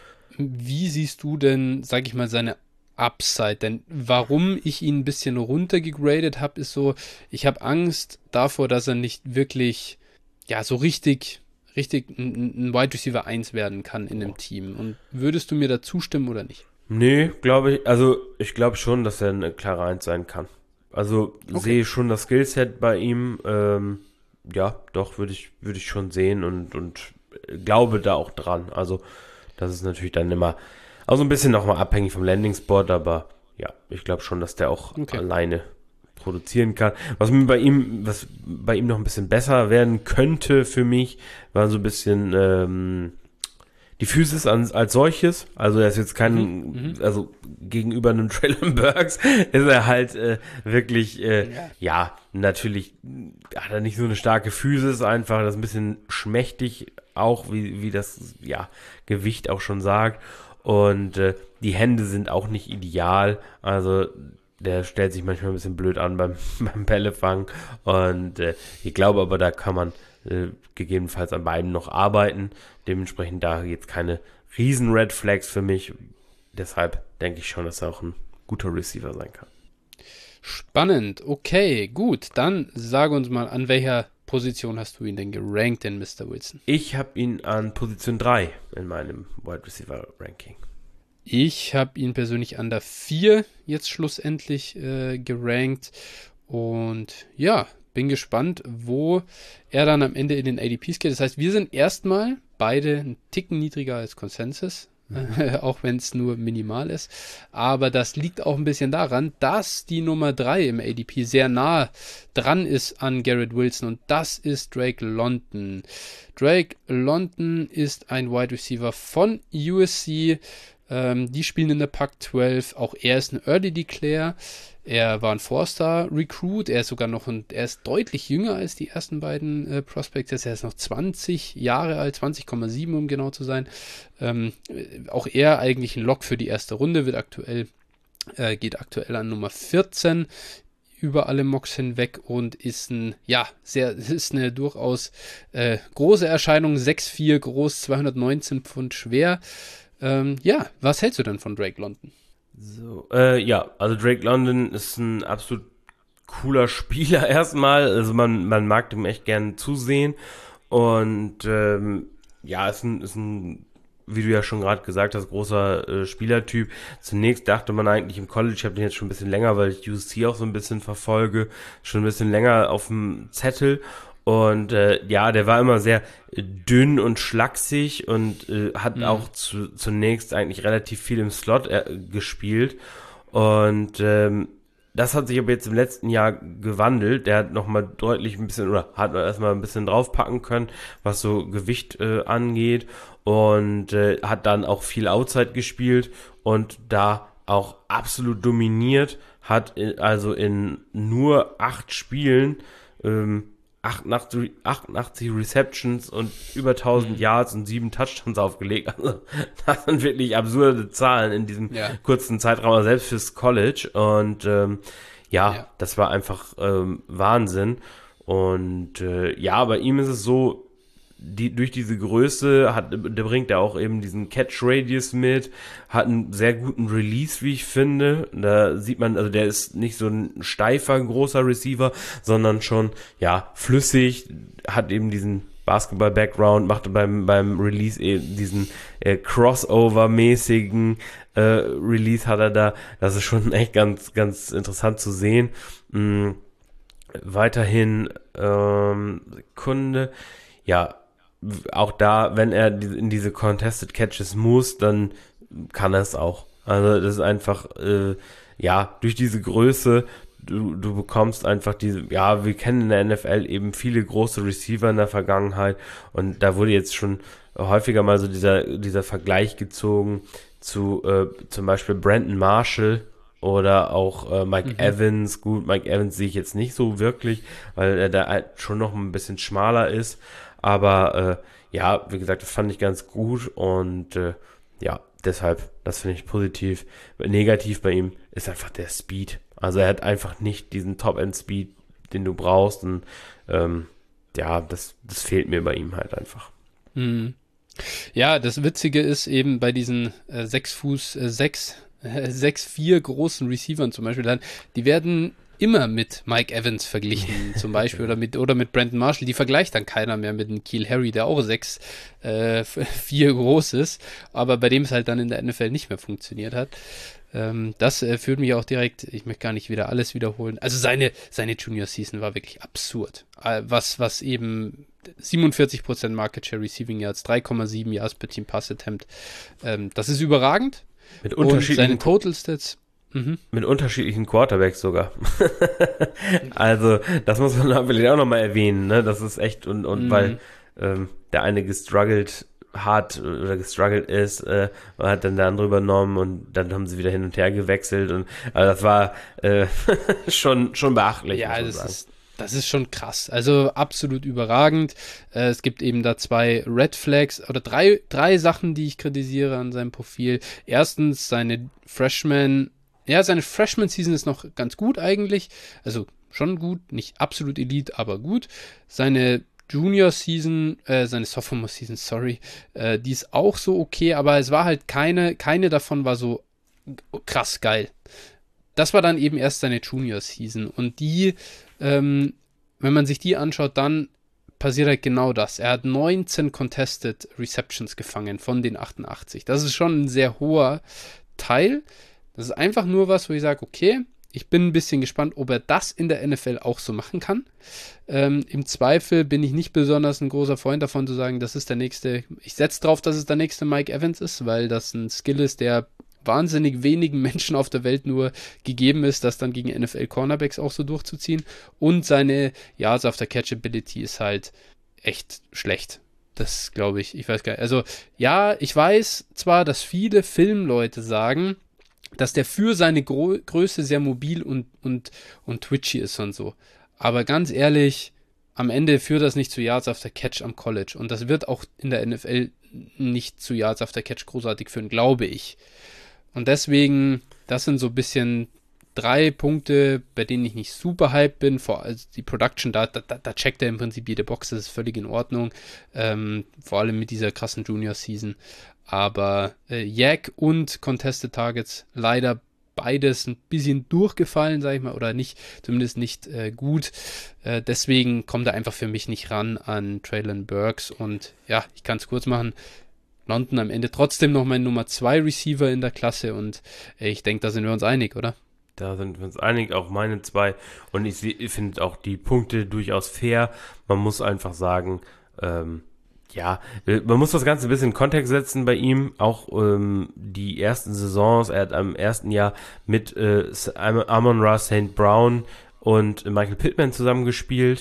Wie siehst du denn, sag ich mal, seine Upside? Denn warum ich ihn ein bisschen runtergegradet habe, ist so, ich habe Angst davor, dass er nicht wirklich, ja, so richtig... richtig ein, ein Wide Receiver eins werden kann in dem Team. Und würdest du mir da zustimmen oder nicht? Nee, glaube ich, also ich glaube schon, dass er eine klare eins sein kann. Also okay. Sehe ich schon das Skillset bei ihm. Ähm, ja, doch, würde ich, würde ich schon sehen und, und glaube da auch dran. Also das ist natürlich dann immer auch so ein bisschen nochmal abhängig vom Landing-Spot, aber ja, ich glaube schon, dass der auch okay. alleine produzieren kann. Was mir bei ihm, was bei ihm noch ein bisschen besser werden könnte für mich, war so ein bisschen ähm, die Physis als, als solches. Also er ist jetzt kein, mhm. also gegenüber einem Traylon Burks ist er halt äh, wirklich, äh, ja. ja, natürlich hat er nicht so eine starke Physis, einfach das ist ein bisschen schmächtig, auch wie, wie das ja Gewicht auch schon sagt. Und äh, die Hände sind auch nicht ideal, also der stellt sich manchmal ein bisschen blöd an beim, beim Bällefang und äh, ich glaube aber, da kann man äh, gegebenenfalls an beiden noch arbeiten. Dementsprechend da jetzt keine riesen Red Flags für mich. Deshalb denke ich schon, dass er auch ein guter Receiver sein kann. Spannend. Okay, gut. Dann sage uns mal, an welcher Position hast du ihn denn gerankt, denn Mister Wilson? Ich habe ihn an Position drei in meinem Wide Receiver Ranking. Ich habe ihn persönlich an der vier jetzt schlussendlich äh, gerankt und ja, bin gespannt, wo er dann am Ende in den A D Ps geht. Das heißt, wir sind erstmal beide einen Ticken niedriger als Consensus, mhm. auch wenn es nur minimal ist. Aber das liegt auch ein bisschen daran, dass die Nummer drei im A D P sehr nah dran ist an Garrett Wilson und das ist Drake London. Drake London ist ein Wide Receiver von U S C. Ähm, die spielen in der Pac zwölf. Auch er ist ein Early Declare. Er war ein Four-Star-Recruit. Er ist sogar noch ein, er ist deutlich jünger als die ersten beiden äh, Prospects. Er ist noch zwanzig Jahre alt, zwanzig Komma sieben, um genau zu sein. Ähm, auch er eigentlich ein Lock für die erste Runde, wird aktuell, äh, geht aktuell an Nummer vierzehn über alle Mocks hinweg und ist ein, ja, sehr, ist eine durchaus äh, große Erscheinung. sechs Komma vier groß, zweihundertneunzehn Pfund schwer. Ähm, ja, was hältst du denn von Drake London? So, äh, ja, also Drake London ist ein absolut cooler Spieler erstmal. Also man, man mag dem echt gern zusehen. Und ähm, ja, ist ein, ist ein, wie du ja schon gerade gesagt hast, großer äh, Spielertyp. Zunächst dachte man eigentlich im College, ich habe den jetzt schon ein bisschen länger, weil ich U S C auch so ein bisschen verfolge, schon ein bisschen länger auf dem Zettel. Und äh, ja, der war immer sehr dünn und schlaksig und äh, hat mhm. auch zu, zunächst eigentlich relativ viel im Slot äh, gespielt. Und ähm, das hat sich aber jetzt im letzten Jahr gewandelt. Der hat nochmal deutlich ein bisschen, oder hat erstmal ein bisschen draufpacken können, was so Gewicht äh, angeht. und äh, hat dann auch viel Outside gespielt und da auch absolut dominiert, hat in, also in nur acht Spielen ähm, achtundachtzig, achtundachtzig Receptions und über tausend Yards und sieben Touchdowns aufgelegt. Also das sind wirklich absurde Zahlen in diesem ja. kurzen Zeitraum, also selbst fürs College. Und ähm, ja, ja, das war einfach ähm, Wahnsinn. Und äh, ja, bei ihm ist es so, die, durch diese Größe hat, der bringt ja auch eben diesen Catch-Radius mit, hat einen sehr guten Release, wie ich finde. Da sieht man, also der ist nicht so ein steifer, großer Receiver, sondern schon, ja, flüssig, hat eben diesen Basketball-Background, macht beim, beim Release eben diesen äh, Crossover-mäßigen äh, Release hat er da. Das ist schon echt ganz, ganz interessant zu sehen. Mhm. Weiterhin, ähm, Sekunde, ja, auch da, wenn er in diese Contested Catches muss, dann kann er es auch. Also das ist einfach, äh, ja, durch diese Größe, du, du bekommst einfach diese, ja, wir kennen in der N F L eben viele große Receiver in der Vergangenheit und da wurde jetzt schon häufiger mal so dieser, dieser Vergleich gezogen zu äh, zum Beispiel Brandon Marshall oder auch äh, Mike mhm. Evans. Gut, Mike Evans sehe ich jetzt nicht so wirklich, weil er da halt schon noch ein bisschen schmaler ist. Aber äh, ja, wie gesagt, das fand ich ganz gut und äh, ja, deshalb, das finde ich positiv. Negativ bei ihm ist einfach der Speed. Also er hat einfach nicht diesen Top-End-Speed, den du brauchst und ähm, ja, das, das fehlt mir bei ihm halt einfach. Mhm. Ja, das Witzige ist eben bei diesen äh, sechs Fuß sechs sechs vier großen Receivern zum Beispiel, dann, die werden immer mit Mike Evans verglichen, zum Beispiel, oder mit, oder mit Brandon Marshall. Die vergleicht dann keiner mehr mit dem N'Keal Harry, der auch sechs vier groß ist, aber bei dem es halt dann in der N F L nicht mehr funktioniert hat. Ähm, das äh, führt mich auch direkt, ich möchte gar nicht wieder alles wiederholen. Also seine, seine Junior-Season war wirklich absurd. Äh, was, was eben siebenundvierzig Prozent Market Share Receiving Yards, drei Komma sieben Yards per Team Pass Attempt. Ähm, das ist überragend. Mit unterschiedlichen, und seine Total Stats. Mhm. Mit unterschiedlichen Quarterbacks sogar. Also, das muss man vielleicht auch nochmal erwähnen, ne? Das ist echt, und, und mhm. weil ähm, der eine gestruggelt hat oder gestruggelt ist, äh, hat dann der andere übernommen und dann haben sie wieder hin und her gewechselt und also das war äh, schon, schon beachtlich. Ja, das ist, das ist schon krass. Also absolut überragend. Äh, es gibt eben da zwei Red Flags oder drei, drei Sachen, die ich kritisiere an seinem Profil. Erstens seine Freshman, ja, seine Freshman-Season ist noch ganz gut eigentlich. Also schon gut, nicht absolut Elite, aber gut. Seine Junior-Season, äh, seine Sophomore-Season, sorry, äh, die ist auch so okay, aber es war halt keine, keine davon war so krass geil. Das war dann eben erst seine Junior-Season und die, ähm, wenn man sich die anschaut, dann passiert halt genau das. Er hat neunzehn Contested Receptions gefangen von den achtundachtzig. Das ist schon ein sehr hoher Teil. Das ist einfach nur was, wo ich sage, okay, ich bin ein bisschen gespannt, ob er das in der N F L auch so machen kann. Ähm, Im Zweifel bin ich nicht besonders ein großer Freund davon zu sagen, das ist der nächste, ich setze drauf, dass es der nächste Mike Evans ist, weil das ein Skill ist, der wahnsinnig wenigen Menschen auf der Welt nur gegeben ist, das dann gegen N F L-Cornerbacks auch so durchzuziehen. Und seine Yards after Catchability ist halt echt schlecht. Das glaube ich, ich weiß gar nicht. Also ja, ich weiß zwar, dass viele Filmleute sagen, dass der für seine Gro- Größe sehr mobil und, und, und twitchy ist und so. Aber ganz ehrlich, am Ende führt das nicht zu Yards after Catch am College. Und das wird auch in der N F L nicht zu Yards after Catch großartig führen, glaube ich. Und deswegen, das sind so ein bisschen drei Punkte, bei denen ich nicht super hyped bin. Vor allem die Production, da, da, da checkt er im Prinzip jede Box, das ist völlig in Ordnung. Ähm, vor allem mit dieser krassen Junior-Season. Aber äh, Yak und Contested Targets leider beides ein bisschen durchgefallen, sag ich mal, oder nicht, zumindest nicht äh, gut. Äh, deswegen kommt er einfach für mich nicht ran an Traylon Burks. Und ja, ich kann es kurz machen. London am Ende trotzdem noch mein Nummer zwei Receiver in der Klasse und äh, ich denke, da sind wir uns einig, oder? Da sind wir uns einig, auch meine zwei. Und ich, ich finde auch die Punkte durchaus fair. Man muss einfach sagen, ähm, ja, man muss das Ganze ein bisschen in Kontext setzen bei ihm. Auch ähm, die ersten Saisons, er hat am ersten Jahr mit äh, Amon-Ra Saint Brown und Michael Pittman zusammengespielt.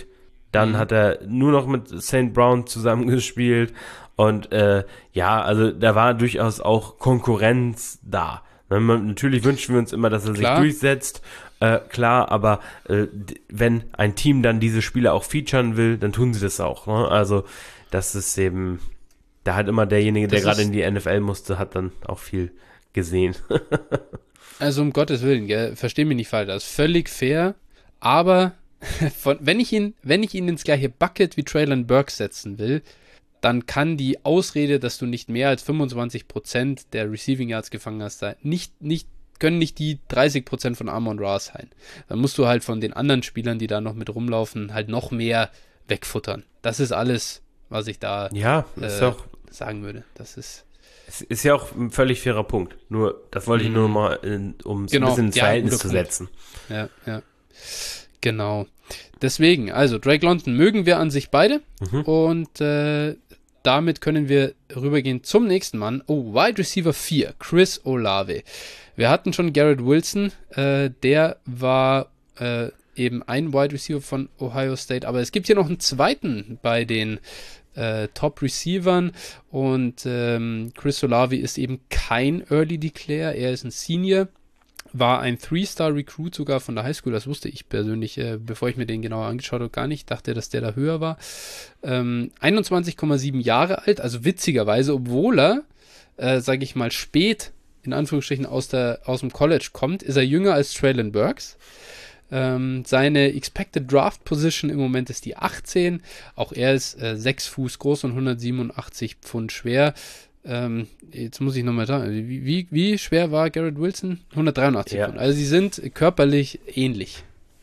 Dann Mhm. hat er nur noch mit Saint Brown zusammengespielt. Und äh, ja, also da war durchaus auch Konkurrenz da. Ne, man, natürlich wünschen wir uns immer, dass er sich Klar. durchsetzt. Äh, klar, aber äh, d- wenn ein Team dann diese Spieler auch featuren will, dann tun sie das auch. Ne? Also das ist eben, da hat immer derjenige, der Das gerade ist, in die N F L musste, hat dann auch viel gesehen. also um Gottes Willen, gell, versteh mich nicht falsch, das ist völlig fair, aber von, wenn ich ihn, wenn ich ihn ins gleiche Bucket wie Traylon Burks setzen will, dann kann die Ausrede, dass du nicht mehr als fünfundzwanzig Prozent der Receiving Yards gefangen hast, sein, nicht, nicht, können nicht die dreißig Prozent von Amon-Ra sein. Dann musst du halt von den anderen Spielern, die da noch mit rumlaufen, halt noch mehr wegfuttern. Das ist alles, was ich da Ja, ist äh, auch, sagen würde. Das ist es ist ja auch ein völlig fairer Punkt. Nur, das wollte ich nur mal, in, um es Genau, ein bisschen ins ja, Verhältnis guter zu Punkt. setzen. Ja, ja. Genau. Deswegen, also Drake London mögen wir an sich beide. Mhm. Und äh, damit können wir rübergehen zum nächsten Mann. Oh, Wide Receiver vier, Chris Olave. Wir hatten schon Garrett Wilson, äh, der war äh, eben ein Wide Receiver von Ohio State, aber es gibt hier noch einen zweiten bei den äh, Top-Receivern und ähm, Chris Olave ist eben kein Early Declare, er ist ein Senior, war ein Three-Star-Recruit sogar von der Highschool, das wusste ich persönlich, äh, bevor ich mir den genauer angeschaut habe, gar nicht, dachte, dass der da höher war. Ähm, einundzwanzig Komma sieben Jahre alt, also witzigerweise, obwohl er, äh, sage ich mal, spät in Anführungsstrichen aus, der, aus dem College kommt, ist er jünger als Traylon Burks. Ähm, seine Expected Draft Position im Moment ist die achtzehn. Auch er ist äh, sechs Fuß groß und hundertsiebenundachtzig Pfund schwer. Ähm, jetzt muss ich nochmal sagen, wie, wie, wie schwer war Garrett Wilson? hundertdreiundachtzig Ja. Pfund. Also sie sind körperlich ähnlich.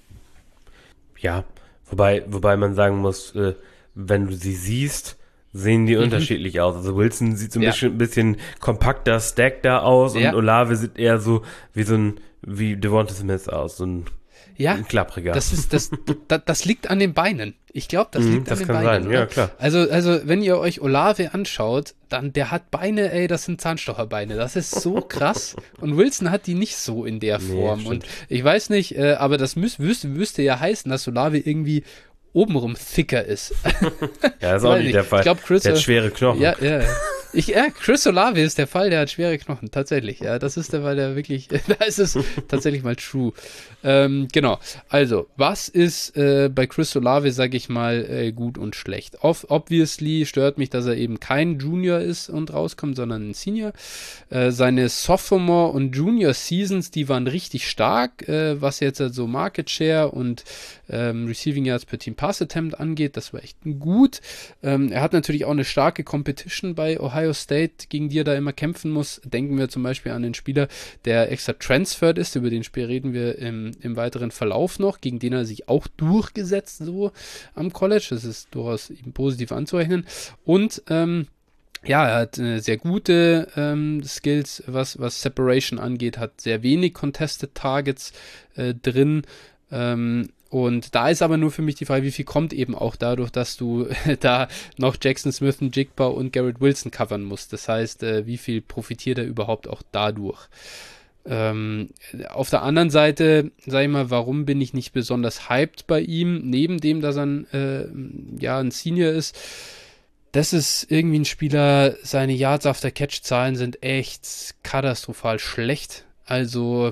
Ja, wobei, wobei man sagen muss, äh, wenn du sie siehst, sehen die Mhm. unterschiedlich aus. Also Wilson sieht so ein Ja. bisschen, bisschen kompakter, stackter aus Ja. und Olave sieht eher so wie so ein, wie Devonta Smith aus, so ein, Ja, ein klappriger. das ist das, das, das liegt an den Beinen. Ich glaube, das Mhm, liegt das an den kann Beinen. sein, oder? ja, klar. Also, also, wenn ihr euch Olave anschaut, dann der hat Beine, ey, das sind Zahnstocherbeine. Das ist so krass. Und Wilson hat die nicht so in der Nee, Form. stimmt. Und ich weiß nicht, äh, aber das müß, wüsste, müsste ja heißen, dass Olave irgendwie obenrum thicker ist. Ja, ist auch Weiß nicht nicht. der Fall. Ich glaub, Chris- der hat schwere Knochen. Ja, ja. Ich, ja, Chris Olave ist der Fall, der hat schwere Knochen, tatsächlich. Ja, das ist der Fall, der wirklich, da ist es tatsächlich mal true. Ähm, genau, also, was ist äh, bei Chris Olave, sag ich mal, äh, gut und schlecht? Ob, obviously stört mich, dass er eben kein Junior ist und rauskommt, sondern ein Senior. Äh, seine Sophomore und Junior Seasons, die waren richtig stark, äh, was jetzt halt so Market Share und ähm, Receiving Yards per Team Pass Attempt angeht. Das war echt gut. Ähm, er hat natürlich auch eine starke Competition bei Ohio State, gegen die er da immer kämpfen muss. Denken wir zum Beispiel an den Spieler, der extra transferred ist, über den Spiel reden wir im, im weiteren Verlauf noch, gegen den er sich auch durchgesetzt so am College. Das ist durchaus ihm positiv anzurechnen. Und ähm, ja, er hat äh, sehr gute ähm, Skills, was, was Separation angeht, hat sehr wenig Contested Targets äh, drin. Ähm, und da ist aber nur für mich die Frage, wie viel kommt eben auch dadurch, dass du da noch Jackson Smith, Jigba und Garrett Wilson covern musst. Das heißt, äh, wie viel profitiert er überhaupt auch dadurch? Ähm, auf der anderen Seite, sag ich mal, warum bin ich nicht besonders hyped bei ihm, neben dem, dass er ein, äh, ja, ein Senior ist? Das ist irgendwie ein Spieler, seine Yards after Catch-Zahlen sind echt katastrophal schlecht. Also,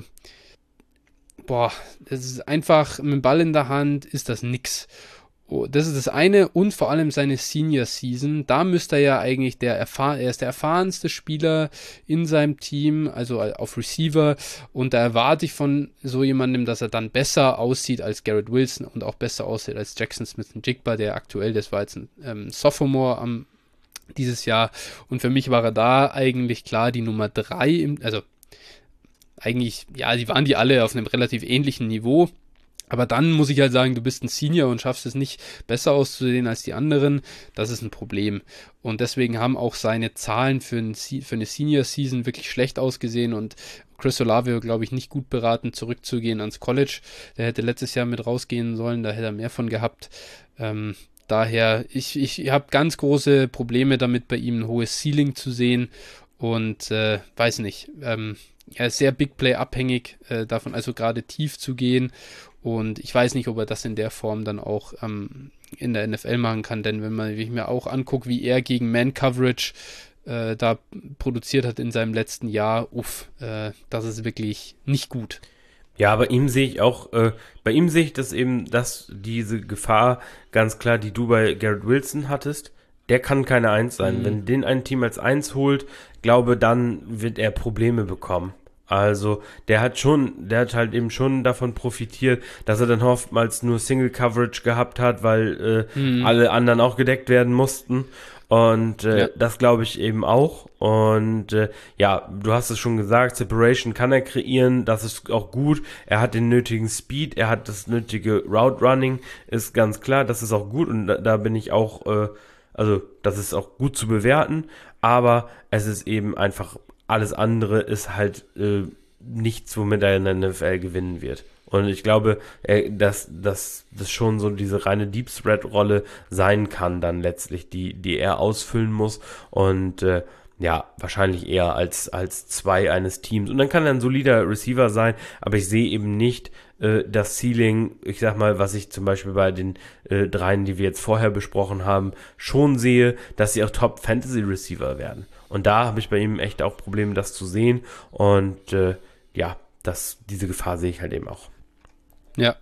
boah, das ist einfach mit dem Ball in der Hand, ist das nix. Oh, das ist das eine und vor allem seine Senior Season. Da müsste er ja eigentlich der erfahren, er ist der erfahrenste Spieler in seinem Team, also auf Receiver. Und da erwarte ich von so jemandem, dass er dann besser aussieht als Garrett Wilson und auch besser aussieht als Jackson Smith und Jigba, der aktuell, das war jetzt ein ähm, Sophomore am dieses Jahr. Und für mich war er da eigentlich klar die Nummer drei, im, also eigentlich, ja, die waren die alle auf einem relativ ähnlichen Niveau. Aber dann muss ich halt sagen, du bist ein Senior und schaffst es nicht besser auszusehen als die anderen. Das ist ein Problem. Und deswegen haben auch seine Zahlen für, ein, für eine Senior-Season wirklich schlecht ausgesehen. Und Chris Olave, glaube ich, nicht gut beraten, zurückzugehen ans College. Der hätte letztes Jahr mit rausgehen sollen, da hätte er mehr von gehabt. Ähm, daher, ich, ich habe ganz große Probleme damit, bei ihm ein hohes Ceiling zu sehen. Und äh, weiß nicht, ähm, er ist sehr Big Play abhängig äh, davon, also gerade tief zu gehen. Und ich weiß nicht, ob er das in der Form dann auch ähm, in der N F L machen kann, denn wenn man, wenn ich mir auch angucke, wie er gegen Man-Coverage äh, da produziert hat in seinem letzten Jahr, uff, äh, das ist wirklich nicht gut. Ja, bei ihm sehe ich auch, äh, bei ihm sehe ich das eben, dass diese Gefahr ganz klar, die du bei Garrett Wilson hattest, der kann keine Eins sein. Mhm. Wenn den ein Team als Eins holt, glaube, dann wird er Probleme bekommen. Also, der hat schon, der hat halt eben schon davon profitiert, dass er dann oftmals nur Single Coverage gehabt hat, weil äh, mhm. alle anderen auch gedeckt werden mussten. Und äh, ja. das glaube ich eben auch. Und äh, ja, du hast es schon gesagt, Separation kann er kreieren, das ist auch gut. Er hat den nötigen Speed, er hat das nötige Route Running, ist ganz klar, das ist auch gut. Und da, da bin ich auch, äh, also das ist auch gut zu bewerten. Aber es ist eben einfach, alles andere ist halt äh, nichts, womit er in der N F L gewinnen wird. Und ich glaube, äh, dass, dass das schon so diese reine Deep Threat-Rolle sein kann dann letztlich, die, die er ausfüllen muss. Und äh, ja, wahrscheinlich eher als, als zwei eines Teams. Und dann kann er ein solider Receiver sein, aber ich sehe eben nicht äh, das Ceiling, ich sag mal, was ich zum Beispiel bei den äh, dreien, die wir jetzt vorher besprochen haben, schon sehe, dass sie auch Top-Fantasy-Receiver werden. Und da habe ich bei ihm echt auch Probleme, das zu sehen. Und äh, ja, das, diese Gefahr sehe ich halt eben auch. Ja.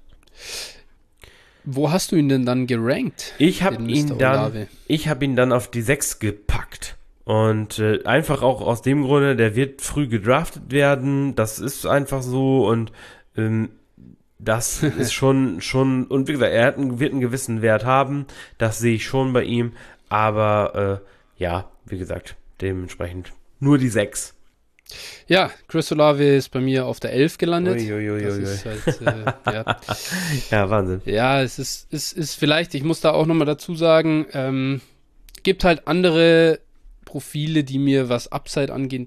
Wo hast du ihn denn dann gerankt? Ich habe ihn dann, ich habe ihn dann auf die sechs gepackt. Und äh, einfach auch aus dem Grunde, der wird früh gedraftet werden. Das ist einfach so. Und ähm, das ist schon, schon, und wie gesagt, er hat einen, wird einen gewissen Wert haben. Das sehe ich schon bei ihm. Aber äh, ja, wie gesagt, dementsprechend nur die sechs. Ja, Chris Olave ist bei mir auf der elf gelandet. Ui, ui, ui, das ui. ist halt, äh, ja. ja, Wahnsinn. Ja, es ist, es ist vielleicht, ich muss da auch nochmal dazu sagen, ähm, gibt halt andere Profile, die mir, was Upside angeht,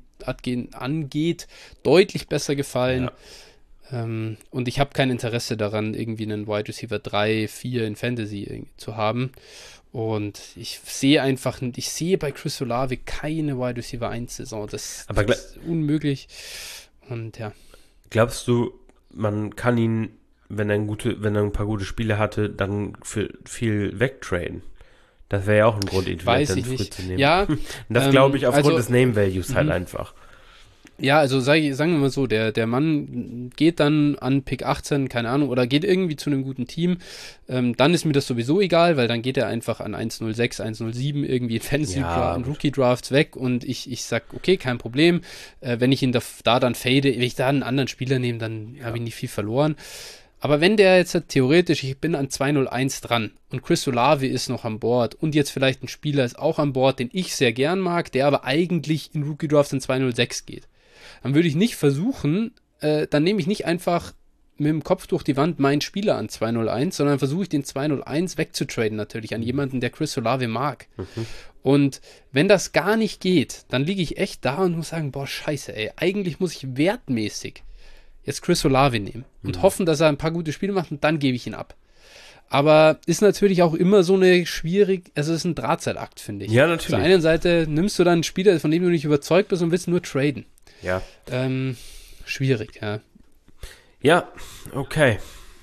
angeht deutlich besser gefallen. Ja. Ähm, und ich habe kein Interesse daran, irgendwie einen Wide Receiver drei, vier in Fantasy zu haben. Und ich sehe einfach, ich sehe bei Chris Olave keine Wide Receiver eins Saison. Das, Aber das ist unmöglich. Und ja. Glaubst du, man kann ihn, wenn er, ein gute, wenn er ein paar gute Spiele hatte, dann für viel wegtraden? Das wäre ja auch ein Grund, ihn vielleicht dann früh zu nehmen. Ja, das ähm, glaube ich aufgrund also, des Name Values halt m- einfach. Ja, also sag, sagen wir mal so, der, der Mann geht dann an Pick achtzehn, keine Ahnung, oder geht irgendwie zu einem guten Team, ähm, dann ist mir das sowieso egal, weil dann geht er einfach an eins null sechs, eins null sieben irgendwie in Fantasy, ja, in Rookie Drafts weg und ich, ich sag, okay, kein Problem, äh, wenn ich ihn da, da dann fade, wenn ich da einen anderen Spieler nehme, dann ja. habe ich nicht viel verloren. Aber wenn der jetzt halt theoretisch, ich bin an zwei null eins dran und Chris Olave ist noch an Bord und jetzt vielleicht ein Spieler ist auch an Bord, den ich sehr gern mag, der aber eigentlich in Rookie Drafts in zwei null sechs geht, dann würde ich nicht versuchen, äh, dann nehme ich nicht einfach mit dem Kopf durch die Wand meinen Spieler an zwei null eins, sondern versuche ich den zwei null eins wegzutraden natürlich an jemanden, der Chris Olave mag. Mhm. Und wenn das gar nicht geht, dann liege ich echt da und muss sagen, boah, scheiße, ey, eigentlich muss ich wertmäßig jetzt Chris Olave nehmen und mhm. hoffen, dass er ein paar gute Spiele macht und dann gebe ich ihn ab. Aber ist natürlich auch immer so eine schwierig, also es ist ein Drahtseilakt, finde ich. Ja, natürlich. Auf der einen Seite nimmst du dann einen Spieler, von dem du nicht überzeugt bist und willst nur traden. Ja. Ähm, schwierig, ja. Ja, okay.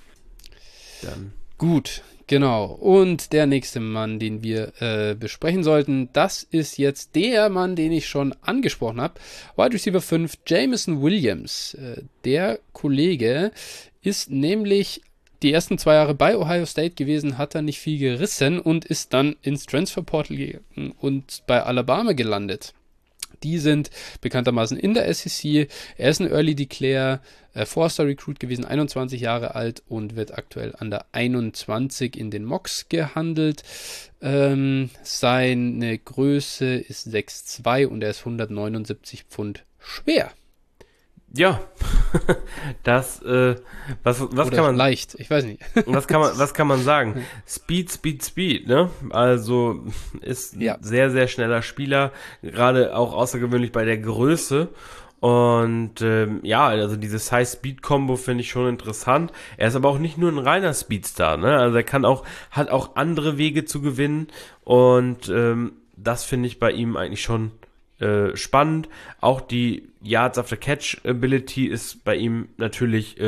Dann. Gut, genau. Und der nächste Mann, den wir äh, besprechen sollten, das ist jetzt der Mann, den ich schon angesprochen habe. Wide Receiver fünf, Jameson Williams. Äh, der Kollege ist nämlich die ersten zwei Jahre bei Ohio State gewesen, hat er nicht viel gerissen und ist dann ins Transfer Portal gegangen und bei Alabama gelandet. Die sind bekanntermaßen in der S E C. Er ist ein Early Declare, äh, Four-Star-Recruit gewesen, einundzwanzig Jahre alt und wird aktuell an der einundzwanzig in den Mocks gehandelt. Ähm, seine Größe ist sechs Komma zwei und er ist hundertneunundsiebzig Pfund schwer. Ja, das, äh, was, was Oder kann man... leicht, ich weiß nicht. Was kann man, was kann man sagen? Speed, Speed, Speed, ne? Also ist ein ja. sehr, sehr schneller Spieler, gerade auch außergewöhnlich bei der Größe. Und ähm, ja, also diese Size-Speed-Kombo finde ich schon interessant. Er ist aber auch nicht nur ein reiner Speedstar, ne? Also er kann auch, hat auch andere Wege zu gewinnen. Und ähm, das finde ich bei ihm eigentlich schon Äh, spannend. Auch die Yards after Catch Ability ist bei ihm natürlich äh,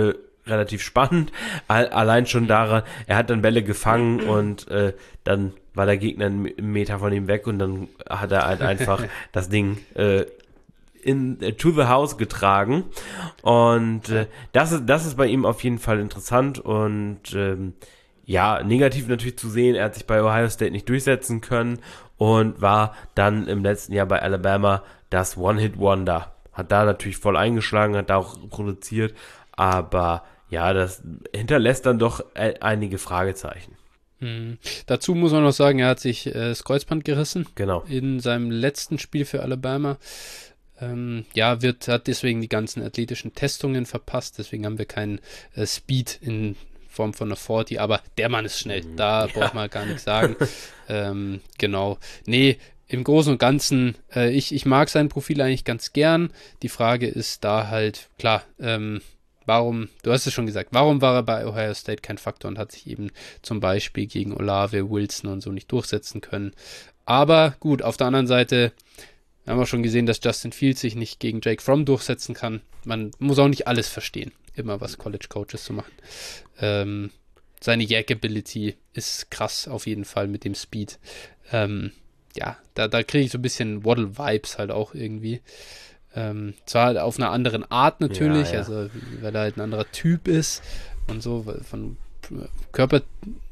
relativ spannend. Allein schon daran, er hat dann Bälle gefangen und äh, dann war der Gegner einen Meter von ihm weg und dann hat er halt einfach das Ding äh, in äh, to the house getragen. Und äh, das ist das ist bei ihm auf jeden Fall interessant und ähm, ja, negativ natürlich zu sehen, er hat sich bei Ohio State nicht durchsetzen können und war dann im letzten Jahr bei Alabama das One-Hit-Wonder. Hat da natürlich voll eingeschlagen, hat da auch produziert, aber ja, das hinterlässt dann doch äh, einige Fragezeichen. Mhm. Dazu muss man noch sagen, er hat sich äh, das Kreuzband gerissen. Genau. In seinem letzten Spiel für Alabama. Ähm, ja, wird, hat deswegen die ganzen athletischen Testungen verpasst, deswegen haben wir keinen äh, Speed in Form von einer vierzig, aber der Mann ist schnell, da ja. braucht man gar nichts sagen. ähm, genau. Nee, im Großen und Ganzen, äh, ich, ich mag sein Profil eigentlich ganz gern. Die Frage ist da halt, klar, ähm, warum, du hast es schon gesagt, warum war er bei Ohio State kein Faktor und hat sich eben zum Beispiel gegen Olave, Wilson und so nicht durchsetzen können. Aber gut, auf der anderen Seite haben wir schon gesehen, dass Justin Fields sich nicht gegen Jake Fromm durchsetzen kann. Man muss auch nicht alles verstehen, immer was College Coaches zu machen. Ähm, seine Yak-Ability ist krass auf jeden Fall mit dem Speed. Ähm, ja, da, da kriege ich so ein bisschen Waddle-Vibes halt auch irgendwie. Ähm, zwar halt auf einer anderen Art natürlich, ja, ja. also weil er halt ein anderer Typ ist und so von Körperbau,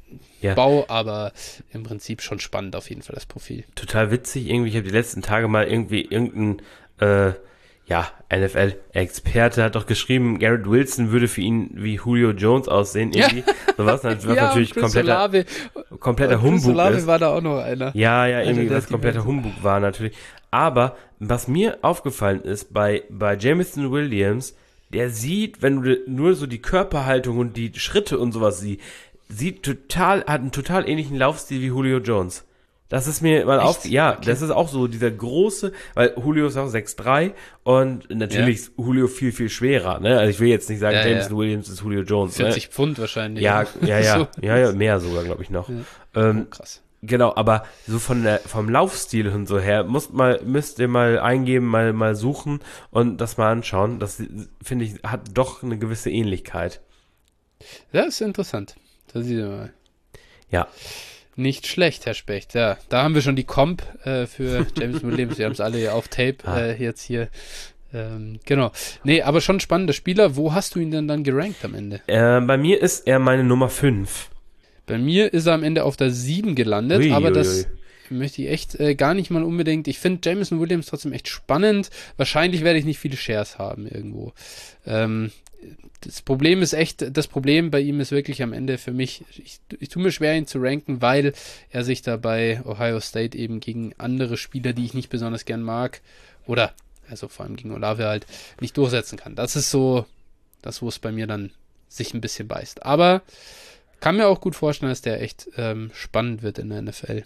ja. aber im Prinzip schon spannend auf jeden Fall das Profil. Total witzig irgendwie, ich habe die letzten Tage mal irgendwie irgendein äh, ja, N F L-Experte hat doch geschrieben, Garrett Wilson würde für ihn wie Julio Jones aussehen, irgendwie. Ja. So was, was ja, natürlich kompletter, Olave, kompletter Humbug Olave ist. War da auch noch einer. Ja, ja, irgendwie also, was kompletter Humbug war natürlich. Aber was mir aufgefallen ist bei, bei Jameson Williams, der sieht, wenn du nur so die Körperhaltung und die Schritte und sowas siehst, sieht total, hat einen total ähnlichen Laufstil wie Julio Jones. Das ist mir mal auf, ja, okay. Das ist auch so dieser große, weil Julio ist auch sechs drei und natürlich ja. ist Julio viel, viel schwerer, ne? Also ich will jetzt nicht sagen, ja, Jameson ja. Williams ist Julio Jones. vierzig ne? Pfund wahrscheinlich. Ja, ja, ja, so. ja, ja, mehr sogar, glaube ich noch. Ja. Ähm, oh, krass. Genau, aber so von der, vom Laufstil und so her, muss mal, müsst ihr mal eingeben, mal, mal suchen und das mal anschauen. Das, finde ich, hat doch eine gewisse Ähnlichkeit. Ja, ist interessant. Da sieht ihr mal. Ja. Nicht schlecht, Herr Specht. Ja, da haben wir schon die Comp äh, für James Williams. Wir haben es alle auf Tape äh, jetzt hier. Ähm, genau. Nee, aber schon spannender Spieler. Wo hast du ihn denn dann gerankt am Ende? Äh, bei mir ist er meine Nummer fünf. Bei mir ist er am Ende auf der sieben gelandet, ui, aber ui, das ui. möchte ich echt äh, gar nicht mal unbedingt. Ich finde Jameson Williams trotzdem echt spannend. Wahrscheinlich werde ich nicht viele Shares haben irgendwo. Ähm, Das Problem ist echt, das Problem bei ihm ist wirklich am Ende für mich, ich, ich tue mir schwer, ihn zu ranken, weil er sich da bei Ohio State eben gegen andere Spieler, die ich nicht besonders gern mag, oder, also vor allem gegen Olave halt, nicht durchsetzen kann. Das ist so das, wo es bei mir dann sich ein bisschen beißt. Aber kann mir auch gut vorstellen, dass der echt ähm, spannend wird in der N F L.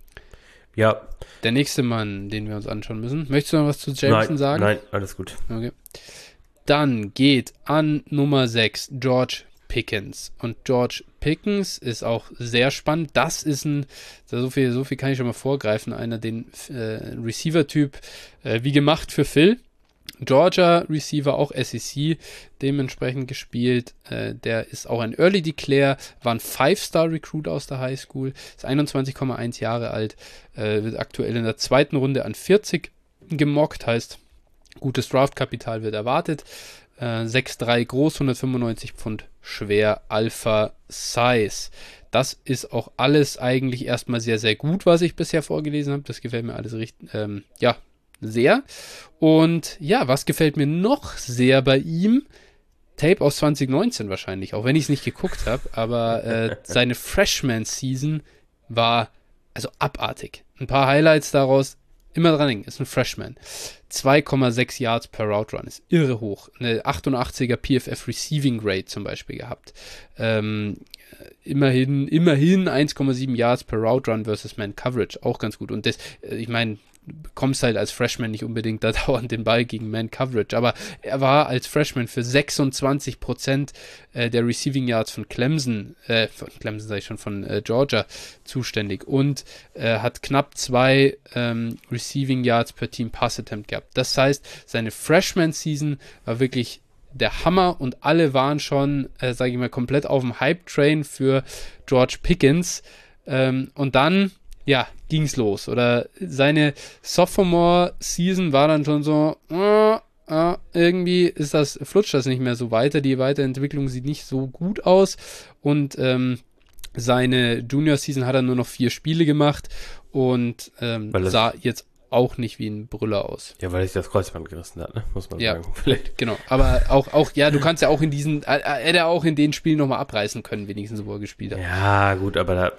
Ja. Der nächste Mann, den wir uns anschauen müssen. Möchtest du noch was zu Jameson nein, sagen? Nein, alles gut. Okay. Dann geht an Nummer sechs George Pickens. Und George Pickens ist auch sehr spannend. Das ist ein, so viel, so viel kann ich schon mal vorgreifen, einer den äh, Receiver-Typ äh, wie gemacht für Phil. Georgia Receiver, auch S E C dementsprechend gespielt. Äh, der ist auch ein Early Declare, war ein Five-Star-Recruit aus der High School, ist einundzwanzig Komma eins Jahre alt, äh, wird aktuell in der zweiten Runde an vierzig gemockt, heißt gutes Draftkapital wird erwartet. Äh, sechs drei groß, hundertfünfundneunzig Pfund schwer, Alpha Size. Das ist auch alles eigentlich erstmal sehr, sehr gut, was ich bisher vorgelesen habe. Das gefällt mir alles richtig, ähm, ja, sehr. Und ja, was gefällt mir noch sehr bei ihm? Tape aus zwanzig neunzehn wahrscheinlich, auch wenn ich es nicht geguckt habe, aber äh, seine Freshman-Season war also abartig. Ein paar Highlights daraus. Immer dran denken, ist ein Freshman. zwei Komma sechs Yards per Route Run, ist irre hoch. Eine achtundachtziger P F F Receiving Grade zum Beispiel gehabt. Ähm, immerhin, immerhin eins Komma sieben Yards per Route Run versus Man Coverage, auch ganz gut. Und das, ich meine, du bekommst halt als Freshman nicht unbedingt da dauernd den Ball gegen Man Coverage, aber er war als Freshman für sechsundzwanzig Prozent äh, der Receiving Yards von Clemson, äh, von Clemson sage ich schon, von äh, Georgia zuständig und äh, hat knapp zwei ähm, Receiving Yards per Team Pass Attempt gehabt. Das heißt, seine Freshman Season war wirklich der Hammer und alle waren schon, äh, sage ich mal, komplett auf dem Hype-Train für George Pickens. Ähm, und dann, ja, ging's los. Oder seine Sophomore-Season war dann schon so, äh, äh, irgendwie ist das, flutscht das nicht mehr so weiter. Die Weiterentwicklung sieht nicht so gut aus. Und ähm, seine Junior-Season hat er nur noch vier Spiele gemacht und ähm, sah jetzt auch nicht wie ein Brüller aus. Ja, weil sich das Kreuzband gerissen hat, ne? Muss man ja, sagen. Vielleicht. Genau, aber auch, auch, ja, du kannst ja auch in diesen, äh, hätte er auch in den Spielen nochmal abreißen können, wenigstens, wo er gespielt hat. Ja, gut, aber da,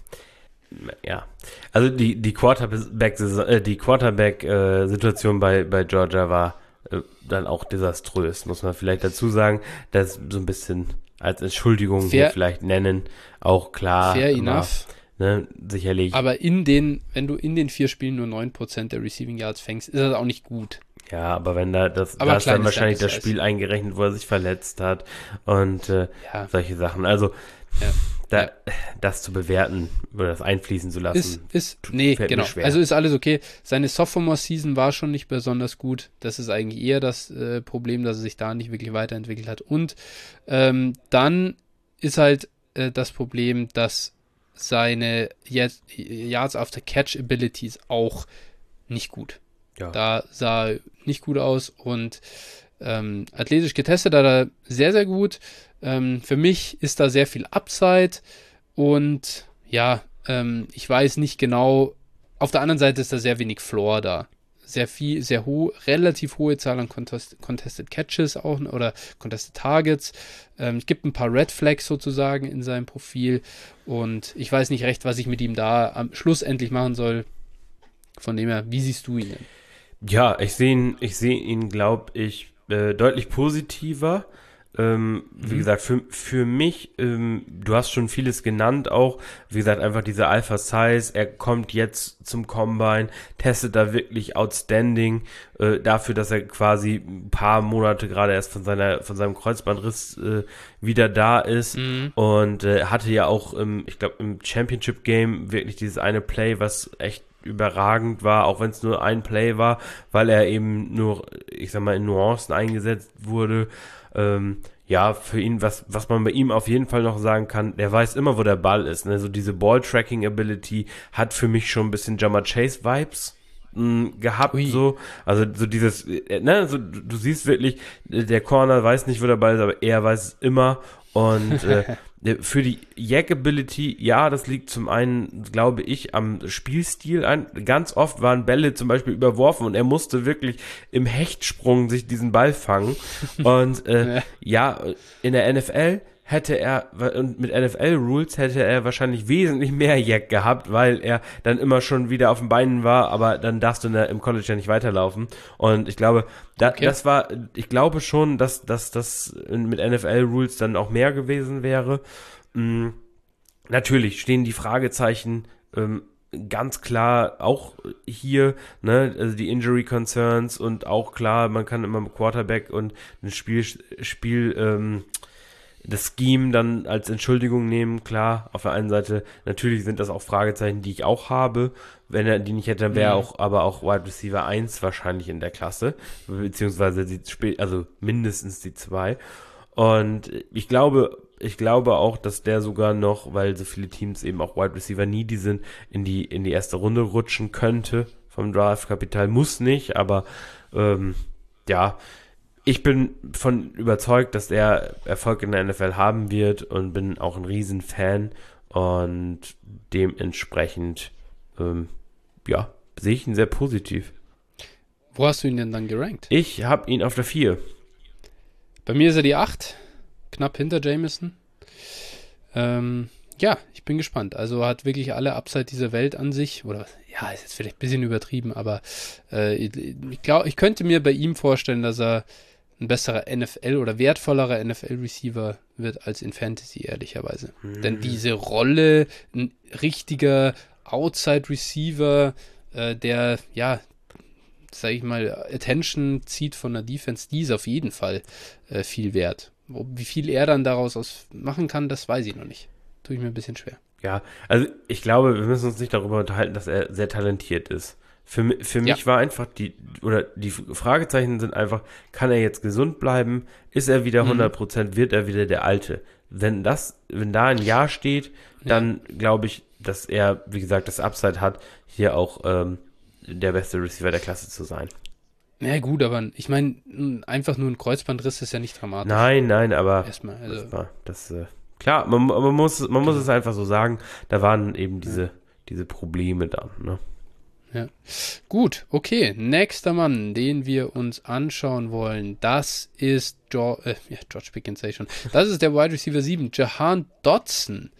ja. Also die, die Quarterback, äh, die Quarterback-Situation äh, bei, bei Georgia war äh, dann auch desaströs, muss man vielleicht dazu sagen. Das so ein bisschen als Entschuldigung fair, hier vielleicht nennen, auch klar. Fair immer, enough. Ne, sicherlich. Aber in den, wenn du in den vier Spielen nur neun Prozent der Receiving Yards fängst, ist das auch nicht gut. Ja, aber wenn da, das, da ist dann wahrscheinlich das Spiel eingerechnet, wo er sich verletzt hat und äh, ja. solche Sachen. Also, ja. da, ja. das zu bewerten oder das einfließen zu lassen. Ist, ist nee, genau. Also ist alles okay. Seine Sophomore-Season war schon nicht besonders gut. Das ist eigentlich eher das äh, Problem, dass er sich da nicht wirklich weiterentwickelt hat. Und ähm, dann ist halt äh, das Problem, dass seine Yards after Catch Abilities auch nicht gut. Ja. Da sah er nicht gut aus und ähm, athletisch getestet hat er sehr, sehr gut. Ähm, für mich ist da sehr viel Upside und ja, ähm, ich weiß nicht genau, auf der anderen Seite ist da sehr wenig Floor da. Sehr viel, sehr hohe, relativ hohe Zahl an Contest, Contested Catches auch oder Contested Targets. Ähm, es gibt ein paar Red Flags sozusagen in seinem Profil und ich weiß nicht recht, was ich mit ihm da am Schluss endlich machen soll. Von dem her, wie siehst du ihn denn? Ja, ich sehe ihn, ich sehe ihn, glaube ich, äh, deutlich positiver. Ähm, wie mhm. gesagt, für, für mich, ähm, du hast schon vieles genannt auch, wie gesagt, einfach dieser Alpha Size, er kommt jetzt zum Combine, testet da wirklich outstanding, äh, dafür, dass er quasi ein paar Monate gerade erst von seiner, von seinem Kreuzbandriss äh, wieder da ist mhm. und äh, hatte ja auch, im, ich glaube, im Championship Game wirklich dieses eine Play, was echt überragend war, auch wenn es nur ein Play war, weil er eben nur, ich sag mal, in Nuancen eingesetzt wurde. Ähm, ja, für ihn, was, was man bei ihm auf jeden Fall noch sagen kann, der weiß immer, wo der Ball ist. Ne? So diese Ball-Tracking-Ability hat für mich schon ein bisschen Ja'Marr Chase-Vibes mh, gehabt, Ui. so. Also so dieses, äh, ne, so, du, du siehst wirklich, der Corner weiß nicht, wo der Ball ist, aber er weiß es immer. Und äh, für die Yak-Ability, ja, das liegt zum einen, glaube ich, am Spielstil. Ein, ganz oft waren Bälle zum Beispiel überworfen und er musste wirklich im Hechtsprung sich diesen Ball fangen. Und äh, ja. ja, in der N F L hätte er, und mit N F L-Rules hätte er wahrscheinlich wesentlich mehr Yak gehabt, weil er dann immer schon wieder auf den Beinen war, aber dann darfst du in der, im College ja nicht weiterlaufen. Und ich glaube, da, okay. das war, ich glaube schon, dass, dass das mit N F L-Rules dann auch mehr gewesen wäre. Mhm. Natürlich stehen die Fragezeichen ähm, ganz klar auch hier, ne, also die Injury Concerns und auch klar, man kann immer mit Quarterback und ein Spiel, Spiel, ähm, das Scheme dann als Entschuldigung nehmen, klar, auf der einen Seite, natürlich sind das auch Fragezeichen, die ich auch habe, wenn er die nicht hätte, dann wäre mhm. auch, aber auch Wide Receiver eins wahrscheinlich in der Klasse, beziehungsweise die, also mindestens die zwei, und ich glaube, ich glaube auch, dass der sogar noch, weil so viele Teams eben auch Wide Receiver needy sind, in die, in die erste Runde rutschen könnte, vom Draft-Kapital, muss nicht, aber, ähm, ja, ich bin von überzeugt, dass er Erfolg in der N F L haben wird und bin auch ein Riesenfan und dementsprechend, ähm, ja, sehe ich ihn sehr positiv. Wo hast du ihn denn dann gerankt? Ich habe ihn auf der vier. Bei mir ist er die acht, knapp hinter Jameson. Ähm, ja, ich bin gespannt. Also hat wirklich alle Upside dieser Welt an sich. Oder ja, ist jetzt vielleicht ein bisschen übertrieben, aber äh, ich glaube, ich könnte mir bei ihm vorstellen, dass er ein besserer N F L oder wertvollerer N F L-Receiver wird als in Fantasy, ehrlicherweise. Mhm. Denn diese Rolle, ein richtiger Outside-Receiver, äh, der, ja, sag ich mal, Attention zieht von der Defense, die ist auf jeden Fall äh, viel wert. Wie viel er dann daraus aus machen kann, das weiß ich noch nicht. Tue ich mir ein bisschen schwer. Ja, also ich glaube, wir müssen uns nicht darüber unterhalten, dass er sehr talentiert ist. Für, mi- für mich Ja. war einfach die, oder die Fragezeichen sind einfach, kann er jetzt gesund bleiben? Ist er wieder Mhm. hundert Prozent? Wird er wieder der Alte? Wenn das, wenn da ein Ja steht, dann glaube ich, dass er, wie gesagt, das Upside hat, hier auch ähm, der beste Receiver der Klasse zu sein. Na ja, gut, aber ich meine, einfach nur ein Kreuzbandriss ist ja nicht dramatisch. Nein, nein, aber Erstmal, also, das war, das, äh, klar, man, man muss, man muss es einfach so sagen, da waren eben diese, diese Probleme dann, ne? ja. Gut, okay. Nächster Mann, den wir uns anschauen wollen, das ist jo äh, ja, George Pickens, sag ich schon. Das ist der Wide Receiver sieben, Jahan Dotson.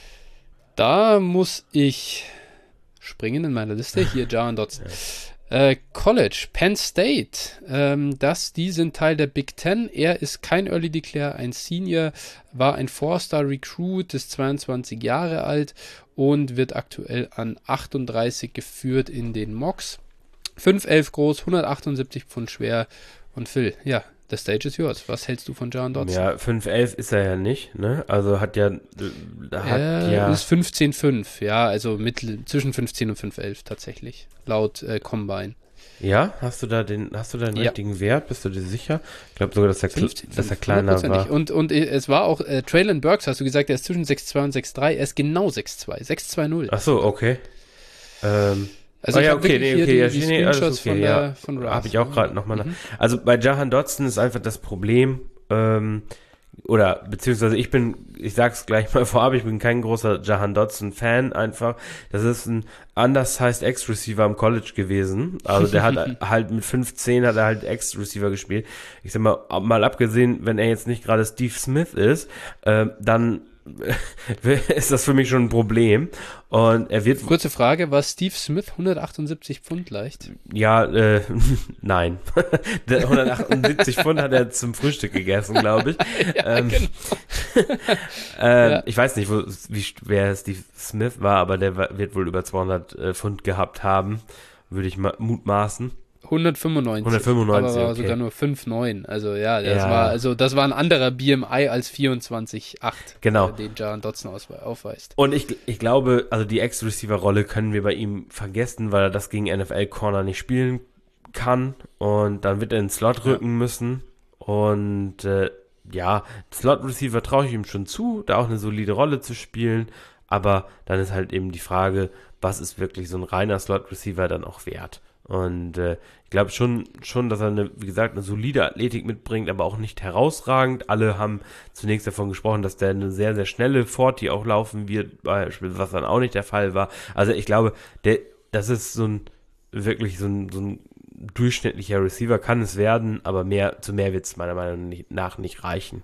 Da muss ich springen in meiner Liste. Hier, Jahan Dotson. Äh, College, Penn State, ähm, das, die sind Teil der Big Ten. Er ist kein Early Declare, ein Senior, war ein Four-Star-Recruit, ist zweiundzwanzig Jahre alt und wird aktuell an achtunddreißig geführt in den Mocks. fünf elf groß, hundertachtundsiebzig Pfund schwer. Und Phil, ja, the stage is yours. Was hältst du von Jahan Dotson? Ja, fünf elf ist er ja nicht, ne? Also hat ja, äh, hat er ja, ist fünfzehn fünf, ja, also mittel, zwischen fünfzehn und fünf elf tatsächlich, laut äh, Combine. ja, hast du da den, hast du da den Ja. richtigen Wert? Bist du dir sicher? Ich glaube sogar, dass er, kl- fünfzehn dass er fünf, kleiner war. hundertprozentig. Und, und äh, es war auch äh, Traylon Burks, hast du gesagt, er ist zwischen sechs zwei und sechs drei, er ist genau sechs zwei, sechs zwei null. Ach so, okay. Ähm, Also oh ich ja, hab okay, wirklich nee, hier okay, die, ja, die nee, alles Screenshots okay, von ja. der von Habe ich auch gerade nochmal. Mhm. Also bei Jahan Dotson ist einfach das Problem, ähm, oder beziehungsweise ich bin, ich sag's gleich mal vorab, ich bin kein großer Jahan Dotson-Fan einfach. Das ist ein undersized Ex-Receiver am College gewesen. Also der hat halt mit fünfzehn hat er halt Ex-Receiver gespielt. Ich sag mal, mal abgesehen, wenn er jetzt nicht gerade Steve Smith ist, äh, dann ist das für mich schon ein Problem. Und er wird, Kurze Frage, war Steve Smith hundertachtundsiebzig Pfund leicht? ja, äh, nein. Der hundertachtundsiebzig Pfund hat er zum Frühstück gegessen, glaube ich. Ja, ähm, genau. ähm, Ja. Ich weiß nicht, wo, wie schwer Steve Smith war, aber der war, wird wohl über zweihundert äh, Pfund gehabt haben, würde ich ma- mutmaßen. hundertfünfundneunzig. hundertfünfundneunzig, aber war okay. sogar nur fünf neun. Also ja, das Ja. war also das war ein anderer B M I als vierundzwanzig Komma acht, Genau. äh, den Jahan Dotson auswe- aufweist. Und ich, ich glaube, also die Ex-Receiver-Rolle können wir bei ihm vergessen, weil er das gegen N F L-Corner nicht spielen kann. Und dann wird er in den Slot rücken müssen. Und äh, ja, Slot-Receiver traue ich ihm schon zu, da auch eine solide Rolle zu spielen. Aber dann ist halt eben die Frage, was ist wirklich so ein reiner Slot-Receiver dann auch wert? Und äh, ich glaube schon, schon, dass er, eine, wie gesagt, eine solide Athletik mitbringt, aber auch nicht herausragend. Alle haben zunächst davon gesprochen, dass der eine sehr, sehr schnelle vierzig auch laufen wird, beispielsweise, was dann auch nicht der Fall war. Also ich glaube, der, das ist so ein, wirklich so ein, so ein durchschnittlicher Receiver, kann es werden, aber mehr, zu mehr wird es meiner Meinung nach nicht reichen.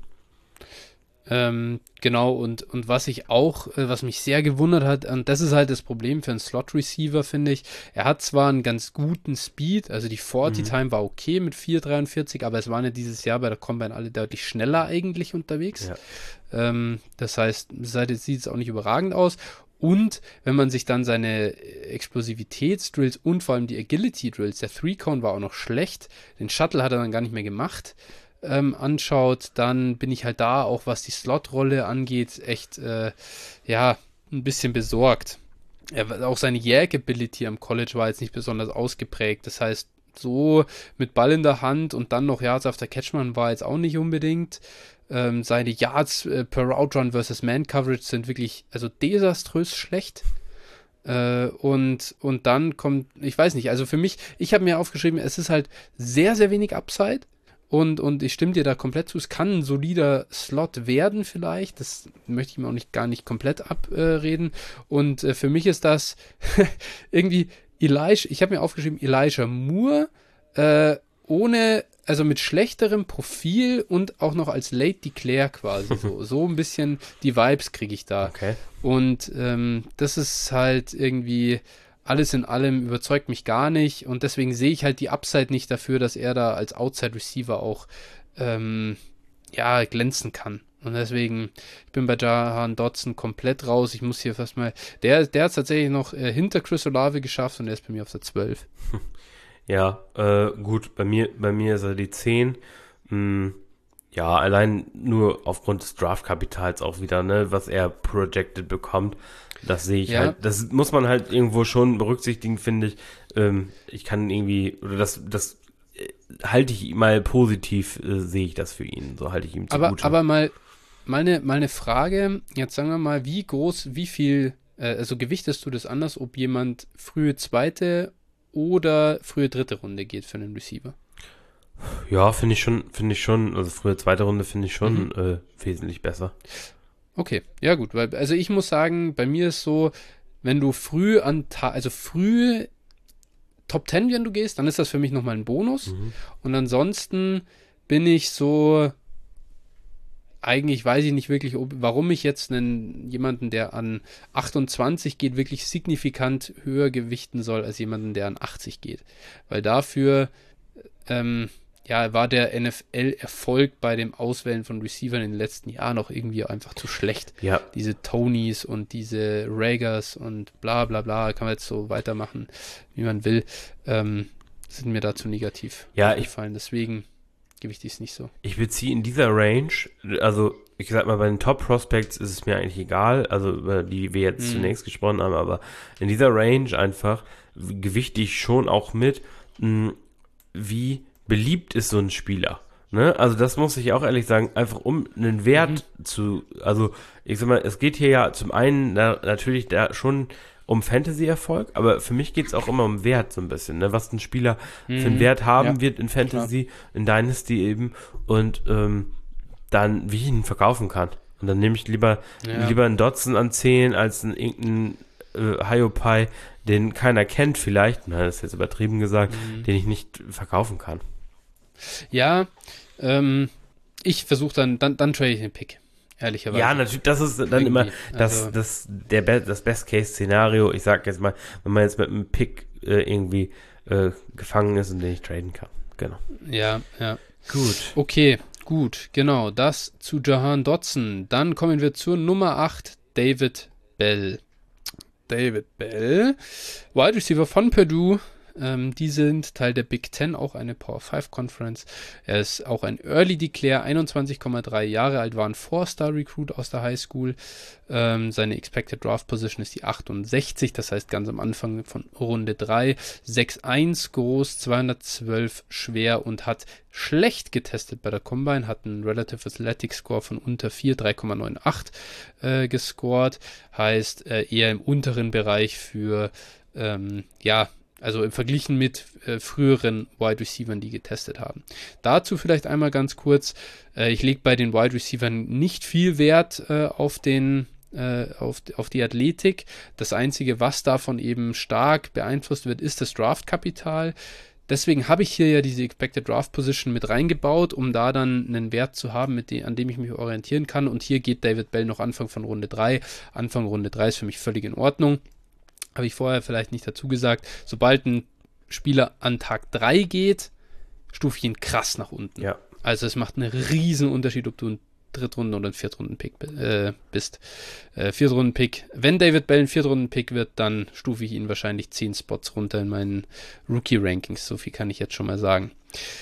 Ähm, genau, und, und was ich auch, äh, was mich sehr gewundert hat, und das ist halt das Problem für einen Slot-Receiver, finde ich, er hat zwar einen ganz guten Speed, also die vierzig-Time war okay mit vier dreiundvierzig, aber es waren ja dieses Jahr bei der Combine alle deutlich schneller eigentlich unterwegs. Ja. Ähm, das heißt, seit jetzt sieht es auch nicht überragend aus. Und wenn man sich dann seine Explosivitätsdrills und vor allem die Agility-Drills, der Three-Cone war auch noch schlecht, den Shuttle hat er dann gar nicht mehr gemacht, ähm, anschaut, dann bin ich halt da, auch was die Slot-Rolle angeht, echt, äh, ja, ein bisschen besorgt. Er, auch seine Yak-Ability am College war jetzt nicht besonders ausgeprägt. Das heißt, so mit Ball in der Hand und dann noch Yards after Catchman war jetzt auch nicht unbedingt. Ähm, seine Yards äh, per Route Run versus Man Coverage sind wirklich, also desaströs schlecht. Äh, und, und dann kommt, ich weiß nicht, also für mich, ich habe mir aufgeschrieben, es ist halt sehr, sehr wenig Upside. Und, und ich stimme dir da komplett zu. Es kann ein solider Slot werden vielleicht. Das möchte ich mir auch nicht gar nicht komplett abreden. Und äh, für mich ist das irgendwie Elijah, ich habe mir aufgeschrieben, Elijah Moore äh, ohne, also mit schlechterem Profil und auch noch als Late Declare quasi. so, so ein bisschen die Vibes kriege ich da. Okay. Und ähm, das ist halt irgendwie... Alles in allem überzeugt mich gar nicht und deswegen sehe ich halt die Upside nicht dafür, dass er da als Outside Receiver auch ähm, ja, glänzen kann. Und deswegen, ich bin bei Jahan Dotson komplett raus. Ich muss hier fast mal, der, der hat es tatsächlich noch äh, hinter Chris Olave geschafft und der ist bei mir auf der zwölf. Ja, äh, gut, bei mir, bei mir ist er die zehn. Hm, Ja, allein nur aufgrund des Draft-Kapitals auch wieder, ne, was er projected bekommt. Das sehe ich Ja. halt, das muss man halt irgendwo schon berücksichtigen, finde ich. Ähm, ich kann irgendwie, oder das, das äh, halte ich mal positiv, äh, sehe ich das für ihn. So halte ich ihm Aber, zugute. aber mal, mal, eine, mal eine Frage, jetzt sagen wir mal, wie groß, wie viel, äh, also gewichtest du das anders, ob jemand frühe zweite oder frühe dritte Runde geht für einen Receiver? Ja, finde ich schon, finde ich schon, also frühe zweite Runde finde ich schon Mhm. äh, wesentlich besser. Okay, ja gut, weil, also ich muss sagen, bei mir ist so, wenn du früh an, Ta also früh Top zehn, wenn du gehst, dann ist das für mich nochmal ein Bonus. Mhm. Und ansonsten bin ich so, eigentlich weiß ich nicht wirklich, ob, warum ich jetzt einen, jemanden, der an achtundzwanzig geht, wirklich signifikant höher gewichten soll, als jemanden, der an achtzig geht. Weil dafür, ähm, ja, war der N F L-Erfolg bei dem Auswählen von Receivern in den letzten Jahren auch irgendwie einfach zu schlecht. Ja, Diese Tonys und diese Ragers und bla bla bla, kann man jetzt so weitermachen, wie man will, ähm, sind mir dazu negativ ja, ich, gefallen. Deswegen gewichte ich es nicht so. ich beziehe in dieser Range, also ich sag mal, bei den Top Prospects ist es mir eigentlich egal, also über die wir jetzt Hm. zunächst gesprochen haben, aber in dieser Range einfach gewichte ich schon auch mit, mh, wie beliebt ist so ein Spieler. Ne? Also das muss ich auch ehrlich sagen, einfach um einen Wert Mhm. zu, also ich sag mal, es geht hier ja zum einen na, natürlich da schon um Fantasy-Erfolg, aber für mich geht es auch immer um Wert so ein bisschen, ne? Was ein Spieler für einen Mhm. Wert haben Ja, wird in Fantasy, in Dynasty eben und ähm, dann, wie ich ihn verkaufen kann. Und dann nehme ich lieber, ja. lieber einen Dotson an zehn als einen irgendeinen äh, Hyopai, den keiner kennt vielleicht, na, das ist jetzt übertrieben gesagt, Mhm. den ich nicht verkaufen kann. Ja, ähm, ich versuche dann, dann, dann trade ich den Pick, ehrlicherweise. Ja, natürlich, das ist dann Irgendwie. immer das, Also, das, der Be das Best-Case-Szenario. Ich sag jetzt mal, wenn man jetzt mit einem Pick äh, irgendwie äh, gefangen ist und den ich traden kann. Genau. ja, ja. Gut. Okay, gut, genau. Das zu Jahan Dotson. Dann kommen wir zur Nummer acht, David Bell. David Bell, Wide Receiver von Purdue. Ähm, die sind Teil der Big Ten, auch eine Power fünf Conference. Er ist auch ein Early Declare, einundzwanzig Komma drei Jahre alt, war ein Four-Star-Recruit aus der High School. Ähm, seine Expected Draft Position ist die achtundsechzig, das heißt ganz am Anfang von Runde drei. sechs Komma eins groß, zweihundertzwölf schwer und hat schlecht getestet bei der Combine, hat einen Relative Athletic Score von unter vier, drei Komma neunundachtzig äh, gescored. Heißt äh, eher im unteren Bereich für, ähm, ja, also im Verglichen mit äh, früheren Wide Receivern, die getestet haben. Dazu vielleicht einmal ganz kurz, äh, ich lege bei den Wide Receivern nicht viel Wert äh, auf den äh, auf, auf die Athletik. Das Einzige, was davon eben stark beeinflusst wird, ist das Draftkapital. Deswegen habe ich hier ja diese Expected Draft Position mit reingebaut, um da dann einen Wert zu haben, mit dem, an dem ich mich orientieren kann. Und hier geht David Bell noch Anfang von Runde drei. Anfang Runde drei ist für mich völlig in Ordnung. Habe ich vorher vielleicht nicht dazu gesagt. Sobald ein Spieler an Tag drei geht, stufe ich ihn krass nach unten. Ja. Also es macht einen riesen Unterschied, ob du ein Drittrunden- oder ein Viertrunden-Pick äh, bist. Äh, Viertrunden-Pick. Wenn David Bell ein Viertrunden-Pick wird, dann stufe ich ihn wahrscheinlich zehn Spots runter in meinen Rookie-Rankings. So viel kann ich jetzt schon mal sagen.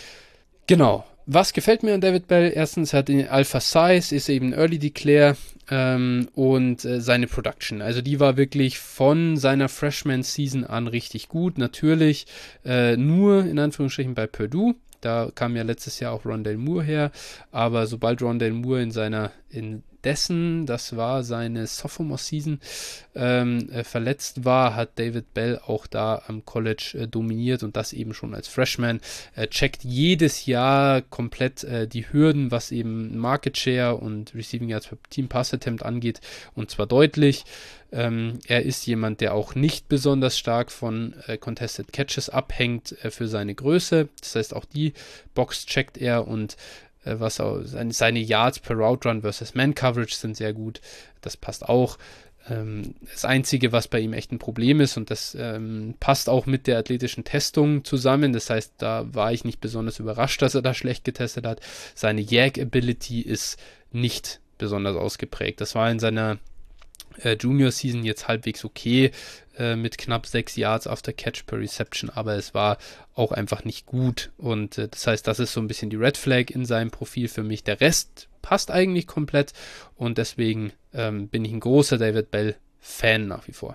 Genau. Was gefällt mir an David Bell? Erstens hat er Alpha Size, ist eben Early Declare ähm, und äh, seine Production. Also die war wirklich von seiner Freshman-Season an richtig gut. Natürlich äh, nur in Anführungsstrichen bei Purdue. Da kam ja letztes Jahr auch Rondale Moore her, aber sobald Rondale Moore in seiner, in dessen, das war seine Sophomore-Season, ähm, äh, verletzt war, hat David Bell auch da am College äh, dominiert und das eben schon als Freshman. Er checkt jedes Jahr komplett äh, die Hürden, was eben Market Share und Receiving Yards per Team Pass Attempt angeht, und zwar deutlich. Ähm, er ist jemand, der auch nicht besonders stark von äh, Contested Catches abhängt äh, für seine Größe. Das heißt, auch die Box checkt er und äh, was auch, seine, seine Yards per Route Run versus Man Coverage sind sehr gut. Das passt auch. Ähm, das Einzige, was bei ihm echt ein Problem ist, und das ähm, passt auch mit der athletischen Testung zusammen, das heißt, da war ich nicht besonders überrascht, dass er da schlecht getestet hat. Seine Yak Ability ist nicht besonders ausgeprägt. Das war in seiner äh, Junior-Season jetzt halbwegs okay, äh, mit knapp sechs Yards after Catch per Reception, aber es war auch einfach nicht gut. Und äh, das heißt, das ist so ein bisschen die Red Flag in seinem Profil für mich. Der Rest passt eigentlich komplett und deswegen ähm, bin ich ein großer David Bell-Fan nach wie vor.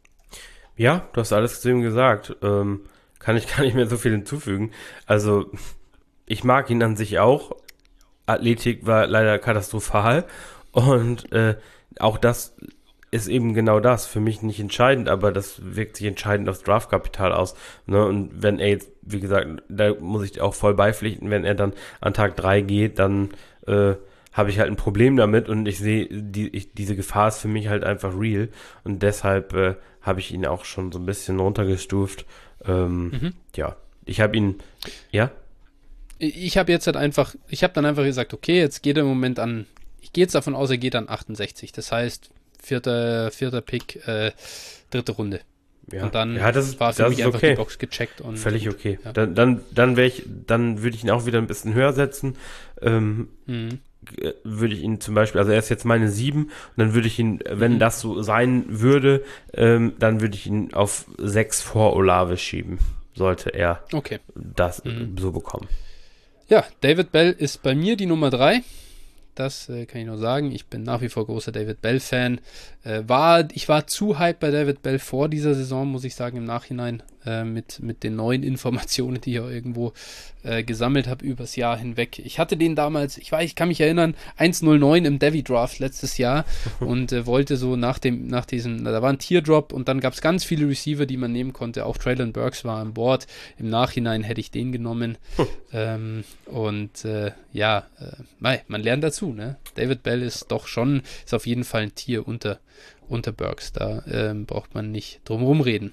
Ja, du hast alles zu ihm gesagt. Ähm, kann ich gar nicht mehr so viel hinzufügen. Also, ich mag ihn an sich auch. Athletik war leider katastrophal. Und äh, auch das ist eben genau das. Für mich nicht entscheidend, aber das wirkt sich entscheidend aufs Draftkapital aus. Ne? Und wenn er jetzt, wie gesagt, da muss ich auch voll beipflichten, wenn er dann an Tag drei geht, dann äh, habe ich halt ein Problem damit und ich sehe, die, ich, diese Gefahr ist für mich halt einfach real. Und deshalb äh, habe ich ihn auch schon so ein bisschen runtergestuft. Ähm, mhm. Ja, ich habe ihn, ja? Ich habe jetzt halt einfach, ich habe dann einfach gesagt, okay, jetzt geht er im Moment an, ich gehe jetzt davon aus, er geht an achtundsechzig. Das heißt, vierter, vierter Pick, äh, dritte Runde. Ja. Und dann ja, das ist, war für das mich ist einfach okay. die Box gecheckt. Und völlig okay. Ja. Dann, dann, dann wäre ich, dann würde ich ihn auch wieder ein bisschen höher setzen. Ähm, mhm. würde ich ihn zum Beispiel, also er ist jetzt meine sieben und dann würde ich ihn, wenn mhm. das so sein würde, ähm, dann würde ich ihn auf sechs vor Olave schieben, sollte er okay. das mhm. so bekommen. Ja, David Bell ist bei mir die Nummer drei. Das äh, kann ich nur sagen. Ich bin nach wie vor großer David Bell-Fan. Äh, war, ich war zu hyped bei David Bell vor dieser Saison, muss ich sagen, im Nachhinein, äh, mit, mit den neuen Informationen, die ich auch irgendwo äh, gesammelt habe übers Jahr hinweg. Ich hatte den damals, ich weiß, ich kann mich erinnern, eins null neun im Devi-Draft letztes Jahr und äh, wollte so nach dem, nach diesem, da war ein Teardrop und dann gab es ganz viele Receiver, die man nehmen konnte. Auch Traylon Burks war an Bord. Im Nachhinein hätte ich den genommen. ähm, und äh, ja, äh, man lernt dazu. Ne? David Bell ist doch schon, ist auf jeden Fall ein Tier unter, unter Burks. Da ähm, braucht man nicht drum herum reden.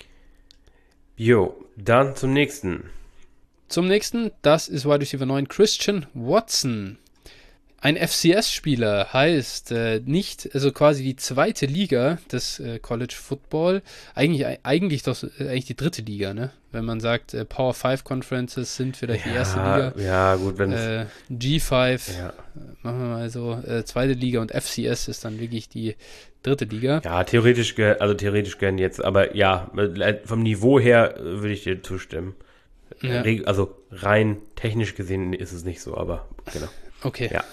Jo, dann zum nächsten. Zum nächsten, das ist Wide Receiver neun, Christian Watson. Ein F C S-Spieler heißt äh, nicht, also quasi die zweite Liga des äh, College Football, eigentlich, eigentlich doch äh, eigentlich die dritte Liga, ne? Wenn man sagt, äh, Power fünf Conferences sind vielleicht ja, die erste Liga. Ja, gut, wenn äh, G fünf, ja. äh, machen wir mal so, äh, zweite Liga und F C S ist dann wirklich die dritte Liga. Ja, theoretisch, also theoretisch gern jetzt, aber ja, vom Niveau her würde ich dir zustimmen. Ja. Also rein technisch gesehen ist es nicht so, aber genau. Okay. Ja.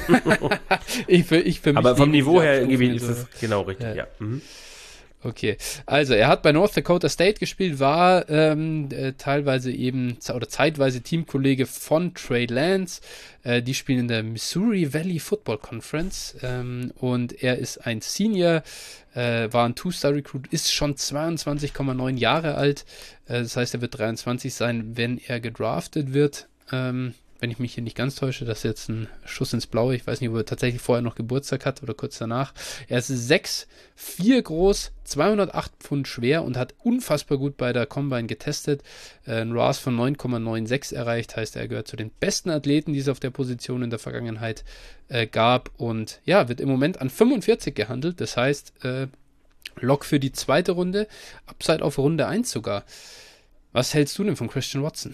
ich für, ich für mich aber vom Niveau her Abstufung ist es genau richtig, ja. ja. Mhm. Okay, also er hat bei North Dakota State gespielt, war ähm, äh, teilweise eben oder zeitweise Teamkollege von Trey Lance. Äh, die spielen in der Missouri Valley Football Conference ähm, und er ist ein Senior, äh, war ein Two-Star-Recruit, ist schon zweiundzwanzig Komma neun Jahre alt. Äh, das heißt, er wird dreiundzwanzig sein, wenn er gedraftet wird. Ähm, wenn ich mich hier nicht ganz täusche, das ist jetzt ein Schuss ins Blaue. Ich weiß nicht, ob er tatsächlich vorher noch Geburtstag hat oder kurz danach. Er ist sechs vier groß, zweihundertacht Pfund schwer und hat unfassbar gut bei der Combine getestet. Äh, ein R A S von neun Komma sechsundneunzig erreicht, heißt, er gehört zu den besten Athleten, die es auf der Position in der Vergangenheit äh, gab. Und ja, wird im Moment an fünfundvierzig gehandelt. Das heißt, äh, Lock für die zweite Runde, Upside auf Runde eins sogar. Was hältst du denn von Christian Watson?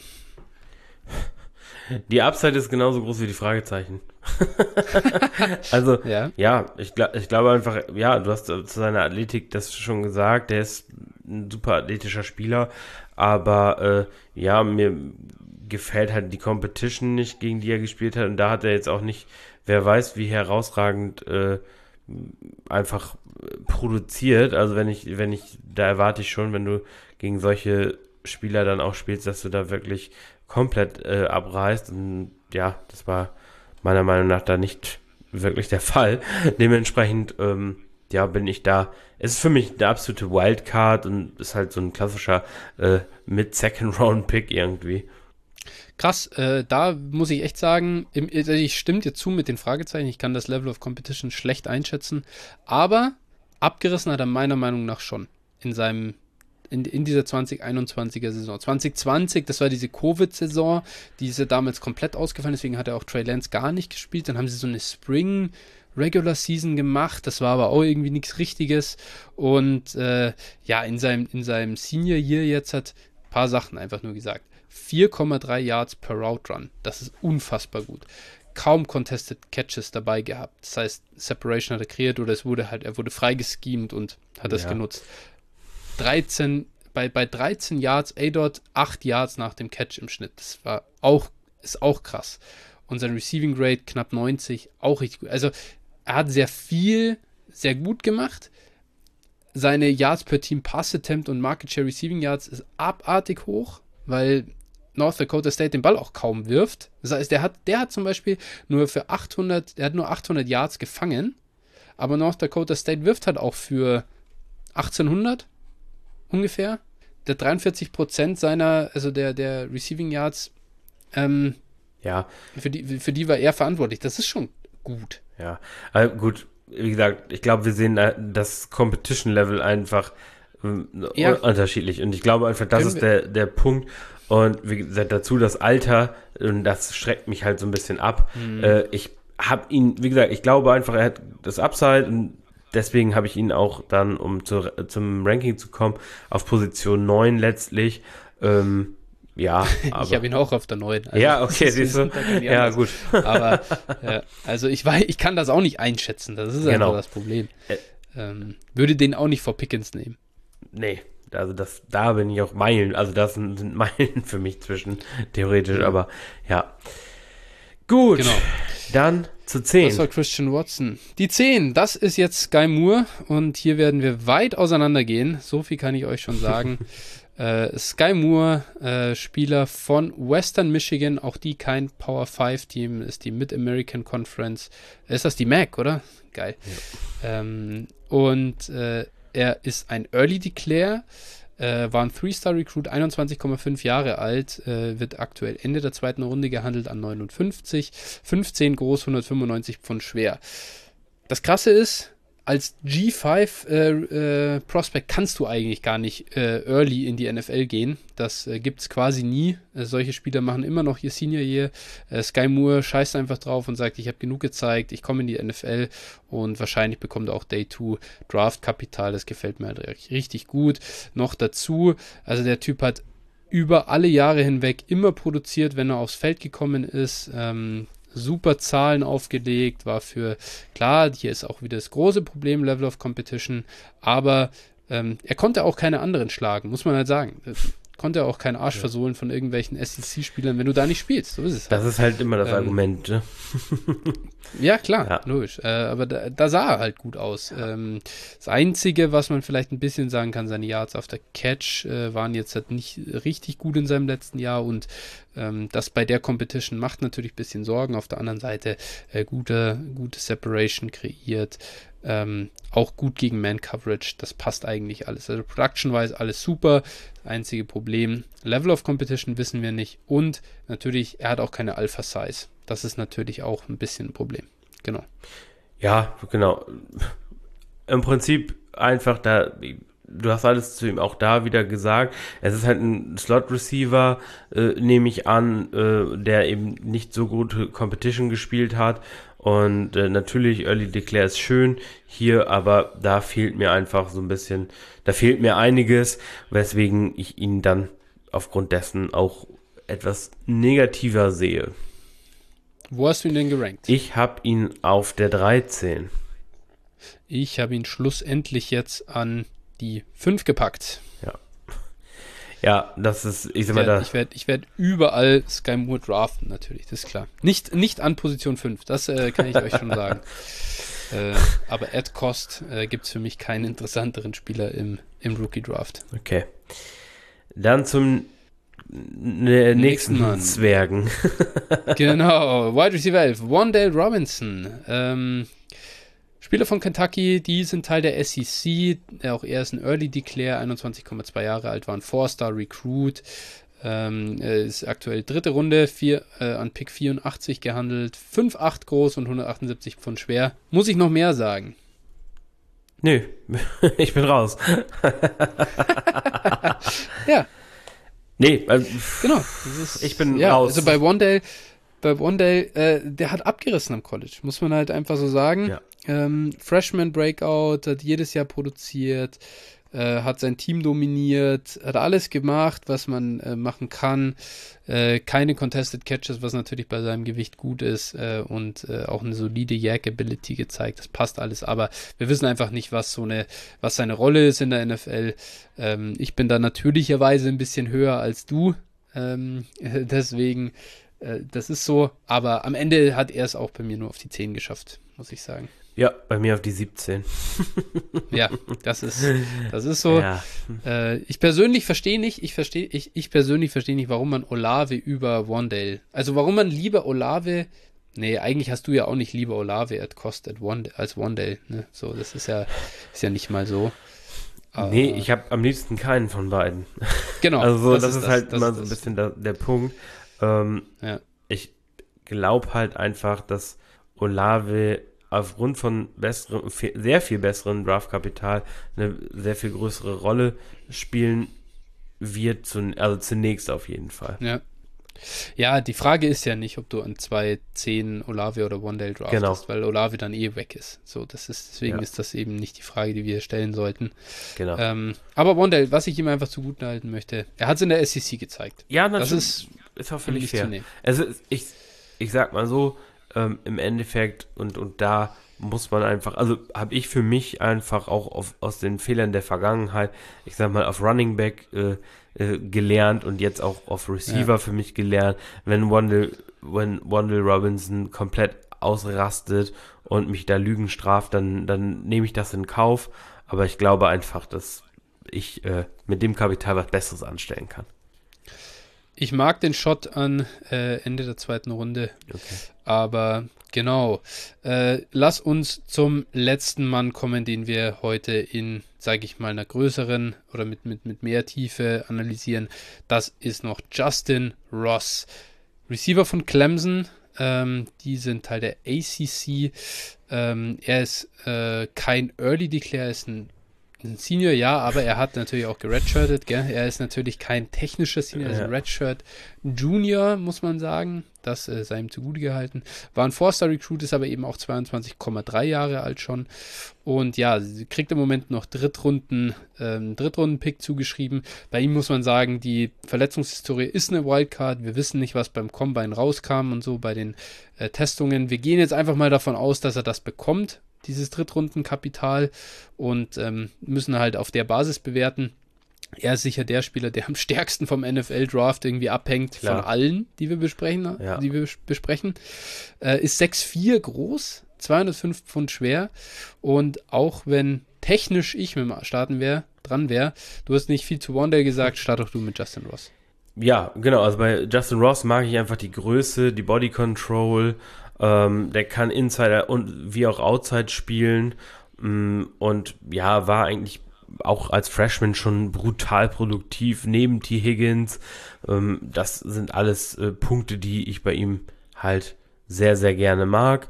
Die Upside ist genauso groß wie die Fragezeichen. also, ja, ja ich, glaub, ich glaube einfach, ja, du hast zu seiner Athletik das schon gesagt, der ist ein super athletischer Spieler, aber äh, ja, mir gefällt halt die Competition nicht, gegen die er gespielt hat und da hat er jetzt auch nicht, wer weiß, wie herausragend äh, einfach produziert, also wenn ich, wenn ich, da erwarte ich schon, wenn du gegen solche Spieler dann auch spielst, dass du da wirklich komplett äh, abreißt und ja, das war meiner Meinung nach da nicht wirklich der Fall. Dementsprechend, ähm, ja, bin ich da, es ist für mich eine absolute Wildcard und ist halt so ein klassischer äh, Mid-Second-Round-Pick irgendwie. Krass, äh, da muss ich echt sagen, im, ich stimme dir zu mit den Fragezeichen, ich kann das Level of Competition schlecht einschätzen, aber abgerissen hat er meiner Meinung nach schon in seinem In, in dieser zwanzig einundzwanziger Saison. zwanzig zwanzig, das war diese Covid-Saison, die ist ja damals komplett ausgefallen, deswegen hat er auch Trey Lance gar nicht gespielt. Dann haben sie so eine Spring Regular Season gemacht, das war aber auch irgendwie nichts Richtiges. Und äh, ja, in seinem, in seinem Senior Year jetzt hat ein paar Sachen einfach nur gesagt. vier Komma drei Yards per Route Run. Das ist unfassbar gut. Kaum Contested Catches dabei gehabt. Das heißt, Separation hat er kreiert oder es wurde halt, er wurde freigeschemt und hat das ja. genutzt. dreizehn, bei, bei dreizehn Yards, A-Dot, acht Yards nach dem Catch im Schnitt. Das war auch, ist auch krass. Und sein Receiving Grade knapp neunzig, auch richtig gut. Also er hat sehr viel, sehr gut gemacht. Seine Yards per Team Pass Attempt und Market Share Receiving Yards ist abartig hoch, weil North Dakota State den Ball auch kaum wirft. Das heißt, der hat, der hat zum Beispiel nur für achthundert, der hat nur achthundert Yards gefangen, aber North Dakota State wirft halt auch für achtzehnhundert ungefähr. Der dreiundvierzig Prozent seiner, also der, der Receiving Yards, ähm, ja. für die, für die war er verantwortlich. Das ist schon gut. Ja, also gut, wie gesagt, ich glaube, wir sehen das Competition-Level einfach ja. unterschiedlich. Und ich glaube einfach, das Können ist der, der Punkt. Und wie gesagt, dazu das Alter, und das schreckt mich halt so ein bisschen ab. Mhm. Äh, ich habe ihn, wie gesagt, ich glaube einfach, er hat das Upside und deswegen habe ich ihn auch dann, um zu, zum Ranking zu kommen, auf Position neun letztlich. Ähm, ja, aber ich habe ihn auch auf der neun. Also ja, okay, siehst du. Ja, gut. Aber ja, also ich weiß, ich kann das auch nicht einschätzen. Das ist genau. einfach das Problem. Ähm, würde den auch nicht vor Pickens nehmen. Nee. Also das, da bin ich auch Meilen, also das sind, sind Meilen für mich zwischen, theoretisch, ja. aber ja. Gut, genau. Dann zu zehn. Das war Christian Watson. Die zehn, das ist jetzt Sky Moore und hier werden wir weit auseinandergehen, so viel kann ich euch schon sagen. äh, Sky Moore, äh, Spieler von Western Michigan, auch die kein Power fünf Team, ist die Mid-American Conference. Ist das die M A C, oder? Geil. Ja. Ähm, und äh, er ist ein Early Declare, äh, war ein Three-Star-Recruit, einundzwanzig Komma fünf Jahre alt, äh, wird aktuell Ende der zweiten Runde gehandelt an neunundfünfzig, fünfzehn groß, hundertfünfundneunzig Pfund schwer. Das Krasse ist, als G fünf äh, äh, Prospect kannst du eigentlich gar nicht äh, early in die N F L gehen. Das äh, gibt es quasi nie. Äh, solche Spieler machen immer noch ihr Senior Year. Äh, Sky Moore scheißt einfach drauf und sagt, ich habe genug gezeigt, ich komme in die N F L und wahrscheinlich bekommt er auch Day zwei Draft-Kapital. Das gefällt mir halt richtig gut. Noch dazu, also der Typ hat über alle Jahre hinweg immer produziert, wenn er aufs Feld gekommen ist. Ähm, super Zahlen aufgelegt, war für, klar, hier ist auch wieder das große Problem, Level of Competition, aber ähm, er konnte auch keine anderen schlagen, muss man halt sagen. Das konnte auch keinen Arsch ja. versohlen von irgendwelchen S E C-Spielern, wenn du da nicht spielst. So ist es halt. Das ist halt immer das ähm, Argument, ne? Ja, klar, ja. logisch. Äh, aber da, da sah er halt gut aus. Ähm, das Einzige, was man vielleicht ein bisschen sagen kann, seine Yards after Catch äh, waren jetzt halt nicht richtig gut in seinem letzten Jahr und ähm, das bei der Competition macht natürlich ein bisschen Sorgen. Auf der anderen Seite äh, gute, gute Separation kreiert. Ähm, auch gut gegen Man-Coverage, das passt eigentlich alles. Also Production-wise alles super. Das einzige Problem, Level of Competition wissen wir nicht und natürlich, er hat auch keine Alpha-Size. Das ist natürlich auch ein bisschen ein Problem. Genau. Ja, genau. Im Prinzip einfach da, du hast alles zu ihm auch da wieder gesagt. Es ist halt ein Slot-Receiver, äh, nehme ich an, äh, der eben nicht so gute Competition gespielt hat. Und äh, natürlich, Early Declare ist schön hier, aber da fehlt mir einfach so ein bisschen, da fehlt mir einiges, weswegen ich ihn dann aufgrund dessen auch etwas negativer sehe. Wo hast du ihn denn gerankt? Ich habe ihn auf der dreizehn. Ich habe ihn schlussendlich jetzt an die fünf gepackt. Ja. Ja, das ist, ich sag mal, da. Ich werde ich werd überall Sky Moore draften, natürlich, das ist klar. Nicht, nicht an Position fünf, das äh, kann ich euch schon sagen. Äh, aber at Cost äh, gibt es für mich keinen interessanteren Spieler im, im Rookie-Draft. Okay. Dann zum n- nächsten, nächsten Zwergen. Genau, Wide Receiver elf, Wan'Dale Robinson. Ähm, Spieler von Kentucky, die sind Teil der S E C, auch er ist ein Early Declare, einundzwanzig Komma zwei Jahre alt, war ein Four-Star Recruit, ähm, ist aktuell dritte Runde, vier, äh, an Pick vierundachtzig gehandelt, fünf Komma acht groß und hundertachtundsiebzig Pfund schwer. Muss ich noch mehr sagen? Nö, ich bin raus. Ja. Nee, also, genau. Das ist, ich bin ja, raus. Also bei Wan'Dale, bei Wan'Dale, äh, der hat abgerissen am College, muss man halt einfach so sagen. Ja. Ähm, Freshman Breakout, hat jedes Jahr produziert, äh, hat sein Team dominiert, hat alles gemacht, was man äh, machen kann. Äh, keine Contested Catches, was natürlich bei seinem Gewicht gut ist äh, und äh, auch eine solide Yak-Ability gezeigt. Das passt alles, aber wir wissen einfach nicht, was so eine, was seine Rolle ist in der N F L. Ähm, ich bin da natürlicherweise ein bisschen höher als du, ähm, deswegen, äh, das ist so, aber am Ende hat er es auch bei mir nur auf die zehn geschafft, muss ich sagen. Ja, bei mir auf die siebzehn. Ja, das ist, das ist so. Ja. Äh, ich persönlich verstehe nicht, ich verstehe, ich, ich persönlich verstehe nicht, warum man Olave über Wan'Dale, also warum man lieber Olave, nee, eigentlich hast du ja auch nicht lieber Olave at Cost at One, als Wan'Dale, ne? So, das ist ja, ist ja nicht mal so. Nee, ich habe am liebsten keinen von beiden. Genau. Also das, das ist, ist halt das, immer das so ein ist bisschen der, der Punkt. Ähm, ja. Ich glaube halt einfach, dass Olave aufgrund von besseren, sehr viel besseren Draftkapital eine sehr viel größere Rolle spielen wird, zu, also zunächst auf jeden Fall. Ja. Ja, die Frage ist ja nicht, ob du an zwei zehn Olave oder Wan'Dale draftest, Genau. weil Olave dann eh weg ist. So, das ist, deswegen Ja. ist das eben nicht die Frage, die wir stellen sollten. Genau. Ähm, aber Wan'Dale, was ich ihm einfach zugute halten möchte, er hat es in der S E C gezeigt. Ja, Das natürlich. ist ist auch völlig nicht fair. zu nehmen. Also ich, ich sag mal so, ähm, im Endeffekt und, und da muss man einfach, also habe ich für mich einfach auch auf, aus den Fehlern der Vergangenheit, ich sag mal auf Running Back äh, äh, gelernt und jetzt auch auf Receiver Ja. für mich gelernt, wenn Wan'Dale, wenn Wan'Dale Robinson komplett ausrastet und mich da Lügen straft, dann, dann nehme ich das in Kauf, aber ich glaube einfach, dass ich äh, mit dem Kapital was Besseres anstellen kann. Ich mag den Shot an äh, Ende der zweiten Runde, Okay. aber genau. Äh, lass uns zum letzten Mann kommen, den wir heute in, sage ich mal, einer größeren oder mit, mit, mit mehr Tiefe analysieren. Das ist noch Justin Ross, Receiver von Clemson. Ähm, die sind Teil der A C C. Ähm, er ist äh, kein Early Declare, er ist ein ein Senior, ja, aber er hat natürlich auch geredshirtet, gell? Er ist natürlich kein technischer Senior, er ist ein Redshirt Junior, muss man sagen. Das äh, sei ihm zugute gehalten. War ein Four-Star-Recruit, ist aber eben auch zweiundzwanzig Komma drei Jahre alt schon. Und ja, sie kriegt im Moment noch Drittrunden, ähm, Drittrunden-Pick zugeschrieben. Bei ihm muss man sagen, die Verletzungshistorie ist eine Wildcard. Wir wissen nicht, was beim Combine rauskam und so bei den äh, Testungen. Wir gehen jetzt einfach mal davon aus, dass er das bekommt, dieses Drittrundenkapital, und ähm, müssen halt auf der Basis bewerten. Er ist sicher der Spieler, der am stärksten vom N F L-Draft irgendwie abhängt. Klar. Von allen, die wir besprechen. Ja. Die wir besprechen. Äh, ist sechs Komma vier groß, zweihundertfünf Pfund schwer, und auch wenn technisch ich mit dem Starten wär, dran wäre, du hast nicht viel zu Wan'Dale gesagt, start doch du mit Justin Ross. Ja, genau, also bei Justin Ross mag ich einfach die Größe, die Body Control. Ähm, der kann Insider und wie auch Outside spielen, mm, und ja, war eigentlich auch als Freshman schon brutal produktiv, neben T. Higgins. Ähm, das sind alles äh, Punkte, die ich bei ihm halt sehr, sehr gerne mag,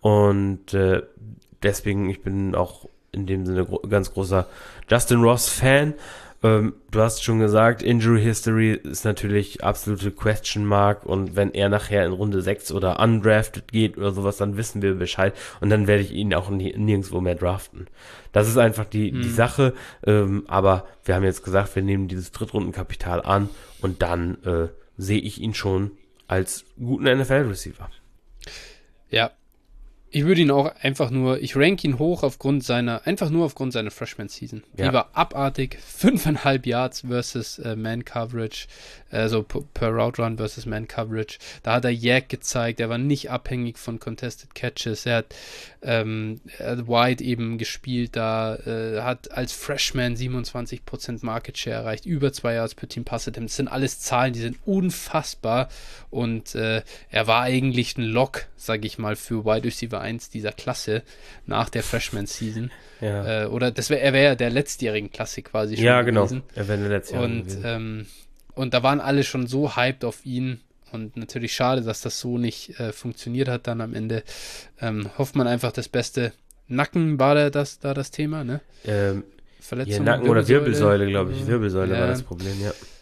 und äh, deswegen, ich bin auch in dem Sinne gro- ganz großer Justin Ross-Fan. Ähm, du hast schon gesagt, Injury History ist natürlich absolute Question Mark, und wenn er nachher in Runde sechs oder undrafted geht oder sowas, dann wissen wir Bescheid, und dann werde ich ihn auch nie, nirgendwo mehr draften. Das ist einfach die, hm. die Sache, ähm, aber wir haben jetzt gesagt, wir nehmen dieses Drittrundenkapital an, und dann äh, sehe ich ihn schon als guten N F L-Receiver. Ja, ich würde ihn auch einfach nur, ich rank ihn hoch aufgrund seiner, einfach nur aufgrund seiner Freshman-Season. Die Ja. war abartig. Fünfeinhalb Yards versus äh, Man-Coverage, also p- per Route Run versus Man-Coverage. Da hat er Yak gezeigt, er war nicht abhängig von Contested Catches. Er hat, ähm, er hat Wide eben gespielt, da äh, hat als Freshman siebenundzwanzig Prozent Market Share erreicht, über zwei Yards per Team Pass Attempt. Das sind alles Zahlen, die sind unfassbar, und äh, er war eigentlich ein Lock, sage ich mal, für Wide Receiver eins dieser Klasse nach der Freshman-Season. Ja, Äh, oder das wär, er wäre ja der letztjährigen Klasse quasi schon ja genau. gewesen. Er wäre der letzte Jahr Und, gewesen. ähm, und da waren alle schon so hyped auf ihn. Und natürlich schade, dass das so nicht äh, funktioniert hat dann am Ende. Ähm, hofft man einfach das Beste. Nacken war da das, da das Thema, ne? Ähm, Verletzung, ja, Nacken- oder Wirbelsäule, glaube ich. Wirbelsäule Ja. war das Problem, ja.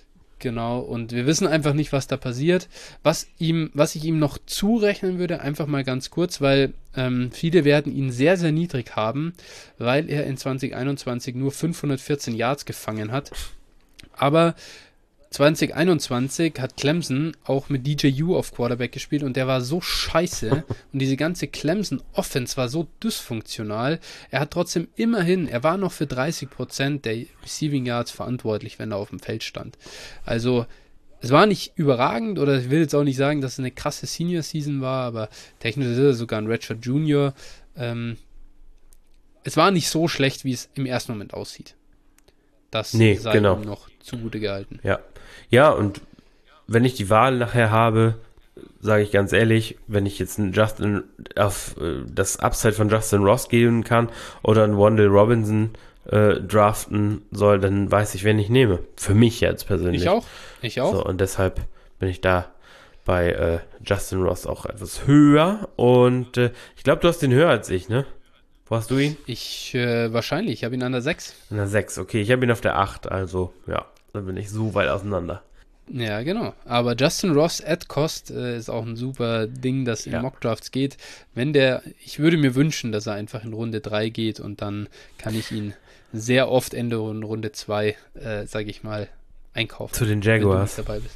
Genau, und wir wissen einfach nicht, was da passiert. Was ihm, was ich ihm noch zurechnen würde, einfach mal ganz kurz, weil ähm, viele werden ihn sehr, sehr niedrig haben, weil er in zwanzig einundzwanzig nur fünfhundertvierzehn Yards gefangen hat. Aber zwanzig einundzwanzig hat Clemson auch mit D J U auf Quarterback gespielt und der war so scheiße und diese ganze Clemson-Offense war so dysfunktional. Er hat trotzdem immerhin, er war noch für dreißig Prozent der Receiving Yards verantwortlich, wenn er auf dem Feld stand. Also es war nicht überragend oder ich will jetzt auch nicht sagen, dass es eine krasse Senior-Season war, aber technisch ist er sogar ein Redshirt Junior. Ähm, es war nicht so schlecht, wie es im ersten Moment aussieht. Das Nee, sei genau. ihm noch zugute gehalten. Ja. Ja, und wenn ich die Wahl nachher habe, sage ich ganz ehrlich, wenn ich jetzt einen Justin auf äh, das Upside von Justin Ross geben kann oder einen Wandale Robinson äh, draften soll, dann weiß ich, wen ich nehme. Für mich jetzt persönlich. Ich auch. Ich auch. So, und deshalb bin ich da bei äh, Justin Ross auch etwas höher. Und äh, ich glaube, du hast den höher als ich, ne? Wo hast du ihn? Ich, äh, wahrscheinlich. Ich habe ihn an der sechs. An der sechs, okay. Ich habe ihn auf der acht, also ja, dann bin ich so weit auseinander. Ja, genau. Aber Justin Ross at Cost äh, ist auch ein super Ding, das in Ja. Mockdrafts geht. Wenn der, ich würde mir wünschen, dass er einfach in Runde drei geht und dann kann ich ihn sehr oft Ende in Runde zwei, äh, sage ich mal, einkaufen. Zu den wenn du Jaguars. nicht dabei bist.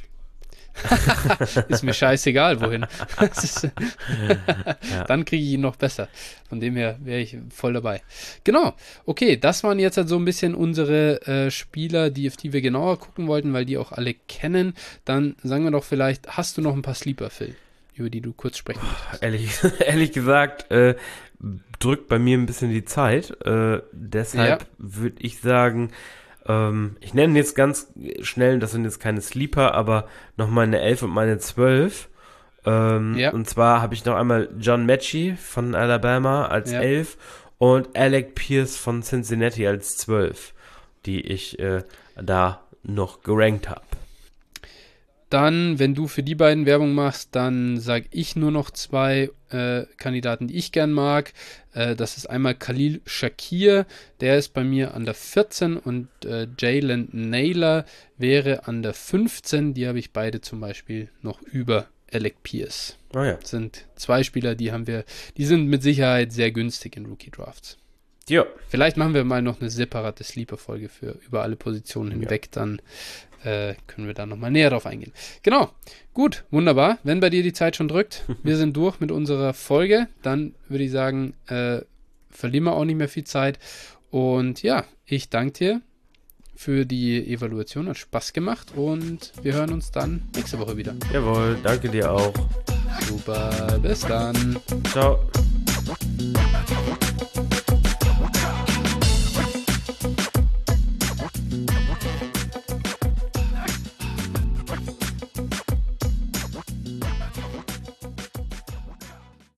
Ist mir scheißegal, wohin. Das ist, Ja. Dann kriege ich ihn noch besser. Von dem her wäre ich voll dabei. Genau. Okay, das waren jetzt halt so ein bisschen unsere äh, Spieler, die, auf die wir genauer gucken wollten, weil die auch alle kennen. Dann sagen wir doch vielleicht, hast du noch ein paar Sleeper, Phil, über die du kurz sprechen möchtest? Ehrlich, ehrlich gesagt, äh, drückt bei mir ein bisschen die Zeit. Äh, deshalb Ja. würde ich sagen, ähm, ich nenne jetzt ganz schnell, das sind jetzt keine Sleeper, aber noch meine elf und meine zwölf. Ähm, Ja. Und zwar habe ich noch einmal John Mechie von Alabama als Ja. elf und Alec Pierce von Cincinnati als zwölf, die ich äh, da noch gerankt habe. Dann, wenn du für die beiden Werbung machst, dann sage ich nur noch zwei äh, Kandidaten, die ich gern mag. Äh, das ist einmal Khalil Shakir, der ist bei mir an der vierzehn und äh, Jalen Naylor wäre an der fünfzehn. Die habe ich beide zum Beispiel noch über Alec Pierce. Oh ja. Das sind zwei Spieler, die haben wir, die sind mit Sicherheit sehr günstig in Rookie Drafts. Ja. Vielleicht machen wir mal noch eine separate Sleeper-Folge für über alle Positionen hinweg, dann äh, können wir da nochmal näher drauf eingehen. Genau, gut, wunderbar. Wenn bei dir die Zeit schon drückt, wir sind durch mit unserer Folge, dann würde ich sagen, äh, verlieren wir auch nicht mehr viel Zeit. Und ja, ich danke dir für die Evaluation, hat Spaß gemacht und wir hören uns dann nächste Woche wieder. Jawohl, danke dir auch. Super, bis dann. Ciao.